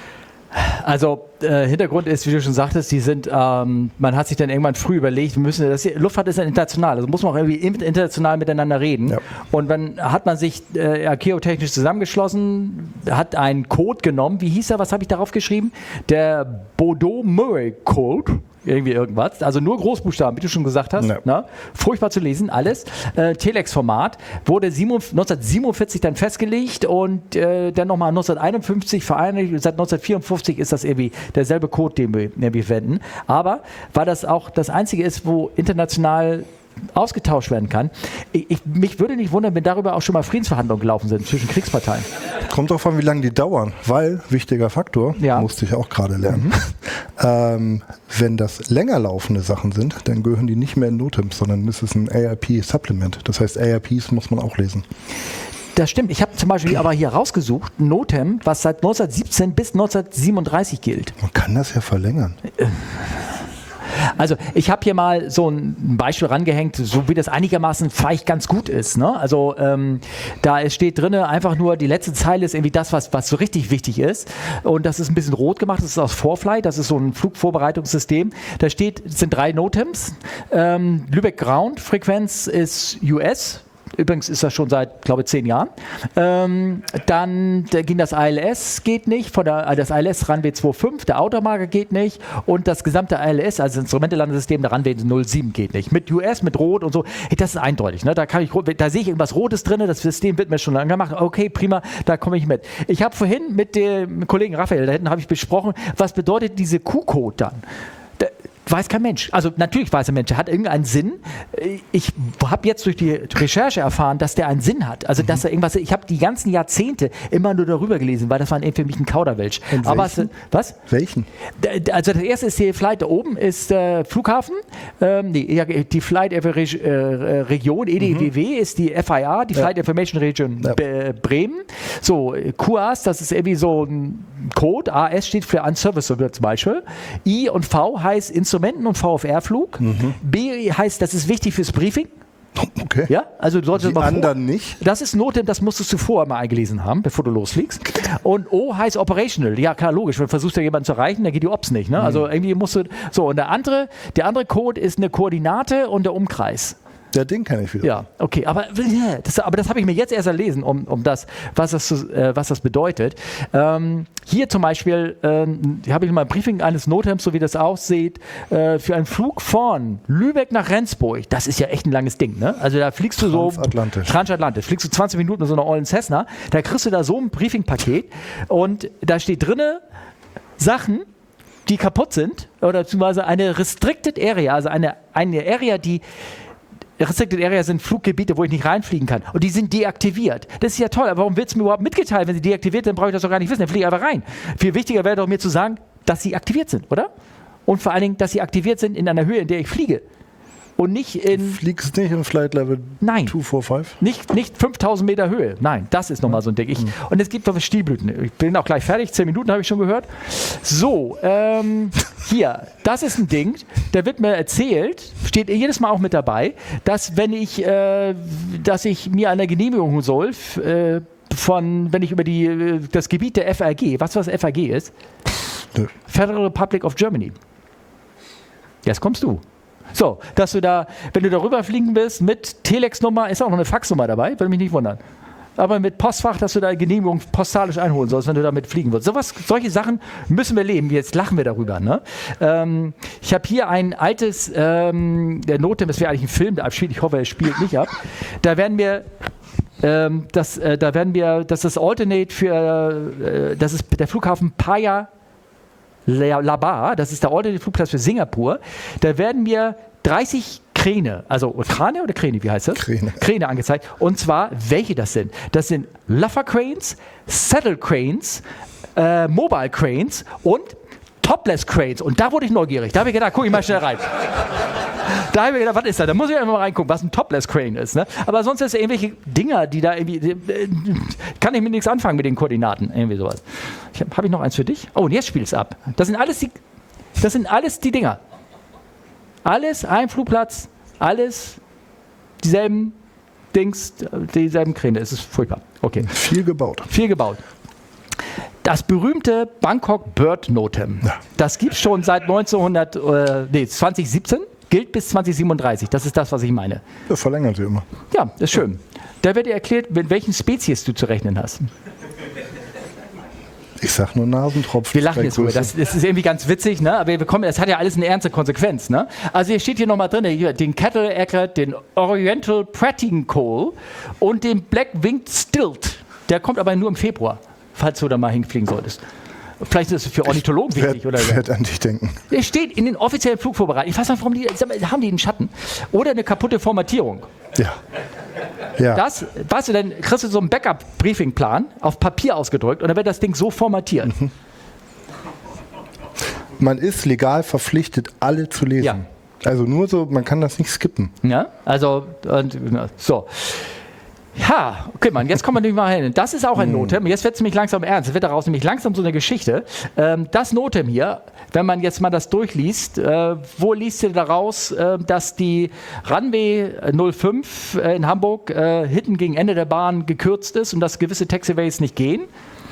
Speaker 1: Also äh, Hintergrund ist, wie du schon sagtest, die sind, ähm, man hat sich dann irgendwann früh überlegt, wir müssen, das hier, Luftfahrt ist ja international, also muss man auch irgendwie international miteinander reden. Ja. Und dann hat man sich äh, archäotechnisch zusammengeschlossen, hat einen Code genommen, wie hieß er, was habe ich darauf geschrieben? Der Bordeaux-Murray-Code. Irgendwie irgendwas, also nur Großbuchstaben, wie du schon gesagt hast, ja. ne? Furchtbar zu lesen, alles. Äh, Telex-Format, wurde neunzehnhundertsiebenundvierzig dann festgelegt und äh, dann nochmal neunzehnhunderteinundfünfzig vereinigt, seit neunzehnhundertvierundfünfzig ist das irgendwie derselbe Code, den wir, den wir verwenden. Aber weil das auch das Einzige ist, wo international ausgetauscht werden kann. Ich, ich, mich würde nicht wundern, wenn darüber auch schon mal Friedensverhandlungen gelaufen sind zwischen Kriegsparteien.
Speaker 2: Kommt drauf an, wie lange die dauern, weil, wichtiger Faktor, ja. musste ich auch gerade lernen, mhm. ähm, wenn das länger laufende Sachen sind, dann gehören die nicht mehr in Notems, sondern es ist ein A R P-Supplement. Das heißt, A R Ps muss man auch lesen.
Speaker 1: Das stimmt. Ich habe zum Beispiel aber hier rausgesucht, ein Notem, was seit neunzehnhundertsiebzehn bis neunzehnhundertsiebenunddreißig gilt.
Speaker 2: Man kann das ja verlängern.
Speaker 1: Äh, Also ich habe hier mal so ein Beispiel rangehängt, so wie das einigermaßen vielleicht ganz gut ist. Ne? Also ähm, da steht drin einfach nur, die letzte Zeile ist irgendwie das, was, was so richtig wichtig ist. Und das ist ein bisschen rot gemacht, das ist aus Forfly, das ist so ein Flugvorbereitungssystem. Da steht, es sind drei Notems. Ähm, Lübeck Ground Frequenz ist U S. Übrigens ist das schon seit, glaube ich, zehn Jahren. Ähm, dann da ging das I L S, geht nicht. Von der, das I L S Runway zwei Punkt fünf, der Automarker geht nicht. Und das gesamte I L S, also das Instrumentelandesystem, der Runway null Punkt sieben geht nicht. Mit U S, mit Rot und so. Hey, das ist eindeutig. Ne? Da, kann ich, da sehe ich irgendwas Rotes drin. Das System wird mir schon lange gemacht. Okay, prima, da komme ich mit. Ich habe vorhin mit dem Kollegen Raphael, da hinten habe ich besprochen, was bedeutet diese Q-Code dann? Da, weiß kein Mensch. Also natürlich weiß ein Mensch, der hat irgendeinen Sinn. Ich habe jetzt durch die Recherche erfahren, dass der einen Sinn hat. Also dass er irgendwas. Ich habe die ganzen Jahrzehnte immer nur darüber gelesen, weil das war für mich ein Kauderwelsch.
Speaker 2: Und
Speaker 1: Aber
Speaker 2: welchen?
Speaker 1: es, was?
Speaker 2: Welchen?
Speaker 1: Also das erste ist die Flight da oben, ist äh, Flughafen. Ähm, nee, ja, die Flight Information äh, Region, E D W W, mhm. ist die F I A, die ja. Flight Information Region ja. Bremen. So, Q A S, das ist irgendwie so ein Code. A S steht für Unserviceable zum Beispiel. I und V heißt Instrumenten- und VfR-Flug. Mhm. B heißt, das ist wichtig fürs Briefing.
Speaker 2: Okay.
Speaker 1: Ja, also du solltest
Speaker 2: die
Speaker 1: mal
Speaker 2: anderen
Speaker 1: vor,
Speaker 2: nicht.
Speaker 1: Das ist Notem, das musstest du vorher mal eingelesen haben, bevor du losfliegst. Und O heißt Operational. Ja, klar, logisch. Wenn du versuchst, ja jemanden zu erreichen, dann geht die Ops nicht. Ne? Mhm. Also irgendwie musst du. So, und der andere, der andere Code ist eine Koordinate und der Umkreis.
Speaker 2: Ja, den kann ich wieder.
Speaker 1: Ja, okay, aber das, aber das habe ich mir jetzt erst erlesen, um, um das, was das, äh, was das bedeutet. Ähm, hier zum Beispiel ähm, habe ich mal ein Briefing eines Notems, so wie das aussieht, äh, für einen Flug von Lübeck nach Rendsburg. Das ist ja echt ein langes Ding, ne? Also da fliegst du so
Speaker 2: Transatlantisch.
Speaker 1: Transatlantisch, fliegst du zwanzig Minuten mit so einer ollen Cessna, da kriegst du da so ein Briefing-Paket und da steht drinne Sachen, die kaputt sind, oder beziehungsweise eine Restricted Area, also eine, eine Area, die Restricted Area sind Fluggebiete, wo ich nicht reinfliegen kann. Und die sind deaktiviert. Das ist ja toll, aber warum wird es mir überhaupt mitgeteilt? Wenn sie deaktiviert sind, brauche ich das doch gar nicht wissen. Dann fliege ich einfach rein. Viel wichtiger wäre doch mir zu sagen, dass sie aktiviert sind, oder? Und vor allen Dingen, dass sie aktiviert sind in einer Höhe, in der ich fliege. Und nicht in...
Speaker 2: Du fliegst nicht im Flight Level
Speaker 1: Nein.
Speaker 2: zwei, vier, fünf?
Speaker 1: Nicht, nicht fünftausend Meter Höhe. Nein, das ist nochmal so ein Ding. Ich, und es gibt doch Stilblüten. Ich bin auch gleich fertig. Zehn Minuten habe ich schon gehört. So, ähm, hier. Das ist ein Ding. Da wird mir erzählt, steht jedes Mal auch mit dabei, dass wenn ich, äh, dass ich mir eine Genehmigung holen soll, äh, von, wenn ich über die, das Gebiet der F R G, was was F R G ist? Nö. Federal Republic of Germany. Jetzt kommst du. So, dass du da, wenn du darüber fliegen willst, mit Telex-Nummer, ist auch noch eine Faxnummer dabei, würde mich nicht wundern. Aber mit Postfach, dass du da Genehmigung postalisch einholen sollst, wenn du damit fliegen willst. So was, solche Sachen müssen wir leben. Jetzt lachen wir darüber. Ne? Ähm, ich habe hier ein altes, ähm, der Notem, das wäre eigentlich ein Film, der abspielt. Ich hoffe, er spielt nicht ab. Da werden wir ähm, das, äh, da werden wir, das ist das Alternate für, äh, das ist der Flughafen Paya Labar, das ist der Alternate-Flugplatz für Singapur. Da werden wir dreißig Kräne, also Krane oder Kräne, wie heißt das?
Speaker 2: Kräne.
Speaker 1: Kräne angezeigt. Und zwar, welche das sind. Das sind Luffer Cranes, Saddle Cranes, äh, Mobile Cranes und Topless Cranes. Und da wurde ich neugierig. Da habe ich gedacht, guck ich mal schnell rein. Da habe ich gedacht, was ist das? Da muss ich einfach mal reingucken, was ein Topless Crane ist. Ne? Aber sonst ist es irgendwelche Dinger, die da irgendwie. Äh, kann ich mit nichts anfangen mit den Koordinaten. Irgendwie sowas. Habe hab ich noch eins für dich? Oh, und jetzt spielt es ab. Das sind alles die, das sind alles die Dinger. Alles ein Flugplatz, alles dieselben Dings, dieselben Kräne. Es ist furchtbar. Okay.
Speaker 2: Viel gebaut.
Speaker 1: Viel gebaut. Das berühmte Bangkok Bird Notem, ja. Das gibt es schon seit neunzehnhundert, äh, nee, zwanzig siebzehn, gilt bis zwanzig siebenunddreißig. Das ist das, was ich meine.
Speaker 2: Das verlängern sie immer.
Speaker 1: Ja, das ist schön. Da wird dir erklärt, mit welchen Spezies du zu rechnen hast.
Speaker 2: Ich sag nur Nasentropfen.
Speaker 1: Wir lachen jetzt drüber. Das, das ist irgendwie ganz witzig, ne? Aber wir kommen, das hat ja alles eine ernste Konsequenz. Ne? Also hier steht hier nochmal drin, hier, den Cattle Egret, den Oriental Prating Coal und den Black Winged Stilt. Der kommt aber nur im Februar, falls du da mal hinfliegen solltest. Vielleicht ist es für Ornithologen wichtig.
Speaker 2: Ich
Speaker 1: oder so.
Speaker 2: werde an dich denken.
Speaker 1: Der steht in den offiziellen Flugvorbereitungen. Ich weiß nicht, warum die, haben die einen Schatten? Oder eine kaputte Formatierung.
Speaker 2: Ja. Ja.
Speaker 1: Das, weißt du, dann kriegst du so einen Backup-Briefing-Plan auf Papier ausgedrückt und dann wird das Ding so formatiert.
Speaker 2: Mhm. Man ist legal verpflichtet, alle zu lesen.
Speaker 1: Ja.
Speaker 2: Also nur so, man kann das nicht skippen.
Speaker 1: Ja, also, und, so. Ja, okay, Mann, jetzt kommen wir nämlich mal hin. Das ist auch ein Notem. Jetzt wird es nämlich langsam ernst. Es wird daraus nämlich langsam so eine Geschichte. Ähm, das Notem hier, wenn man jetzt mal das durchliest, äh, wo liest ihr daraus, äh, dass die Runway null fünf äh, in Hamburg äh, hinten gegen Ende der Bahn gekürzt ist und dass gewisse Taxiways nicht gehen?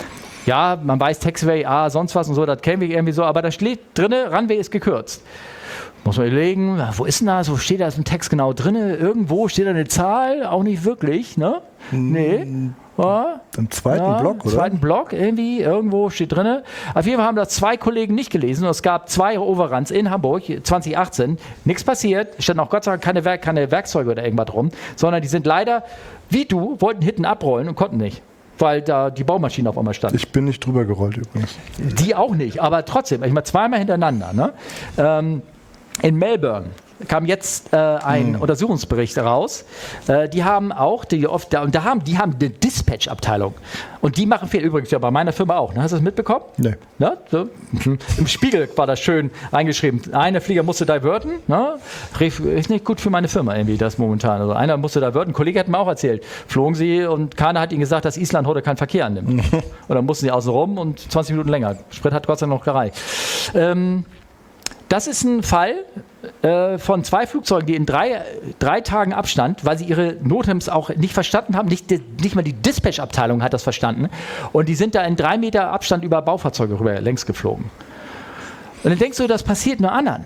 Speaker 1: Ja, man weiß Taxiway, ah, sonst was und so, das kennen wir irgendwie so, aber da steht drin, Runway ist gekürzt. Muss man überlegen, wo ist denn das? Wo steht da so ein Text genau drin? Irgendwo steht da eine Zahl, auch nicht wirklich, ne? Nee. Ja.
Speaker 2: Im zweiten
Speaker 1: ja,
Speaker 2: Block, oder?
Speaker 1: Im zweiten Block, irgendwie, irgendwo steht drin. Auf jeden Fall haben das zwei Kollegen nicht gelesen. Und es gab zwei Overruns in Hamburg, zwanzig achtzehn. Nichts passiert. Es standen auch Gott sei Dank keine, Werk keine Werkzeuge oder irgendwas rum, sondern die sind leider, wie du, wollten hinten abrollen und konnten nicht. Weil da die Baumaschine auf einmal stand.
Speaker 2: Ich bin nicht drüber gerollt übrigens.
Speaker 1: Die auch nicht, aber trotzdem, ich meine zweimal hintereinander. Ne? Ähm, in Melbourne kam jetzt äh, ein hm. Untersuchungsbericht raus. Äh, die haben auch, die oft, da, und da haben, die haben eine Dispatch-Abteilung. Und die machen Fehler, übrigens ja bei meiner Firma auch. Ne? Hast du das mitbekommen?
Speaker 2: Nee.
Speaker 1: Ne? So. Im Spiegel war das schön eingeschrieben. Einer Flieger musste diverten. Ne? Ist nicht gut für meine Firma irgendwie, das momentan. Also einer musste diverten. Ein Kollege hat mir auch erzählt. Flogen sie und keiner hat ihnen gesagt, dass Island heute keinen Verkehr annimmt. Und dann mussten sie außen rum und zwanzig Minuten länger. Sprit hat Gott sei Dank noch gereicht. Ähm, Das ist ein Fall äh, von zwei Flugzeugen, die in drei, drei Tagen Abstand, weil sie ihre Nothems auch nicht verstanden haben, nicht, nicht mal die Dispatch-Abteilung hat das verstanden, und die sind da in drei Meter Abstand über Baufahrzeuge rüber längs geflogen. Und dann denkst du, das passiert nur anderen.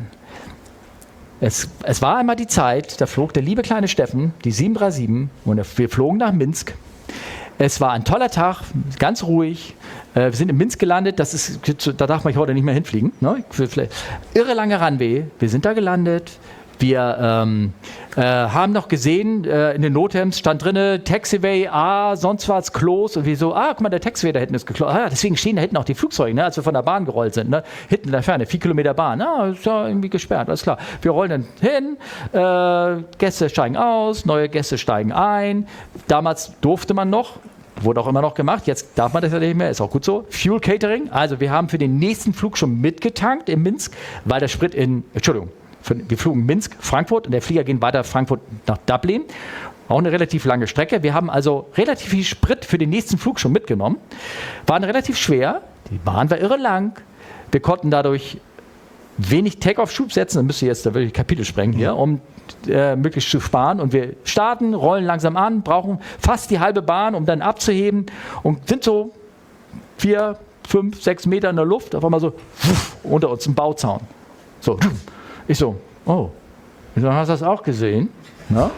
Speaker 1: Es, es war einmal die Zeit, da flog der liebe kleine Steffen, die sieben drei sieben, und wir flogen nach Minsk. Es war ein toller Tag, ganz ruhig. Wir sind in Minsk gelandet, das ist, da darf man heute nicht mehr hinfliegen. Ne? Irre lange Runway, wir sind da gelandet. Wir ähm, äh, haben noch gesehen, äh, in den Nothems stand drin, Taxiway, ah, sonst was, Close. Und wir so, ah, guck mal, der Taxiway da hinten ist geclosed. Ah, deswegen stehen da hinten auch die Flugzeuge, ne, als wir von der Bahn gerollt sind. Ne? Hinten in der Ferne, vier Kilometer Bahn. Ah, ist ja irgendwie gesperrt, alles klar. Wir rollen dann hin, äh, Gäste steigen aus, neue Gäste steigen ein. Damals durfte man noch, wurde auch immer noch gemacht, jetzt darf man das ja nicht mehr, ist auch gut so. Fuel Catering, also wir haben für den nächsten Flug schon mitgetankt in Minsk, weil der Sprit in, Entschuldigung, wir flogen Minsk, Frankfurt, und der Flieger ging weiter Frankfurt nach Dublin. Auch eine relativ lange Strecke. Wir haben also relativ viel Sprit für den nächsten Flug schon mitgenommen. Waren relativ schwer, die Bahn war irre lang. Wir konnten dadurch wenig Take-off-Schub setzen, dann müsst ihr jetzt da wirklich Kapitel sprengen hier, um äh, möglichst zu sparen. Und wir starten, rollen langsam an, brauchen fast die halbe Bahn, um dann abzuheben, und sind so vier, fünf, sechs Meter in der Luft, auf einmal so wuff, unter uns ein Bauzaun. So, ich so, oh, du hast das auch gesehen? Ja?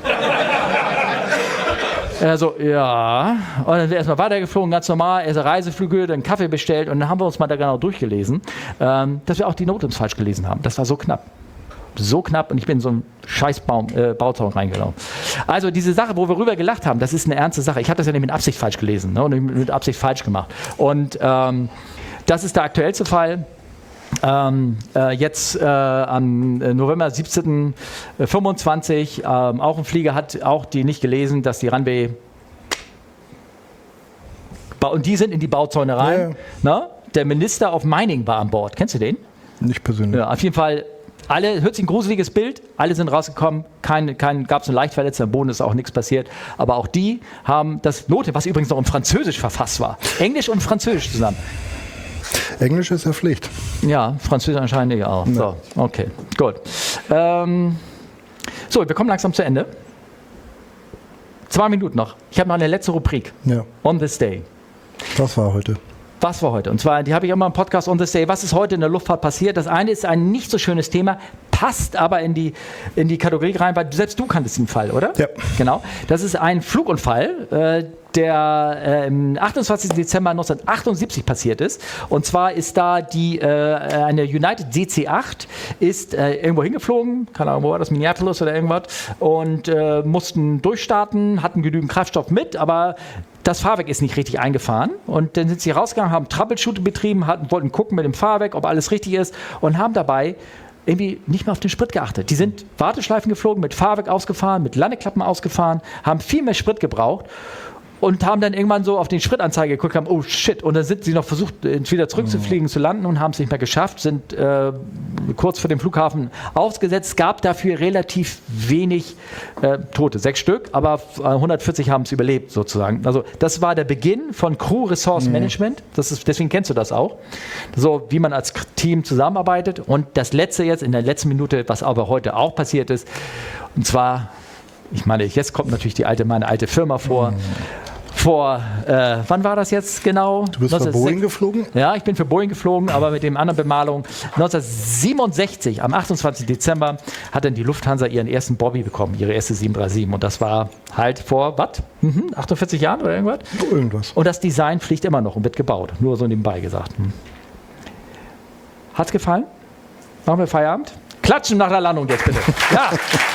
Speaker 1: Er so, ja. Und dann sind wir erstmal weitergeflogen, ganz normal, erste Reiseflüge, dann Kaffee bestellt, und dann haben wir uns mal da genau durchgelesen, ähm, dass wir auch die Notems falsch gelesen haben. Das war so knapp. So knapp, und ich bin in so einen scheiß Baum, äh, Bauzaun reingelaufen. Also diese Sache, wo wir rüber gelacht haben, das ist eine ernste Sache. Ich habe das ja nicht mit Absicht falsch gelesen, ne, und mit Absicht falsch gemacht. Und ähm, das ist der aktuellste Fall. Ähm, äh, jetzt äh, am November siebzehnten fünfundzwanzig, ähm, auch ein Flieger hat auch die nicht gelesen, dass die Runway, und die sind in die Bauzäune rein. Ja, ja. Na? Der Minister of Mining war an Bord. Kennst du den?
Speaker 2: Nicht persönlich.
Speaker 1: Ja, auf jeden Fall. Alle, hört sich ein gruseliges Bild, alle sind rausgekommen, kein, kein, gab es einen Leichtverletzten, am Boden ist auch nichts passiert, aber auch die haben das Note, was übrigens noch in Französisch verfasst war, Englisch und Französisch zusammen.
Speaker 2: Englisch ist ja Pflicht.
Speaker 1: Ja, Französisch anscheinend auch. Ja. So, okay, gut. Ähm, so, wir kommen langsam zu Ende. Zwei Minuten noch. Ich habe noch eine letzte Rubrik.
Speaker 2: Ja.
Speaker 1: On this day.
Speaker 2: Was war heute?
Speaker 1: Was war heute? Und zwar, die habe ich immer im Podcast On This Day. Was ist heute in der Luftfahrt passiert? Das eine ist ein nicht so schönes Thema, passt aber in die, in die Kategorie rein, weil selbst du kanntest den Fall, oder?
Speaker 2: Ja.
Speaker 1: Genau. Das ist ein Flugunfall, äh, der äh, am achtundzwanzigsten Dezember neunzehnhundertachtundsiebzig passiert ist. Und zwar ist da die, äh, eine United D C acht ist äh, irgendwo hingeflogen, keine Ahnung, wo war das, Minneapolis oder irgendwas, und äh, mussten durchstarten, hatten genügend Kraftstoff mit, aber das Fahrwerk ist nicht richtig eingefahren, und dann sind sie rausgegangen, haben Troubleshooting betrieben, hatten, wollten gucken mit dem Fahrwerk, ob alles richtig ist, und haben dabei irgendwie nicht mehr auf den Sprit geachtet. Die sind Warteschleifen geflogen, mit Fahrwerk ausgefahren, mit Landeklappen ausgefahren, haben viel mehr Sprit gebraucht und haben dann irgendwann so auf den Spritanzeige geguckt, haben, oh shit, und dann sind sie noch versucht, wieder zurückzufliegen, mhm. zu landen, und haben es nicht mehr geschafft, sind äh, kurz vor dem Flughafen ausgesetzt. Es gab dafür relativ wenig äh, Tote, sechs Stück, aber hundertvierzig haben es überlebt sozusagen. Also das war der Beginn von Crew Resource mhm. Management, das ist, deswegen kennst du das auch, so wie man als Team zusammenarbeitet. Und das letzte jetzt, in der letzten Minute, was aber heute auch passiert ist, und zwar, ich meine, jetzt kommt natürlich die alte, meine alte Firma vor. Mhm. vor, äh, wann war das jetzt genau?
Speaker 2: Du bist für Boeing geflogen?
Speaker 1: Ja, ich bin für Boeing geflogen, aber mit dem anderen Bemalung. neunzehnhundertsiebenundsechzig, am achtundzwanzigsten Dezember, hat dann die Lufthansa ihren ersten Bobby bekommen, ihre erste sieben drei sieben. Und das war halt vor, was? Mhm, achtundvierzig Jahren oder irgendwas?
Speaker 2: Irgendwas.
Speaker 1: Und das Design fliegt immer noch und wird gebaut. Nur so nebenbei gesagt. Hm. Hat's gefallen? Machen wir Feierabend? Klatschen nach der Landung jetzt bitte. Ja.